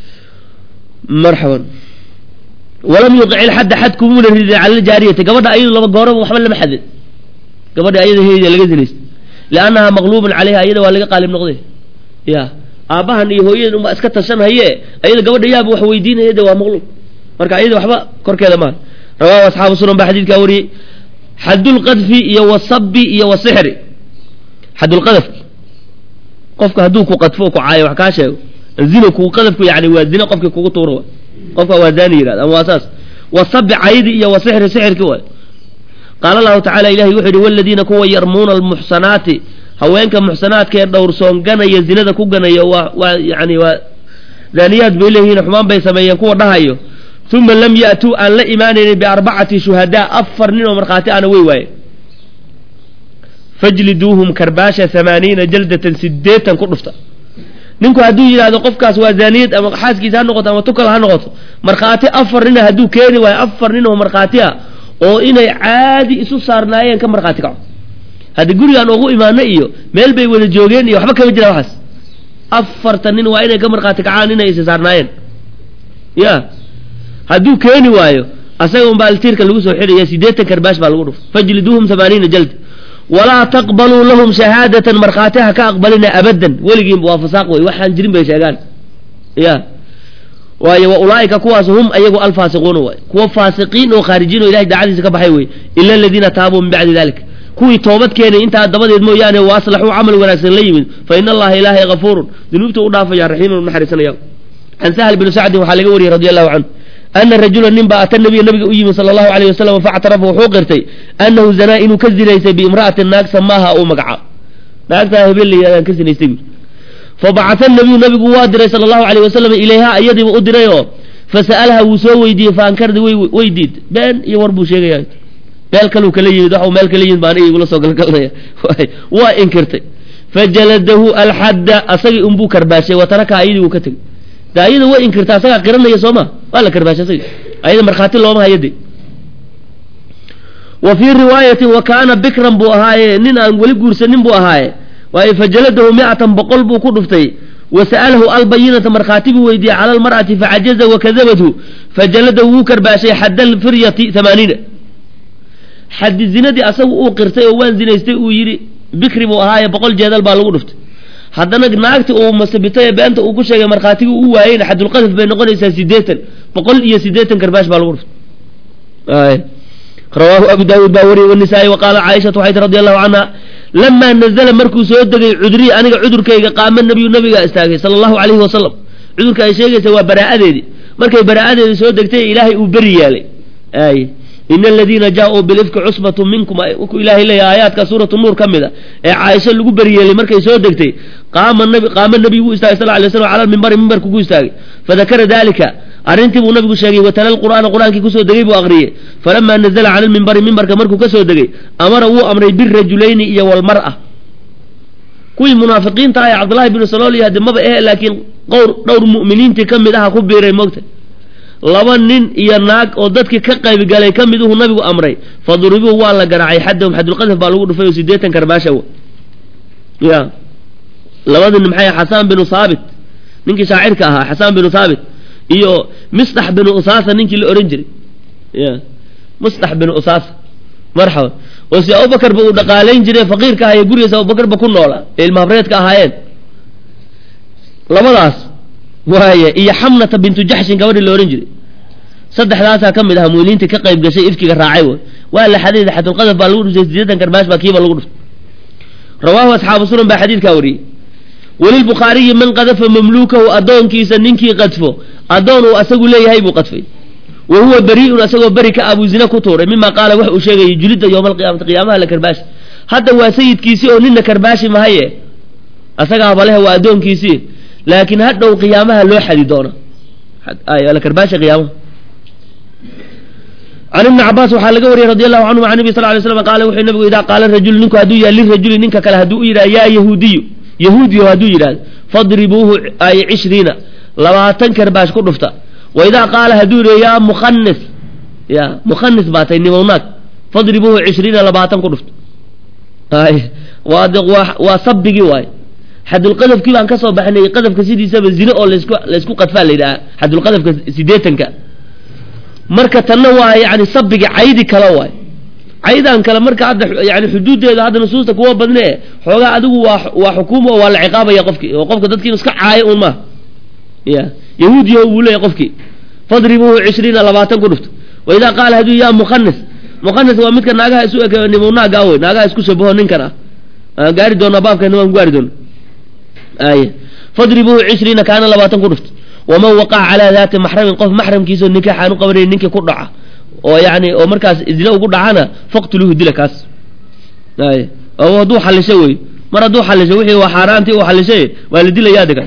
مرحبا ولم يقع الحد حد كمون الرجل على الجارية قبضها أيضا لما قارب وحمل لما حدد قبضها أيضا هي لقيت لأنها مغلوب عليها أيضا ولا قال ابن قضيه يا آباها إيه هو أيضا ما أسكت السنة هي أيضا قبضها يا أبو حويدين أيضا ومغلوب مركا أيضا وحبا كركي هذا مال رواه أصحاب السنن بحديث كوري حد القذف يوصب يوصحر حد القذف قفك هدوك وقذفوك وعاي وحكاشة الزنك وقذفك يعني والزنا قفك كوكو طوروا قفك واداني هذا هو أساس والصب عيدي وسحر سحر كوال قال الله تعالى إلهي وحده والذين كوا يرمون المحصنات هوينك محصنات كي دورسون قنا يزنا كو قنا ويعني وزانيات بإلهي نحمان بيسمين كوا نهايو ثم لم يأتوا أن لا إيمانين بأربعة شهداء أفرنين ومرقاتي أنا ويواي فاجلدوهم كرباشة ثمانين جلدة سديتا كرفتا ننكو هدو إلى هذا قفكاس وزانيت أما حاسكيس هنغط أما تكل هنغط مرقاتي أفرنين هدو كيني وهي أفرنين ومرقاتيها وإني عادي إسو صارنايا كم مرقاتي كعو هذا قولي أنا أغو إيمانا إيو ميل بي ولا جوغين إيو حبكا مجرى وحس أفرتنين وإني كم مرقاتي كعانين إيسي صارنايا يا هدو كيني وايو أساقهم بالتيرك اللي وصوا حيري يسيديتا كرباش بالغرف فجلدوهم ثمانين جلد ولا تقبلوا لهم شهادة مرقاتها كأقبلنا أبدا ولقين بوافساق ويوحان جرين بيشاقان يا وايو وأولئك كواس هم أيقوا الفاسقون واي كوا فاسقين وخارجين وإلهي دعالي سكبحيوي إلا الذين تابوا من بعد ذلك كوي توبت كيني انت الدبض يدمو يعني واصلحوا عمل وناسن ليمن فإن الله إلهي غفور ذنوبته أضافة يا رحيم المحرسن يوم عن سهل بن سعد وحالقوري رضي الله عنه أن الرجل النبا أتى النبي النبي أيم صلى الله عليه وسلم فاعترفه وحوقرتي أنه زنا إنه كذل ليس بامرأة الناك سماها أو مقعا naagtaa hebel aan ka sinaystay فبعث النبي نبي وادري صلى الله عليه وسلم إليها أيدي وأدريه فسألها وسو ويدي فأنكرد ويديد بان يوربو شيء يعني مال كلو كلي يدحو مال كلي باني يقول صوغ الكلية وإنكرت فجلده الحد أصغي أنبو كرباشة وتركها أيدي وكتل دا أيدي وإنكرت أصغي قرن يسوما ولا كرباشة صغي أيدي مرخاتي اللهم يدي وفي رواية وكان بكرا بوهاي نين أنقولي قرسنين بوهاي فجلده مئة بقلب كرفتي وسأله البينة مرخاتب ويدي على المرأة فعجز وكذبته فجلده كرباشي حد الفرية ثمانين حد الزنا دي أسوء قرتي وان زنا يستي ويري بكري وهاي بقول جدال بالغرفت حدنا ناقتي او مسبتي بانت او كشيغا مرخاتي او واين حد القذف بين نقوليسا سيديتن بقول iyo سيديتن كرباش بالغرفت اي رواه ابو داود باوري والنسائي وقال عائشة حيث رضي الله عنها لما نزل مركو سو دغي عذري انيغا عذركيغا قام النبي نبيغا استاغي صلى الله عليه وسلم عذركا اي شيغيسا وا براءديدي markay baraa'adeedu soo degtay ilaahay uu bari yeelay ay in alladina jaa'u bil ifki usbatun minkum ku ilaahay leeyahay aayadka suuratu nuur kamida ee Aisha lagu bari yeelay markay soo degtay qaama nabi qaama nabi uu istaagay sallallahu alayhi wasallam ala minbar minbar ku istaagay fadakara dalika arintii uu nabigu sheegay wata al-quraan quraankii ku soo degay buu aqriyay falamma nazala ala minbar minbarka markuu ka soo degay amara uu amray bir rajulayni iyo wal mar'a kuwii munaafiqiinta ay Abdullah ibn Salul iyo hadmaba ee laakiin qowr dhowr mu'miniintii kamid ah ku biiray moogta laba nin iyo naag oo dadkii ka qayb galay kamid uu nabigu amray faduribu waa la garaacay xadum xadul qadaf baa lagu dhufay sideetan karbaasha ya labadii maxay Hasan bin Thabit ninkii shaacirka ahaa Hasan bin Thabit iyo Mistah bin Usasa ninkii la oran jiray ya Mistah bin Usasa marxaba oo si Abu Bakar buu dhaqaaleyn jiray faqiirka ahaa gurigiisa Abu Bakar ba ku noolaa ilma habreedka ahaayeen labadaas waaye iyo Hamnata bintu Jahsh gabadhi la oran jiray saddexdaas ka mid ah mu'miniinta ka qayb gashay ifkiga raacay waa la xadiid xadul qadaf baa lagu dhufay sideetan karbaash baa kiiba lagu dhufay rawaahu asxaabu sunan baa xadiidka wari walil bukhari man qadafa mamlukahu adoonkiisa ninkii qadfo adoon uu asagu leeyahay buu qadfay wa huwa bari'un asagoo bari ka abu zina ku tooray mimma qaala wax uu sheegay julida yawmal qiyaamah qiyaamaha la karbaash hadda waa sayidkiisi oo ninna karbaashi mahaye asaga baleha waa adoonkiisi laakiin hadda uu qiyaamaha loo xadi doona ay la karbaashi qiyaamaha عن ابن عباس وحال لغوري رضي الله عنه عن النبي صلى الله عليه وسلم قال وحي النبي إذا قال الرجل ننكو هدو يا للرجل ننكا كلا هدو إيرا يا يهودي يهودي هدو إيرا فاضربوه أي عشرين لما تنكر باش كل رفتا وإذا قال هدو يا مخنث يا مخنث باتي نموناك فاضربوه عشرين لما تنكر رفتا أي وصبقي واي حد القذف كيف أنكسوا بحنا قذف كسيدي سبب الزنا أو لسكو قد فعل حد القذف كسيديتنك marka tan waa yaani sabiga caydi kala way caydan kala marka hadda yaani xuduudeeda hadda nusuusta kuwa badnee xooga adigu waa waa xukumo waa la ciqaabaya qofkii oo qofka dadkii iska caayo uma ya yahuudi uu leeyahay qofkii fadribuhu عشرين labaatan ku dhufto wayda qaal hadu ya mukhannas mukhannas waa midka naagaha isu eeg nimanaa gaaway naagaha isku shabaho ninkana gaari doona baabkan waan gaari doona ay fadribuhu عشرين kana labaatan ku dhufto ومن وقع على ذات محرم قف محرم كيسو نكاح انو قبرين نينكي ku dhaca oo yaani oo markaas idila ugu dhacana faqtuluhu dilakaas ay oo haduu xalishay way mar haduu xalishay wixii waa xaraantii oo xalishay waa la dilayaa dagaas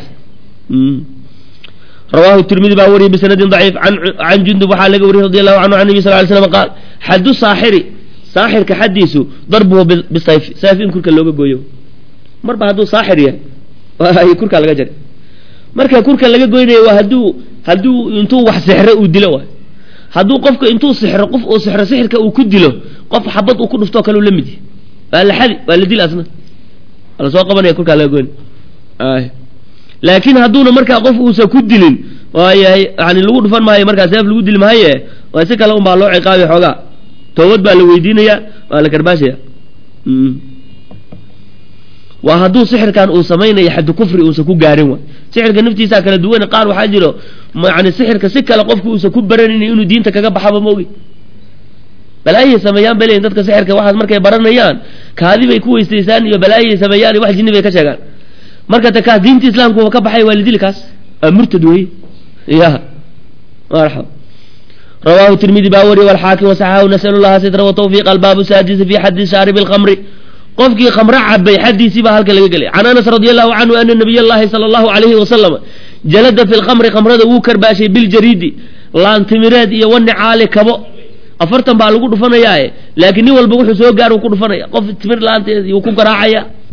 رواه الترمذي باوري بسند ضعيف عن عن جندب وحال وري رضي الله عنه عن النبي صلى الله عليه وسلم قال حد الساحر ساحر كحديثه ضربه بالسيف سيف ان كلك لوغا gooyo marba haduu saaxir yahay ay kurka laga jaray marka kurka laga goynayo waa haduu haduu intuu wax sixir uu dilo waa haduu qofka intuu sixir qof oo sixir sixirka uu ku dilo qof xabad uu ku dhufto kale la mid wala xali wala dil asna ala soo qabanay kurka laga goyn ay laakiin haduuna marka qof uu sa ku dilin waayay yani lagu dhufan maayo marka seef lagu dil maayo waa si kale u baa loo ciqaabay xogaa toobad baa la weydiinaya waa la karbaashaya وهدو سحر كان أو سمينا يحد كفر أو سكو قارن سحر كان نفتي ساكن دوين قال وحاجره يعني سحر كسكة لقفك أو سكو برن إنه دين تكجب حبا موجي بلاي سميان بلين تذكر سحر كواحد مركب برنا يان كهذه بيكون استيسان يبلاي سميان واحد جنبي بيكشجان مركب تكاد دين الإسلام كوا كب حي والدي لكاس مرتدوي يا مرحبا رواه الترمذي باوري والحاكم وصححه ونسأل الله ستر وتوفيق الباب السادس في حد شارب الخمر qofkii khamra cabay xadiisi baa halka laga galay an Anas radiyallahu anhu anna nabiyallahi sallallahu alayhi wa sallam jalada fil khamri khamrada uu karbaashay bil jaridi laan timireed iyo wan caali kabo afartan baa lagu dhufanayaa laakiin nin walba wuxuu soo gaar uu ku dhufanaya qof timir laanteed uu ku garaacaya